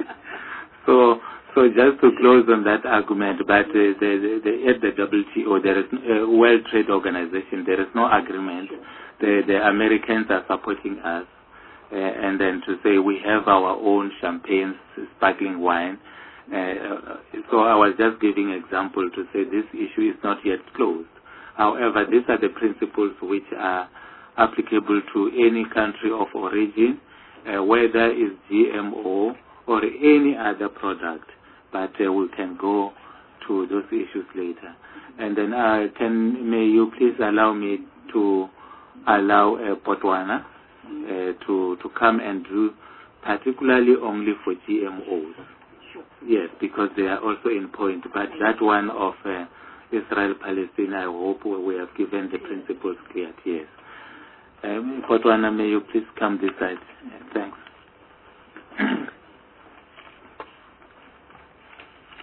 So. So just to close on that argument, but uh, the, the, the, at the W T O, there is a World Trade Organization, there is no agreement. The, the Americans are supporting us, uh, and then to say we have our own champagne, sparkling wine. Uh, so I was just giving an example to say this issue is not yet closed. However, these are the principles which are applicable to any country of origin, uh, whether it's G M O or any other product. But uh, we can go to those issues later. And then uh, can may you please allow me to allow uh, Botswana uh, to to come and do particularly only for G M Os. Yes, because they are also in point. But that one of uh, Israel Palestine, I hope we have given the principles clear. Yes. Um, Botswana, may you please come this side. Thanks.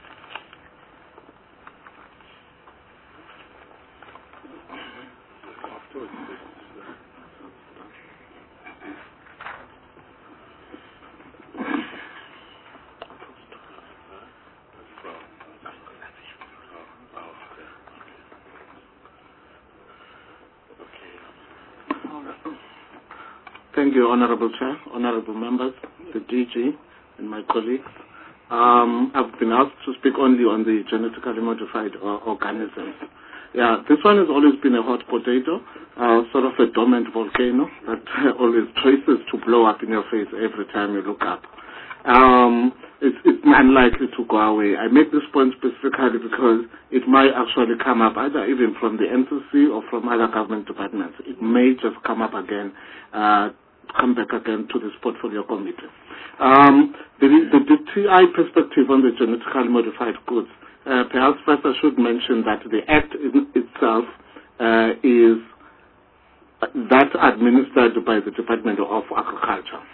thank you, Honorable Chair, Honorable Members, the D G, and my colleagues. Um, I've been asked to speak only on the genetically modified uh, organisms. Yeah, this one has always been a hot potato, uh, sort of a dormant volcano that always traces to blow up in your face every time you look up. Um, it's, it's unlikely to go away. I make this point specifically because it might actually come up either even from the N C C or from other government departments. It may just come up again, uh, come back again to this portfolio committee. Um, the, the, the T I perspective on the genetically modified goods, uh, perhaps first I should mention that the Act in itself uh, is that administered by the Department of Agriculture.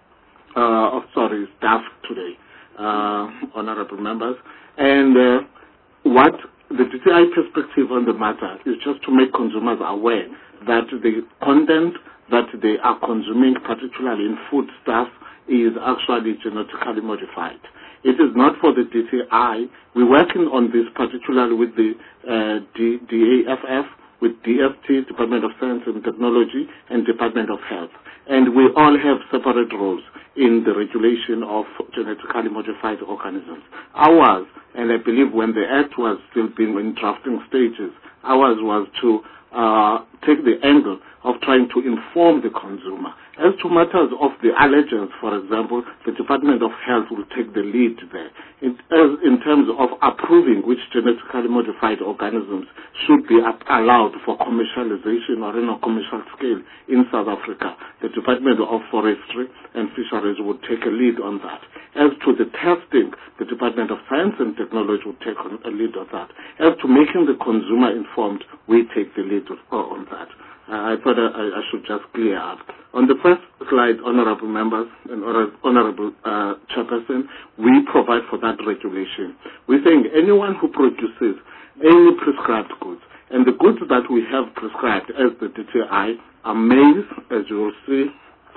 Uh, of sorry, staff today, uh, honorable members. And uh, what the D T I perspective on the matter is just to make consumers aware that the content that they are consuming, particularly in foodstuffs, is actually genetically modified. It is not for the D T I. We're working on this particularly with the uh, D A F F, with D S T, Department of Science and Technology, and Department of Health. And we all have separate roles in the regulation of genetically modified organisms. Ours, and I believe when the Act was still being in drafting stages, ours was to uh, take the angle of trying to inform the consumer. As to matters of the allergens, for example, the Department of Health will take the lead there. In, as, in terms of approving which genetically modified organisms should be up, allowed for commercialization or in a commercial scale in South Africa, the Department of Forestry and Fisheries would take a lead on that. As to the testing, the Department of Science and Technology would take on, a lead on that. As to making the consumer informed, we take the lead on that. Uh, I thought I, I should just clear up. On the first slide, honorable members and honorable uh, chairperson, we provide for that regulation. We're saying anyone who produces any prescribed goods, and the goods that we have prescribed as the D T I are maize, as you will see,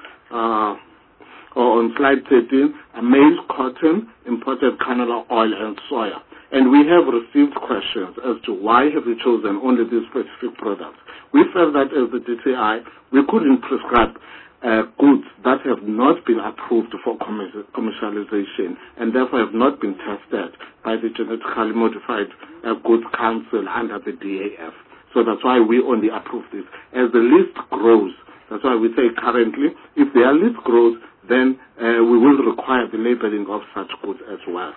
uh, or on slide thirteen, are maize, cotton, imported canola oil, and soya. And we have received questions as to why have we chosen only these specific products. We felt that as the D T I, we couldn't prescribe uh, goods that have not been approved for commercialization and therefore have not been tested by the Genetically Modified uh, Goods Council under the D A F. So that's why we only approve this. As the list grows, that's why we say currently, if their list grows, then uh, we will require the labeling of such goods as well.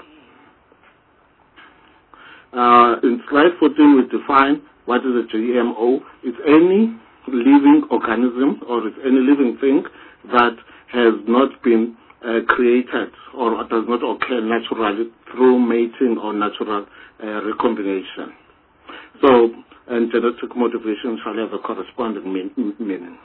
Uh, in slide fourteen, we define what is a G M O. It's any living organism or it's any living thing that has not been uh, created or does not occur naturally through mating or natural uh, recombination. So, and genetic modification shall have a corresponding mean, meaning.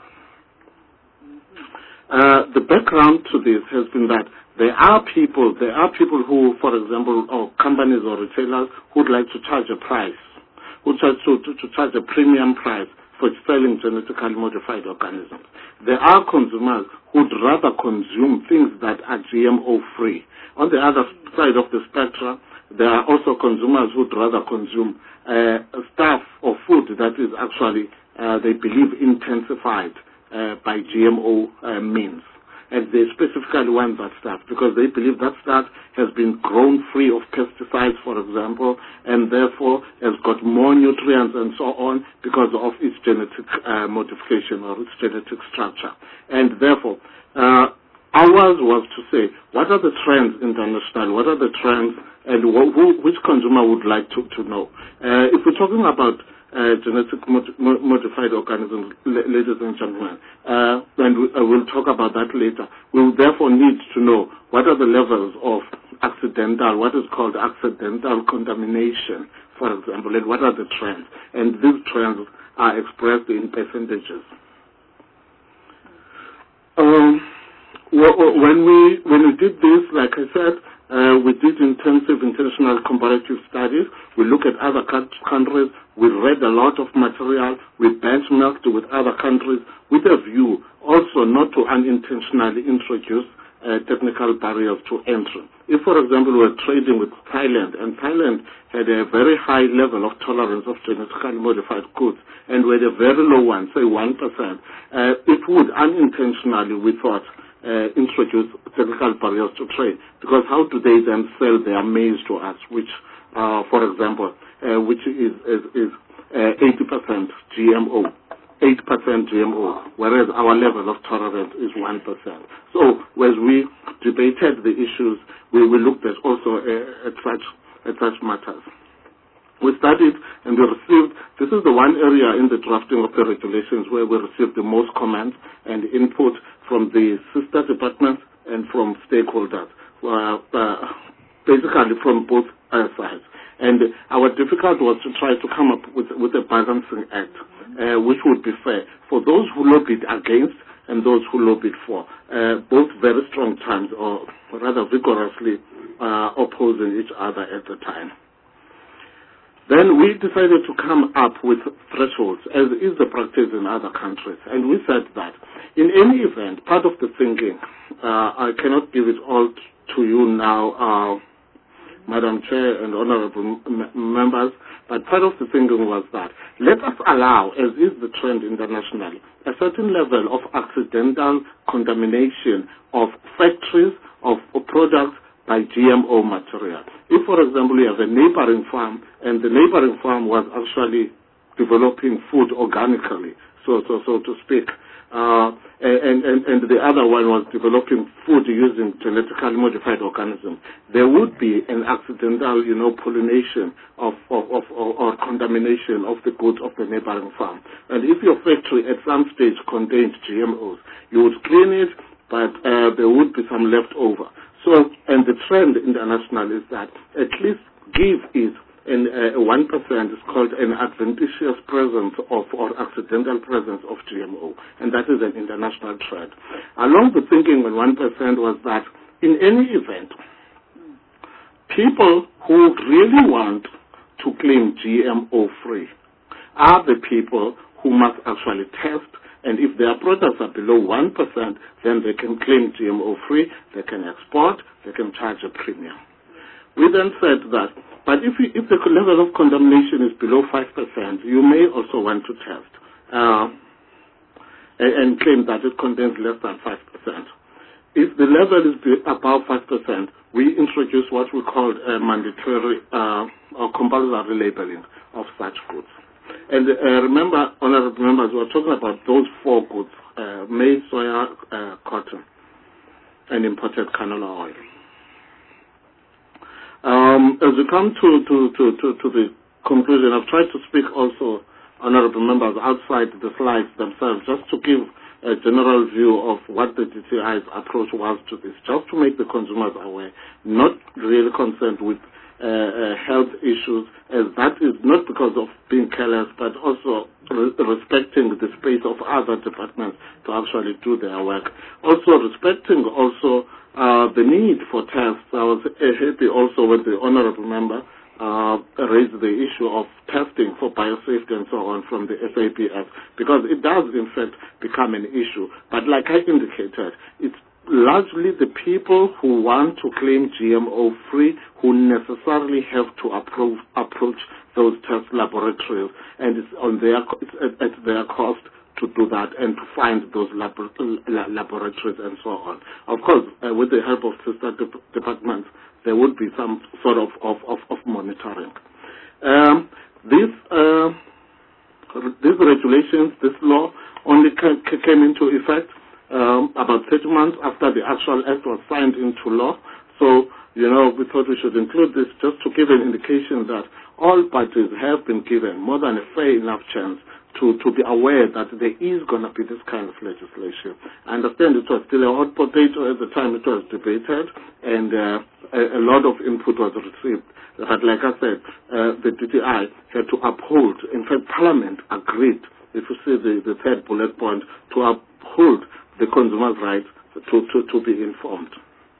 Uh, the background to this has been that there are people, there are people who, for example, or companies or retailers who would like to charge a price, who charge to, to, to charge a premium price for selling genetically modified organisms. There are consumers who would rather consume things that are G M O-free. On the other side of the spectrum, there are also consumers who would rather consume uh, stuff or food that is actually, uh, they believe, intensified uh, by G M O uh, means. And they specifically want that stuff because they believe that stuff has been grown free of pesticides, for example, and therefore has got more nutrients and so on because of its genetic uh, modification or its genetic structure. And therefore, uh, ours was to say, what are the trends internationally? What are the trends and wh who, which consumer would like to, to know? Uh, if we're talking about Uh, genetic mod modified organisms, ladies and gentlemen, uh, and we, uh, we'll talk about that later. We will therefore need to know what are the levels of accidental, what is called accidental contamination, for example, and what are the trends. And these trends are expressed in percentages. Um, when we when we did this, like I said, Uh, we did intensive international comparative studies. We look at other countries. We read a lot of material. We benchmarked with other countries with a view also not to unintentionally introduce uh, technical barriers to entry. If, for example, we're trading with Thailand, and Thailand had a very high level of tolerance of genetically modified goods, and with a very low one, say one percent, uh, it would unintentionally, we thought, uh, introduce technical barriers to trade. Because how do they then sell their maize to us, which, uh, for example, uh, which is, is, is uh, eighty percent G M O? eight percent G M O, whereas our level of tolerance is one percent. So, as we debated the issues, we, we looked at also uh, at, such, at such matters. We studied and we received, this is the one area in the drafting of the regulations where we received the most comments and input from the sister departments and from stakeholders, uh, uh, basically from both uh, sides. And our difficulty was to try to come up with, with a balancing act, uh, which would be fair for those who lobbied against and those who lobbied for, uh, both very strong times, or rather vigorously uh, opposing each other at the time. Then we decided to come up with thresholds, as is the practice in other countries. And we said that in any event, part of the thinking, uh, I cannot give it all to you now, uh, Madam Chair and honorable m- members, but part of the thinking was that let us allow, as is the trend internationally, a certain level of accidental contamination of factories, of, of products by G M O material. If, for example, you have a neighboring farm, and the neighboring farm was actually developing food organically, so, so, so to speak, Uh, and, and, and the other one was developing food using genetically modified organisms, there would be an accidental, you know, pollination of, of, of, of or contamination of the goods of the neighboring farm. And if your factory at some stage contained G M Os, you would clean it, but uh, there would be some left over. So, and the trend international is that at least give is and uh, one percent is called an adventitious presence of or accidental presence of G M O, and that is an international trend. Along the thinking when one percent was that in any event, people who really want to claim G M O free are the people who must actually test, and if their products are below one percent, then they can claim G M O free, they can export, they can charge a premium. We then said that, but if, you, if the level of contamination is below five percent, you may also want to test uh, and, and claim that it contains less than five percent. If the level is above five percent, we introduce what we call a mandatory uh, or compulsory labeling of such foods. And uh, remember, honorable members, we are talking about those four goods, uh, maize, soya, uh, cotton, and imported canola oil. Um, as we come to, to, to, to, to the conclusion, I've tried to speak also, honorable members, outside the slides themselves, just to give a general view of what the D T I's approach was to this, just to make the consumers aware, not really concerned with uh, uh, health issues, as that is not because of being careless, but also re- respecting the space of other departments to actually do their work. Also respecting also Uh, the need for tests. I was uh, happy also when the honorable member uh, raised the issue of testing for biosafety and so on from the S A B F, because it does in fact become an issue. But like I indicated, it's largely the people who want to claim G M O free who necessarily have to approve, approach those test laboratories, and it's on their it's at, at their cost to do that and to find those labor- laboratories and so on. Of course, uh, with the help of sister de- departments, there would be some sort of, of, of, of monitoring. Um, this, uh, these regulations, this law, only ca- came into effect um, about thirty months after the actual act was signed into law. So, you know, we thought we should include this just to give an indication that all parties have been given more than a fair enough chance to, to be aware that there is going to be this kind of legislation. I understand it was still a hot potato at the time it was debated, and uh, a, a lot of input was received. But like I said, uh, the D T I had to uphold, in fact, Parliament agreed, if you see the, the third bullet point, to uphold the consumer's right to, to, to be informed.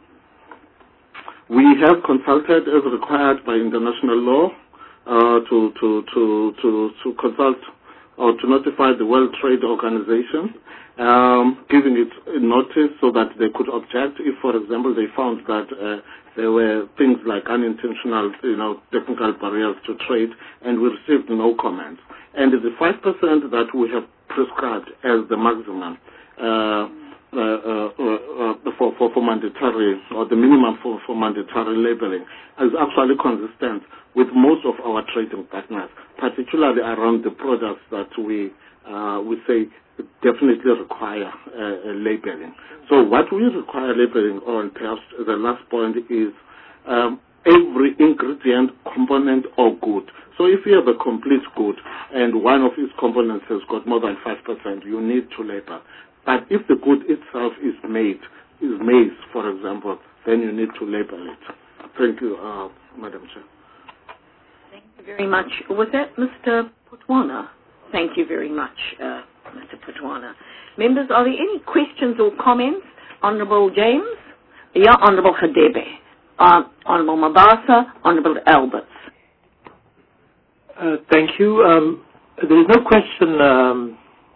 We have consulted as required by international law uh, to, to, to, to, to consult or to notify the World Trade Organization, um, giving it notice so that they could object if, for example, they found that uh, there were things like unintentional, you know, technical barriers to trade, and we received no comments. And the five percent that we have prescribed as the maximum uh, uh, uh, uh, for, for, for mandatory, or the minimum for, for mandatory labeling, is actually consistent with most of our trading partners, particularly around the products that we uh, we say definitely require uh, labeling. So what we require labeling on, perhaps the last point, is um, every ingredient, component, or good. So if you have a complete good and one of its components has got more than five percent, you need to label. But if the good itself is made, is maize, for example, then you need to label it. Thank you, uh, Madam Chair. Thank you very much. Was that Mister Putwana? Thank you very much, uh, Mister Putwana. Members, are there any questions or comments? Honourable James? Yeah, Honourable Hadebe. Uh, Honourable Mabasa, Honourable Alberts. Uh, thank you. Um, there is no question, um,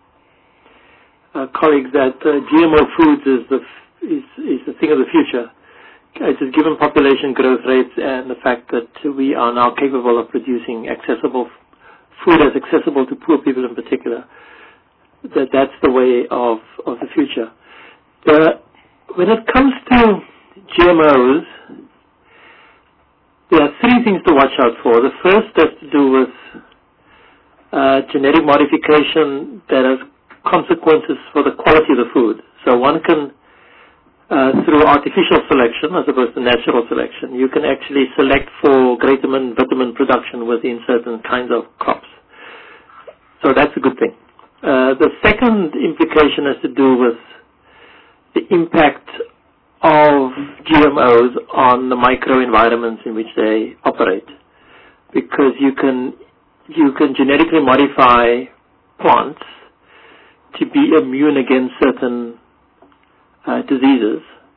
uh, colleagues, that uh, G M O foods is the f- is, is the thing of the future. It is given population growth rates and the fact that we are now capable of producing accessible food as accessible to poor people in particular, that that's the way of, of the future. The, when it comes to G M Os, there are three things to watch out for. The first has to do with uh, genetic modification that has consequences for the quality of the food. So one can, uh, through artificial selection as opposed to natural selection, you can actually select for greater vitamin production within certain kinds of crops. So that's a good thing. Uh, the second implication has to do with the impact of G M Os on the microenvironments in which they operate, because you can you can genetically modify plants to be immune against certain uh, diseases,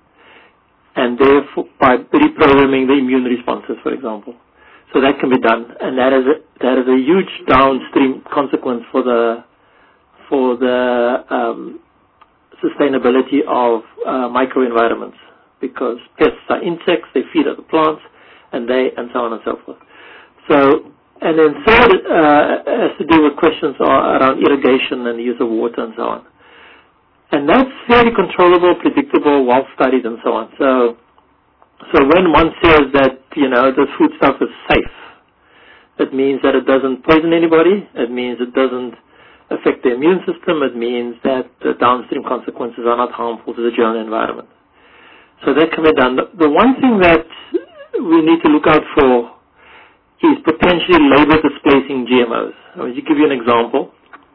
and therefore by reprogramming the immune responses, for example. So that can be done, and that is a, that is a huge downstream consequence for the for the um, sustainability of uh, microenvironments, because pests are insects, they feed other plants, and they and so on and so forth. So, and then third uh, has to do with questions around irrigation and the use of water and so on. And that's very controllable, predictable, well studied, and so on. So, so when one says that, you know, the food stuff is safe, it means that it doesn't poison anybody. It means it doesn't affect the immune system. It means that the downstream consequences are not harmful to the general environment. So that can be done. The, the one thing that we need to look out for is potentially labor displacing G M Os. I mean, to give you an example,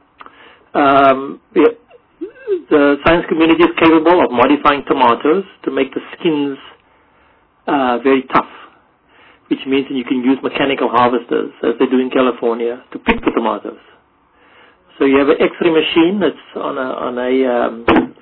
um, the, the science community is capable of modifying tomatoes to make the skins uh, very tough, which means that you can use mechanical harvesters, as they do in California, to pick the tomatoes. So you have an X-ray machine that's on a, on a um,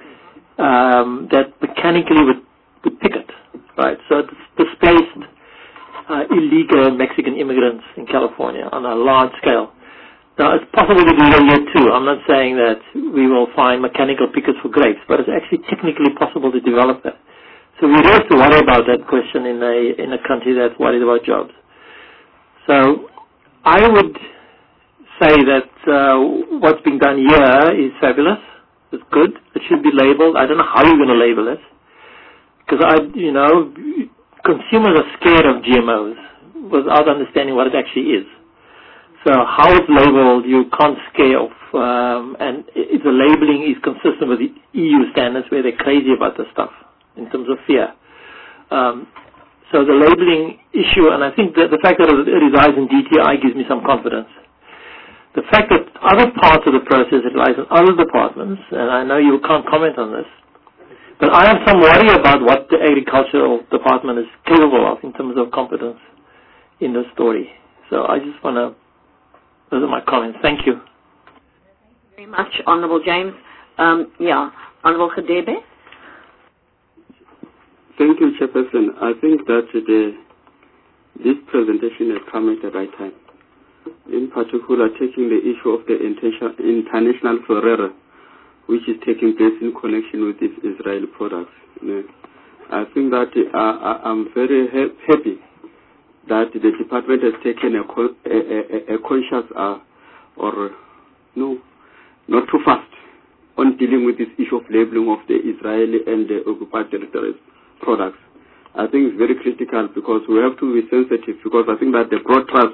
um, that mechanically would, would pick it, right? So it's displaced uh, illegal Mexican immigrants in California on a large scale. Now, it's possible to do that here too. I'm not saying that we will find mechanical pickers for grapes, but it's actually technically possible to develop that. So we have to worry about that question in a in a country that's worried about jobs. So I would say that uh, what's being done here is fabulous. It's good. It should be labeled. I don't know how you're going to label it, because I, you know, consumers are scared of G M Os without understanding what it actually is. So how it's labeled, you can't scare off, um, and if the labeling is consistent with the E U standards, where they're crazy about this stuff in terms of fear. Um, so the labeling issue, and I think that the fact that it resides in D T I gives me some confidence. The fact that other parts of the process relies on other departments, and I know you can't comment on this, but I have some worry about what the agricultural department is capable of in terms of competence in this story. So I just want to, those are my comments. Thank you. Thank you very much, Honourable James. Um, yeah, Honourable Hadebe. Thank you, Chairperson. I think that the, this presentation has come at the right time. in particular taking the issue of the international Ferrera, which is taking place in connection with these Israeli products. You know, I think that uh, I'm very ha- happy that the department has taken a, co- a, a, a conscious uh, or no, not too fast on dealing with this issue of labeling of the Israeli and the occupied territories products. I think it's very critical because we have to be sensitive, because I think that the broad trust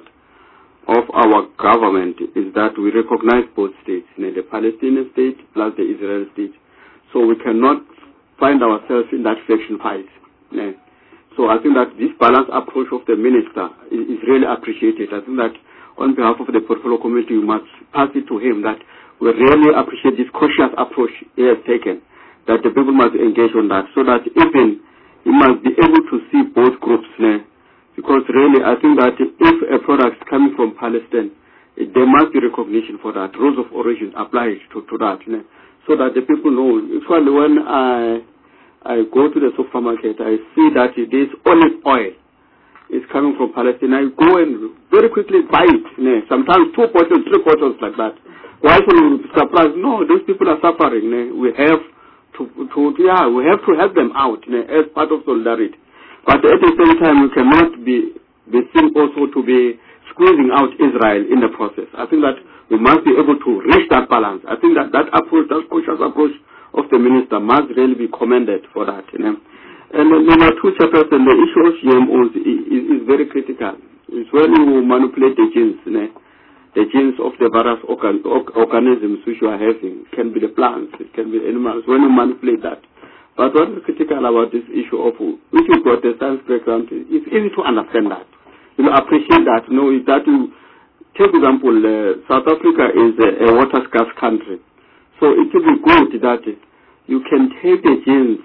of our government is that we recognize both states, you know, the Palestinian state plus the Israeli state. So we cannot find ourselves in that faction fight. You know. So I think that this balanced approach of the minister is, is really appreciated. I think that on behalf of the portfolio committee, we must pass it to him that we really appreciate this cautious approach he has taken, that the people must engage on that, so that even he must be able to see both groups. You know. Because really, I think that if a product is coming from Palestine, it, there must be recognition for that. Rules of origin applied to, to that, you know, so that the people know. Usually when I I go to the supermarket, I see that this olive oil is coming from Palestine. I go and very quickly buy it. You know, sometimes two bottles, three bottles like that. Why should we be surprised? No, these people are suffering. You know. We have to, to, yeah, we have to help them out, you know, as part of solidarity. But at the same time, we cannot be, be seen also to be squeezing out Israel in the process. I think that we must be able to reach that balance. I think that that approach, that cautious approach of the minister must really be commended for that. You know. And uh, number two, Chairperson, the issue of G M Os is, is, is very critical. It's when you manipulate the genes, you know, the genes of the various organ, or, organisms which you are having. It can be the plants, it can be the animals. When you manipulate that, but what is critical about this issue of which is got the science background, it's easy to understand that. You know, appreciate that. You know, is that you take example, uh, South Africa is a, a water scarce country. So it will be good that you can take the genes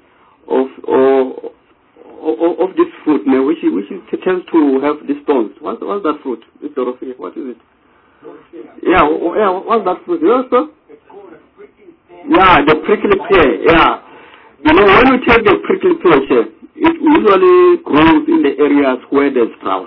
of or, or of this fruit, you know, which which is, tends to have the stones. What what's that fruit? It's Dorothea. What is it? Yeah, yeah, what's that fruit? You know, sir? Yeah, the prickly pear, yeah. You know, when you take the prickly pear, it usually grows in the areas where there's drought.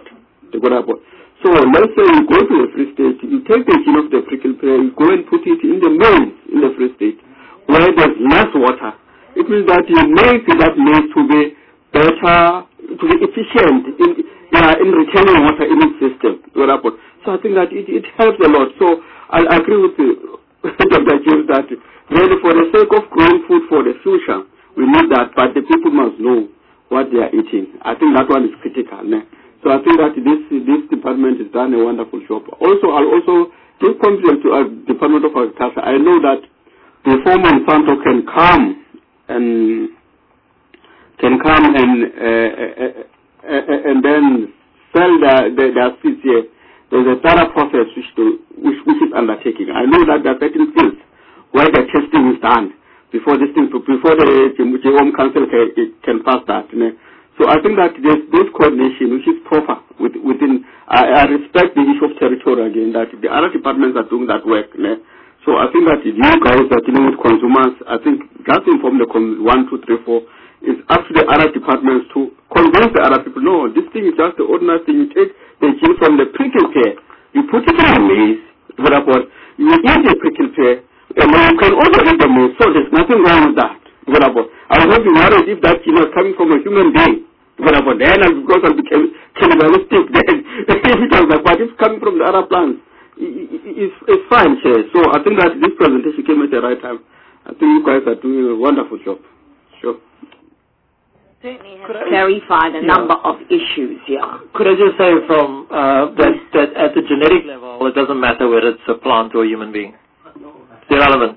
So let's say you go to the Free State, you take the gene of the prickly pear, you go and put it in the maize in the Free State, where there's less water. It means that you make that maize to be better, to be efficient in, uh, in retaining water in its system. So I think that it, it helps a lot. So I agree with Doctor James that really for the sake of growing food for the future, we need that, but the people must know what they are eating. I think that one is critical. Ne? So I think that this this department has done a wonderful job. Also, I'll also give compliment to our Department of Agriculture. I know that before Monsanto can come and can come and uh, uh, uh, and then sell their their, their seeds here, there's a thorough process which to which which is undertaking. I know that there are certain fields where the testing is done before this thing, before the Home Council can, can pass that. You know. So I think that there's this coordination which is proper with, within, I, I respect the issue of territory again, that the other departments are doing that work. You know. So I think that you guys are dealing with consumers. I think just inform the com- one, two, three, four, it's up to the other departments to convince the other people, no, this thing is just the ordinary thing. You take the gene from the prickle pear, you put it in the maize, you eat the prickle pear, and you can also eat the maize, so there's nothing wrong with that. I would not be worried if that gene was coming from a human being. Then I would because I'll be cannibalistic. Then if it was like, but it's coming from the other plants, it's, it's fine, Chair. So I think that this presentation came at the right time. I think you guys are doing a wonderful job. Sure. Certainly has clarified a yeah. number of issues, yeah. Could I just say from uh, that, that at the genetic level, it doesn't matter whether it's a plant or a human being. It's irrelevant.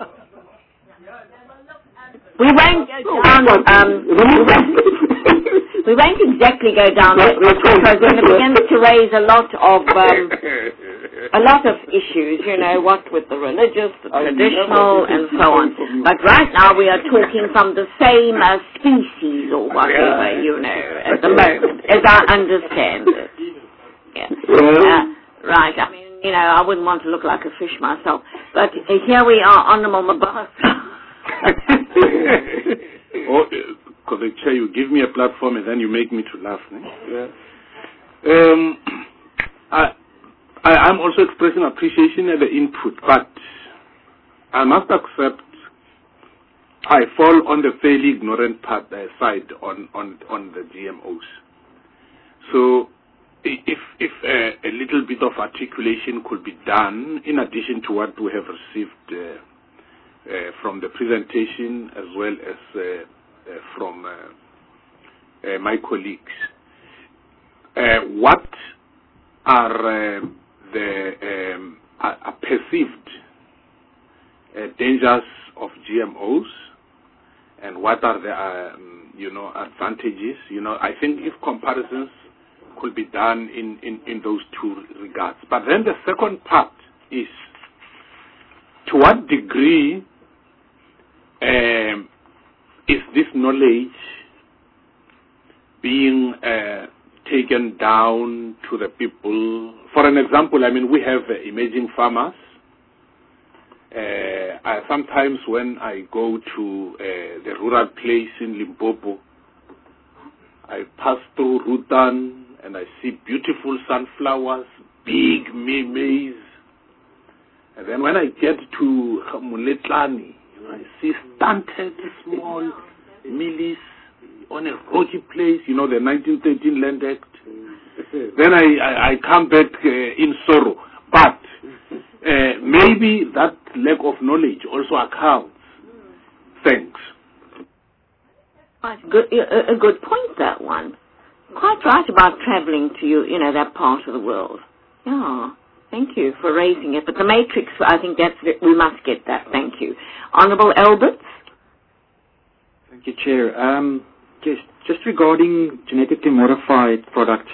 We won't go down, um, we won't exactly go down that road because it begins to raise a lot of, um, a lot of issues, you know, what with the religious, the traditional, and so on. But right now we are talking from the same uh, species or whatever, you know, at the moment, as I understand it. Yeah. Uh, right, I mean, you know, I wouldn't want to look like a fish myself, but uh, here we are, Honourable Mabasa. Oh, because uh, Chair, you give me a platform and then you make me to laugh. Eh? Yeah. Um, I, I'm also expressing appreciation at the input, but I must accept I fall on the fairly ignorant part, uh, side on, on, on the G M Os. So if, if uh, a little bit of articulation could be done, in addition to what we have received uh, uh, from the presentation as well as uh, uh, from uh, uh, my colleagues, uh, what are uh, the um, are, are perceived uh, dangers of G M Os, and what are the um, you know advantages? You know, I think if comparisons could be done in, in, in those two regards. But then the second part is, to what degree um, is this knowledge being uh, taken down to the people? For an example, I mean, we have uh, emerging farmers. Uh, I, sometimes when I go to uh, the rural place in Limpopo, I pass through Rutan and I see beautiful sunflowers, big maize. And then when I get to Muletlani, you know, I see stunted small millies on a rocky place, you know, the nineteen thirteen Land Act. Then I, I, I come back uh, in sorrow. But uh, maybe that lack of knowledge also accounts. Thanks. Good, a, a good point, that one. Quite right about traveling to, you, you know, that part of the world. Yeah, thank you for raising it. But the matrix, I think that's, we must get that. Thank you. Honourable Albert? Thank you, Chair. Um, just, just regarding genetically modified products,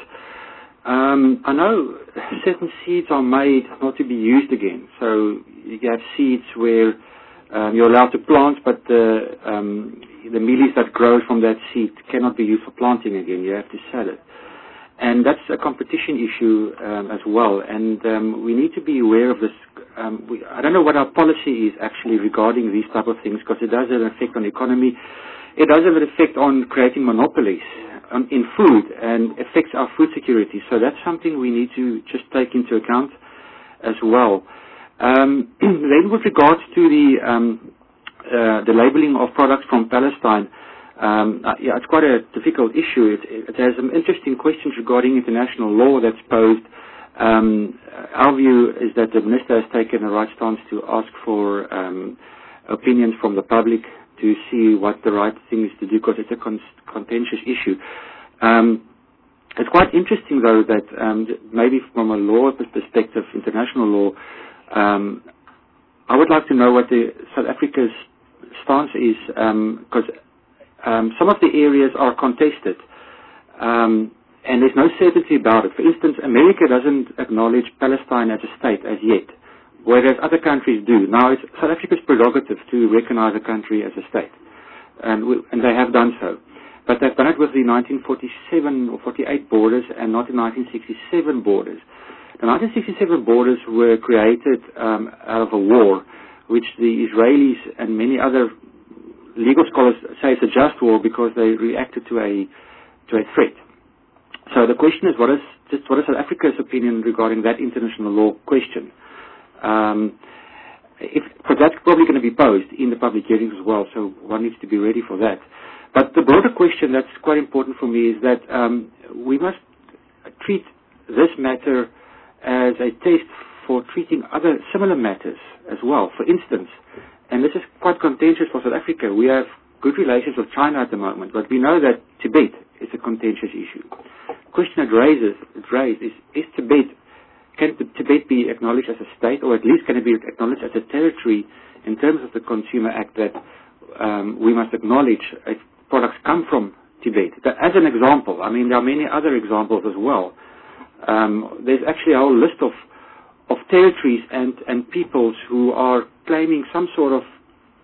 um, I know certain seeds are made not to be used again. So you have seeds where um, you're allowed to plant, but the um, the mealies that grow from that seed cannot be used for planting again. You have to sell it. And that's a competition issue um, as well. And um, we need to be aware of this. Um, we, I don't know what our policy is actually regarding these type of things, because it does have an effect on the economy. It does have an effect on creating monopolies um, in food and affects our food security. So that's something we need to just take into account as well. Um, then with regards to the um, Uh, the labeling of products from Palestine, um, uh, yeah, it's quite a difficult issue. It, it has some interesting questions regarding international law that's posed. Um, our view is that the Minister has taken the right stance to ask for um, opinions from the public to see what the right thing is to do, because it's a con contentious issue. Um, it's quite interesting, though, that um, maybe from a law perspective, international law, um, I would like to know what the South Africa's stance is, because um, um, some of the areas are contested, um, and there's no certainty about it. For instance, America doesn't acknowledge Palestine as a state as yet, whereas other countries do. Now, it's South Africa's prerogative to recognize a country as a state, and, we, and they have done so. But they've done it with the nineteen forty-seven or forty-eight borders and not the nineteen sixty-seven borders. The nineteen sixty-seven borders were created um, out of a war, which the Israelis and many other legal scholars say it's a just war because they reacted to a to a threat. So the question is, what is just what is South Africa's opinion regarding that international law question? Um, if, because that's probably going to be posed in the public hearings as well, so one needs to be ready for that. But the broader question that's quite important for me is that um, we must treat this matter as a test for treating other similar matters as well. For instance, and this is quite contentious for South Africa, we have good relations with China at the moment, but we know that Tibet is a contentious issue. The question it raises, it raised is, is Tibet, can Tibet be acknowledged as a state, or at least can it be acknowledged as a territory in terms of the Consumer Act that um, we must acknowledge if products come from Tibet? As an example, I mean, there are many other examples as well. Um, there's actually a whole list of of territories and, and peoples who are claiming some sort of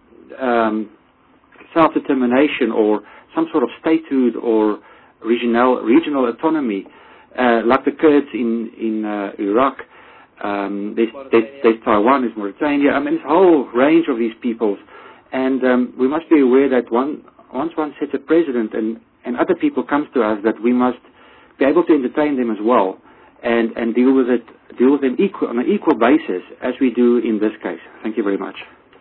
um, self-determination or some sort of statehood or regional regional autonomy, uh, like the Kurds in in uh, Iraq. Um, there's, there's, there's Taiwan, there's Mauritania. I mean, there's a whole range of these peoples, and um, we must be aware that one once one sets a precedent and and other people comes to us, that we must be able to entertain them as well. and, and deal with it, deal with them equal, on an equal basis as we do in this case. Thank you very much.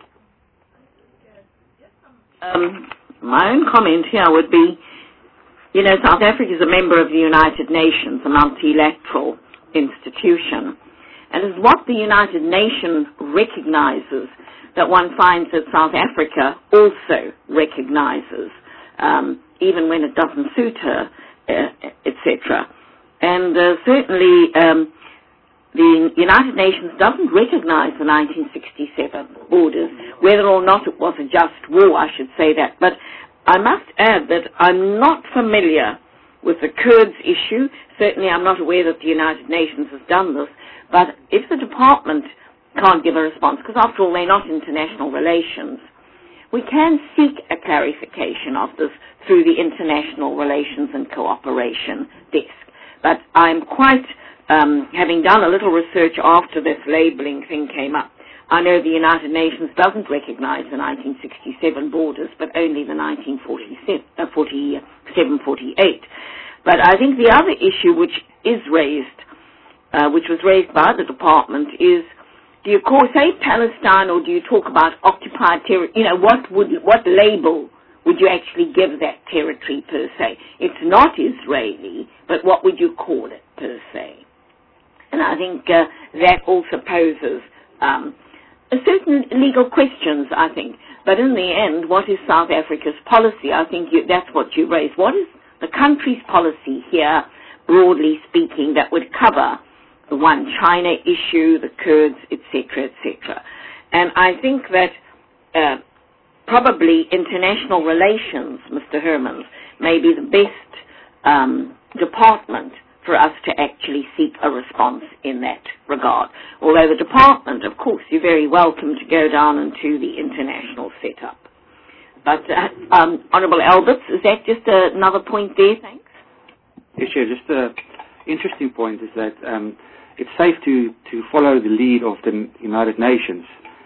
Um, my own comment here would be, you know, South Africa is a member of the United Nations, a multilateral institution. And it's what the United Nations recognizes that one finds that South Africa also recognizes, um, even when it doesn't suit her, uh, et cetera. And uh, certainly um, the United Nations doesn't recognize the nineteen sixty-seven borders, whether or not it was a just war, I should say that. But I must add that I'm not familiar with the Kurds issue. Certainly I'm not aware that the United Nations has done this. But if the department can't give a response, because after all they're not international relations, we can seek a clarification of this through the International Relations and Cooperation Desk. But I'm quite, um, having done a little research after this labeling thing came up, I know the United Nations doesn't recognize the nineteen sixty-seven borders, but only the nineteen forty-seven, forty-eight. But I think the other issue which is raised, uh, which was raised by the department, is, do you call, say, Palestine, or do you talk about occupied territory? You know, what would, what label would you actually give that territory per se? It's not Israeli, but what would you call it per se? And I think uh, that also poses um, certain legal questions, I think. But in the end, what is South Africa's policy? I think you, that's what you raised. What is the country's policy here, broadly speaking, that would cover the one China issue, the Kurds, et cetera, et cetera? And I think that uh, probably international relations, Mister Hermans, may be the best um, department for us to actually seek a response in that regard. Although the department, of course, you're very welcome to go down into the international setup. But, uh, um, Honourable Alberts, is that just uh, another point there? Thanks. Yes, Chair, just an interesting point is that um, it's safe to, to follow the lead of the United Nations,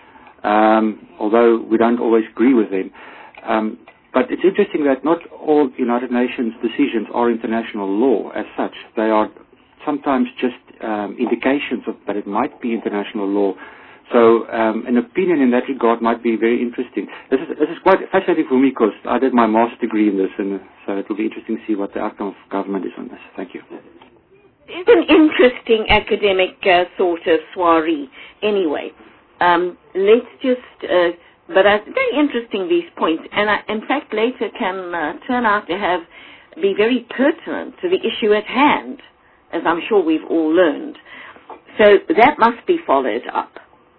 um, although we don't always agree with them. Um, But it's interesting that not all United Nations decisions are international law as such. They are sometimes just um, indications of that it might be international law. So um, an opinion in that regard might be very interesting. This is, this is quite fascinating for me because I did my master's degree in this, and so it will be interesting to see what the outcome of government is on this. Thank you. It's an interesting academic uh, sort of soiree. Anyway, um, let's just... Uh, But it's very interesting, these points, and I, in fact later can uh, turn out to have be very pertinent to the issue at hand, as I'm sure we've all learned. So that must be followed up.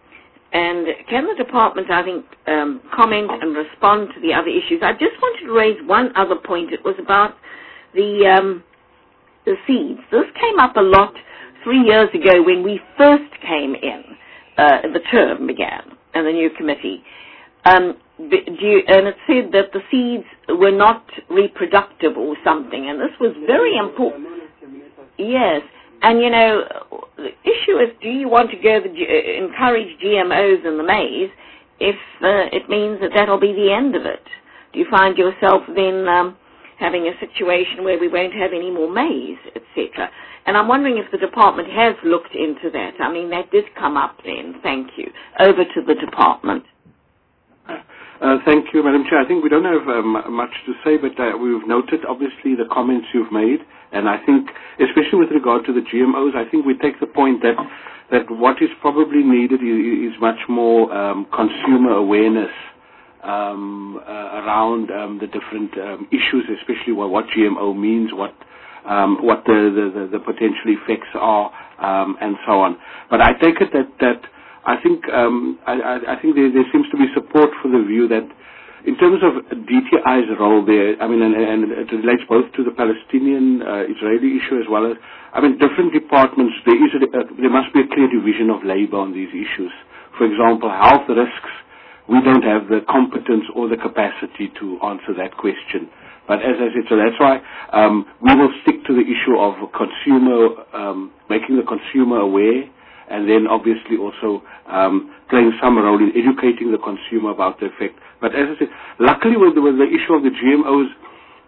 And can the department, I think, um, comment and respond to the other issues? I just wanted to raise one other point. It was about the, um, the seeds. This came up a lot three years ago when we first came in, uh, the term began, and the new committee. Um, do you, and it said that the seeds were not reproductive or something, and this was very important. Yes, and you know, the issue is, do you want to go the, encourage G M Os in the maize if uh, it means that that'll be the end of it? Do you find yourself then um, having a situation where we won't have any more maize, et cetera? And I'm wondering if the department has looked into that. I mean, that did come up then. Thank you. Over to the department. Uh, thank you, Madam Chair. I think we don't have um, much to say, but uh, we've noted, obviously, the comments you've made. And I think, especially with regard to the G M Os, I think we take the point that that what is probably needed is, is much more um, consumer awareness um, uh, around um, the different um, issues, especially what, what G M O means, what um, what the, the, the, the potential effects are, um, and so on. But I take it that that I think um, I, I think there, there seems to be support for the view that, in terms of D T I's role there, I mean, and, and it relates both to the Palestinian-Israeli uh, issue as well as, I mean, different departments. There is a, uh, there must be a clear division of labor on these issues. For example, health risks. We don't have the competence or the capacity to answer that question. But as I said, so that's why um, we will stick to the issue of consumer, um, making the consumer aware, and then obviously also um, playing some role in educating the consumer about the effect. But as I said, luckily with the, with the issue of the G M Os,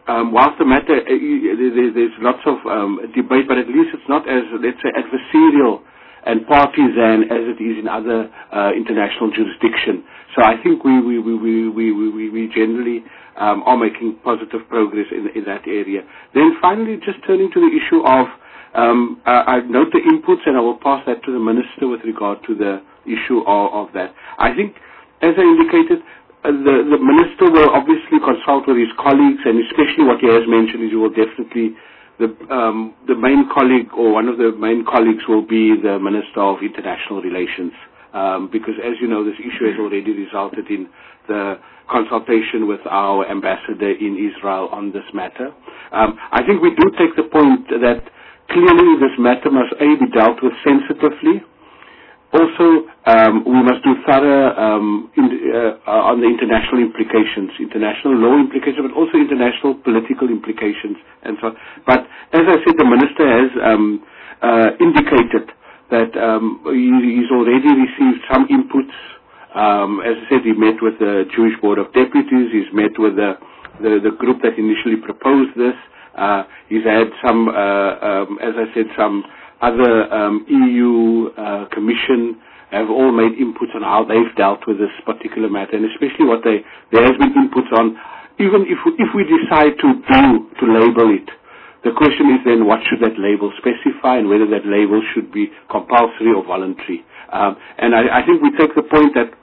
um, whilst the matter, uh, there, there's lots of um, debate, but at least it's not as, let's say, adversarial and partisan as it is in other uh, international jurisdiction. So I think we we we we we, we, we generally um, are making positive progress in, in that area. Then finally, just turning to the issue of, um, uh, I note the inputs, and I will pass that to the Minister with regard to the issue of, of that. I think, as I indicated, uh, the, the Minister will obviously consult with his colleagues, and especially what he has mentioned is he will definitely, the, um, the main colleague, or one of the main colleagues will be the Minister of International Relations, um, because as you know, this issue has already resulted in the consultation with our ambassador in Israel on this matter. Um, I think we do take the point that clearly this matter must A, be dealt with sensitively. Also, um, we must do thorough um, in, uh, on the international implications, international law implications, but also international political implications and so on. But as I said, the Minister has um, uh, indicated that um, he, he's already received some inputs. Um, as I said, he met with the Jewish Board of Deputies. He's met with the, the, the group that initially proposed this. Uh, he's had some, uh, um, as I said, some other um, E U uh, Commission have all made inputs on how they've dealt with this particular matter, and especially what they, there has been inputs on, even if we, if we decide to do, to label it, the question is then what should that label specify and whether that label should be compulsory or voluntary. Um, and I, I think we take the point that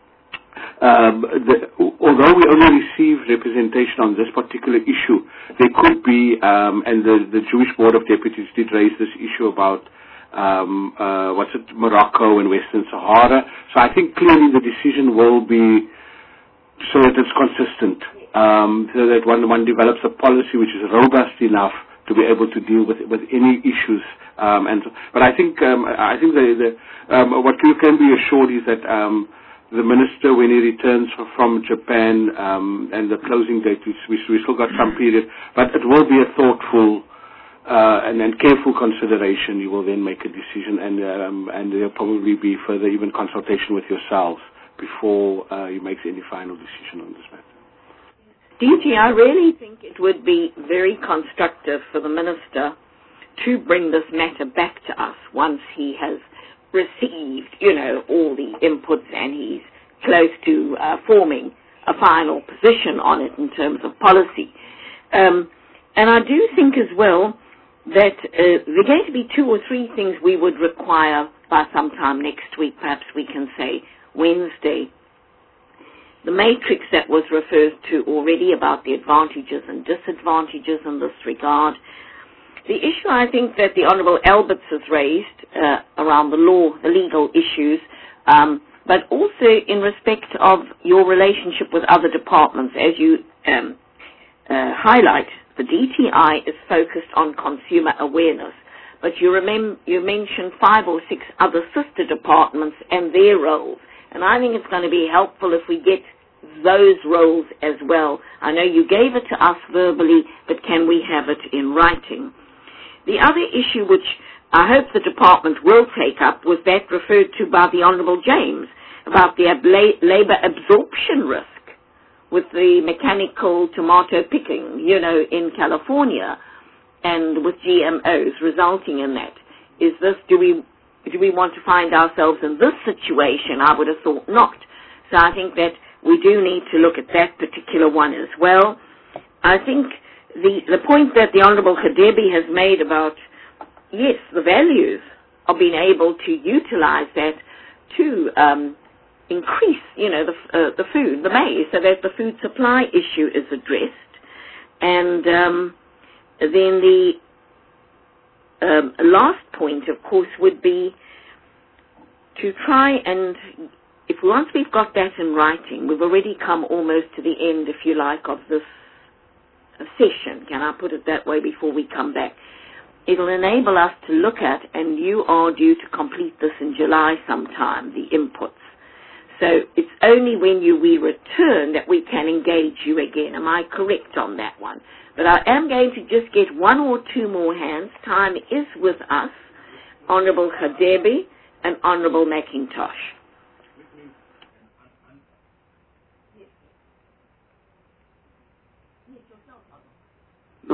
Um, the, although we only received representation on this particular issue, there could be, um, and the, the Jewish Board of Deputies did raise this issue about, um, uh, what's it, Morocco and Western Sahara. So I think clearly the decision will be so that it's consistent, um, so that one, one develops a policy which is robust enough to be able to deal with with any issues. Um, and so, but I think um, I think the, the um, what you can be assured is that. Um, The Minister, when he returns from Japan, um, and the closing date, we, we, we still got some period, but it will be a thoughtful uh, and, and careful consideration. You will then make a decision, and um, and there will probably be further even consultation with yourselves before uh, he makes any final decision on this matter. D G, I really think it would be very constructive for the Minister to bring this matter back to us once he has received, you know, all the inputs and he's close to uh, forming a final position on it in terms of policy. Um, and I do think as well that uh, there are going to be two or three things we would require by sometime next week, perhaps we can say Wednesday. The matrix that was referred to already about the advantages and disadvantages in this regard. The issue I think that the Honourable Alberts has raised uh, around the law, the legal issues, um, but also in respect of your relationship with other departments. As you um, uh, highlight, the D T I is focused on consumer awareness, but you, remember, you mentioned five or six other sister departments and their roles, and I think it's going to be helpful if we get those roles as well. I know you gave it to us verbally, but can we have it in writing? The other issue which I hope the department will take up was that referred to by the Honourable James about the ab- labour absorption risk with the mechanical tomato picking, you know, in California and with G M Os resulting in that. Is this, do we, do we want to find ourselves in this situation? I would have thought not. So I think that we do need to look at that particular one as well. I think The, the point that the Honourable Khadebi has made about, yes, the values of being able to utilize that to um, increase, you know, the, uh, the food, the maize, so that the food supply issue is addressed. And um, then the um, last point, of course, would be to try and, if once we've got that in writing, we've already come almost to the end, if you like, of this a session, can I put it that way, before we come back. It'll enable us to look at, and you are due to complete this in July sometime, the inputs. So it's only when you we return that we can engage you again. Am I correct on that one? But I am going to just get one or two more hands. Time is with us. Honourable Khadebi and Honourable McIntosh.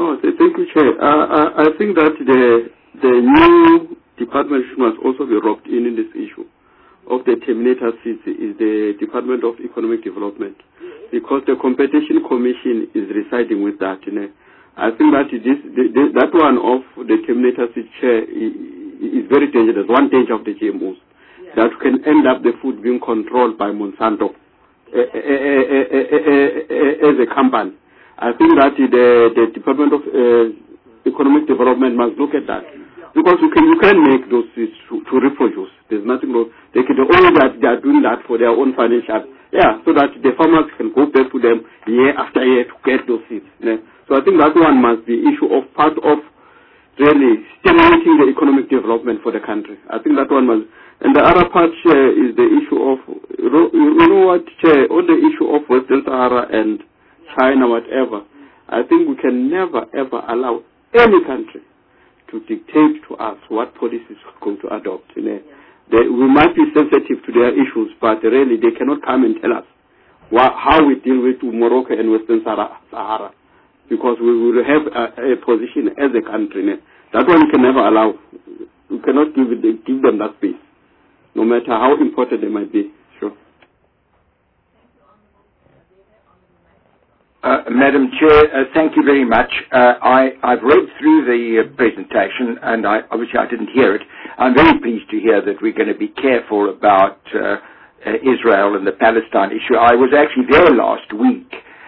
Oh, th- thank you, Chair. Uh, I, I think that the the new department must also be roped in in this issue of the terminator seats is the Department of Economic Development, because the Competition Commission is residing with that. You know. I think that this the, the, that one of the terminator seat chair is, is very dangerous. One danger of the G M Os yeah. that can end up the food being controlled by Monsanto uh, uh, uh, uh, uh, as a company. I think that the, the Department of uh, Economic Development must look at that, because you can you can make those seeds to, to reproduce. There's nothing wrong. They can only that they are doing that for their own financial, yeah, so that the farmers can go back to them year after year to get those seeds. Yeah. So I think that one must be issue of part of really stimulating the economic development for the country. I think that one must. And the other part uh, is the issue of you know what uh, on the issue of Western Sahara and China, whatever, I think we can never ever allow any country to dictate to us what policies we're going to adopt. You know? they, we might be sensitive to their issues, but really they cannot come and tell us what, how we deal with Morocco and Western Sahara, because we will have a, a position as a country. You know? That one we can never allow. We cannot give, it, give them that space, no matter how important they might be. Sure. Uh, Madam Chair, uh, thank you very much. Uh, I, I've read through the uh, presentation, and I, obviously I didn't hear it. I'm very pleased to hear that we're going to be careful about uh, uh, Israel and the Palestine issue. I was actually there last week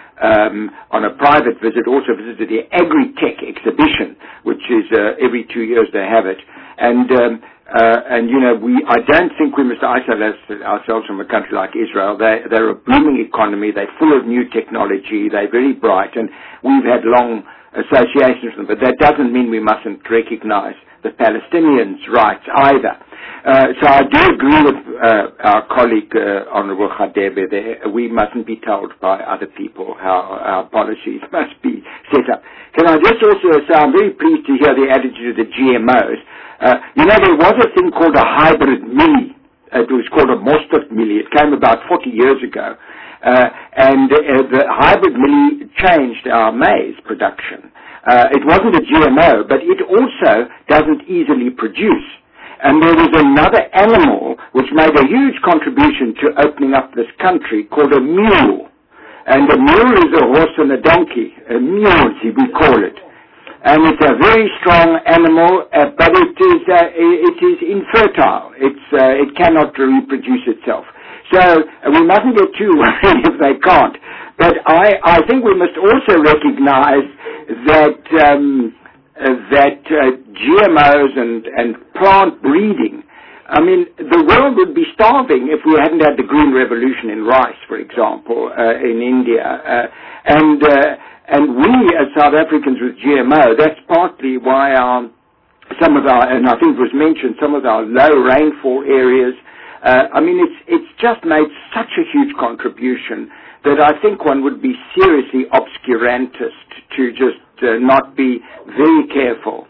um, on a private visit, also visited the Agri-Tech exhibition, which is uh, every two years they have it. And um, Uh, and, you know, we, I don't think we must isolate ourselves from a country like Israel. They, they're a booming economy. They're full of new technology. They're very bright. And we've had long associations with them. But that doesn't mean we mustn't recognize the Palestinians' rights either. Uh, so I do agree with uh, our colleague, uh, Honorable Khadebe, there. We mustn't be told by other people how our policies must be set up. Can I just also say I'm very pleased to hear the attitude of the G M Os. Uh, you know, there was a thing called a hybrid millie. It was called a Mostert millie. It came about forty years ago. Uh, and uh, the hybrid millie changed our maize production. Uh, it wasn't a G M O, but it also doesn't easily produce. And there was another animal which made a huge contribution to opening up this country called a mule. And a mule is a horse and a donkey. A mulesy, we call it. And it's a very strong animal, uh, but it is uh, it is infertile. It's uh, it cannot reproduce itself. So uh, we mustn't get too worried if they can't. But I, I think we must also recognize that um, uh, that uh, G M Os and and plant breeding. I mean, the world would be starving if we hadn't had the Green Revolution in rice, for example, uh, in India, uh, and. Uh, And we, as South Africans with G M O, that's partly why our, some of our, and I think it was mentioned, some of our low rainfall areas, uh, I mean, it's it's just made such a huge contribution that I think one would be seriously obscurantist to just uh, not be very careful.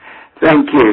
Thank you.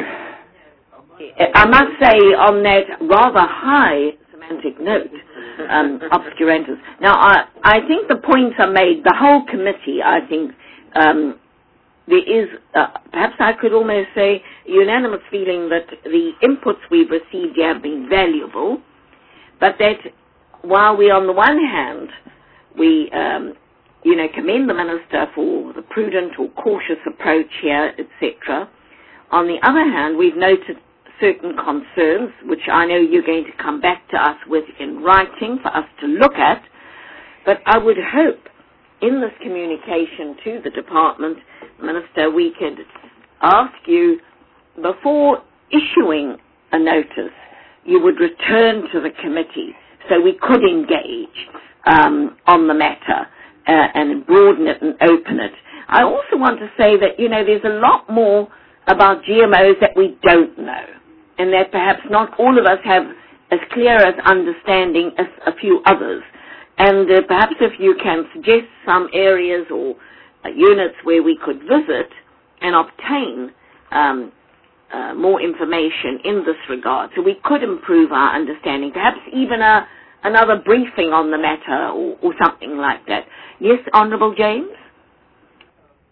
I must say on that rather high semantic note, um, obscurantist. Now, I, I think the points are made. The whole committee, I think, um, there is, uh, perhaps I could almost say, unanimous feeling that the inputs we've received have been valuable, but that while we, on the one hand, we, um, you know, commend the Minister for the prudent or cautious approach here, et cetera, on the other hand, we've noted certain concerns, which I know you're going to come back to us with in writing for us to look at, but I would hope in this communication to the department, Minister, we could ask you, before issuing a notice, you would return to the committee so we could engage um, on the matter uh, and broaden it and open it. I also want to say that, you know, there's a lot more about G M Os that we don't know, and that perhaps not all of us have as clear as understanding as a few others. And uh, perhaps if you can suggest some areas or uh, units where we could visit and obtain um, uh, more information in this regard, so we could improve our understanding, perhaps even a, another briefing on the matter or, or something like that. Yes, Honourable James?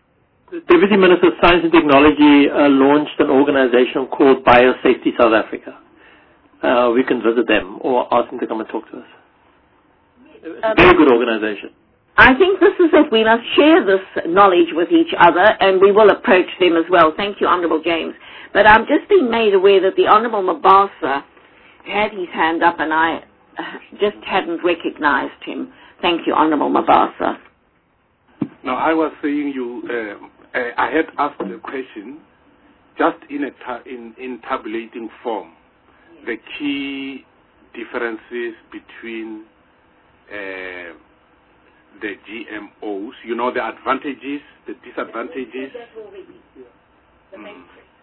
The Deputy Minister of Science and Technology uh, launched an organization called Biosafety South Africa. Uh, we can visit them or ask them to come and talk to us. It's a very good organization. I think this is it. We must share this knowledge with each other, and we will approach them as well. Thank you, Honourable James. But I'm just being made aware that the Honourable Mabasa had his hand up, and I just hadn't recognized him. Thank you, Honourable Mabasa. Now, I was saying you, uh, uh, I had asked the question just in, a ta in, in tabulating form, the key differences between uh, the G M Os, you know, the advantages, the disadvantages. Mm.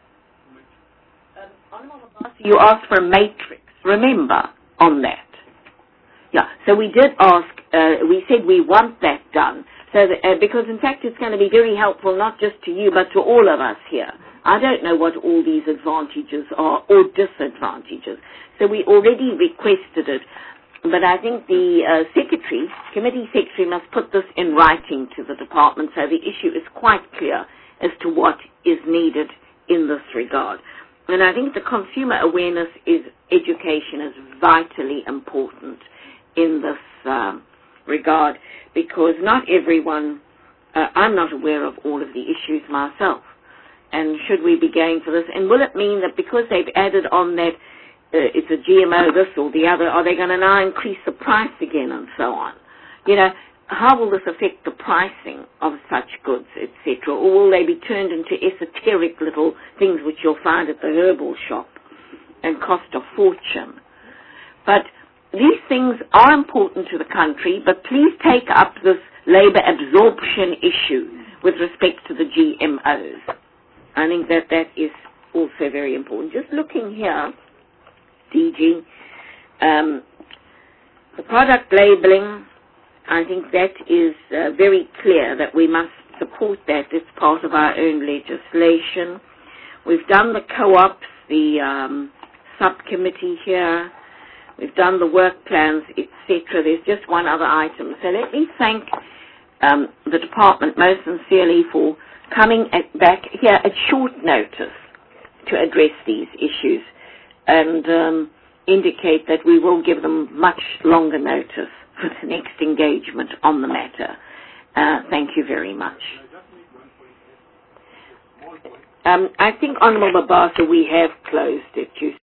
You asked for a matrix, remember, on that. Yeah, so we did ask, uh, we said we want that done, so that, uh, because in fact it's going to be very helpful not just to you but to all of us here. I don't know what all these advantages are or disadvantages, so we already requested it. But I think the uh, secretary, committee secretary, must put this in writing to the department so the issue is quite clear as to what is needed in this regard. And I think the consumer awareness is education is vitally important in this um, regard, because not everyone, uh, I'm not aware of all of the issues myself. And should we be going for this? And will it mean that because they've added on that Uh, it's a G M O, this or the other, are they going to now increase the price again and so on? You know, how will this affect the pricing of such goods, et cetera? Or will they be turned into esoteric little things which you'll find at the herbal shop and cost a fortune? But these things are important to the country, but please take up this labour absorption issue with respect to the G M Os. I think that that is also very important. Just looking here, D G, um, the product labelling, I think that is uh, very clear that we must support that. It's part of our own legislation. We've done the co-ops, the um, subcommittee here. We've done the work plans, et cetera. There's just one other item. So let me thank um, the department most sincerely for coming at back here at short notice to address these issues, and um, indicate that we will give them much longer notice for the next engagement on the matter. Uh, thank you very much. Um, I think, Honourable Mabasa, we have closed it. You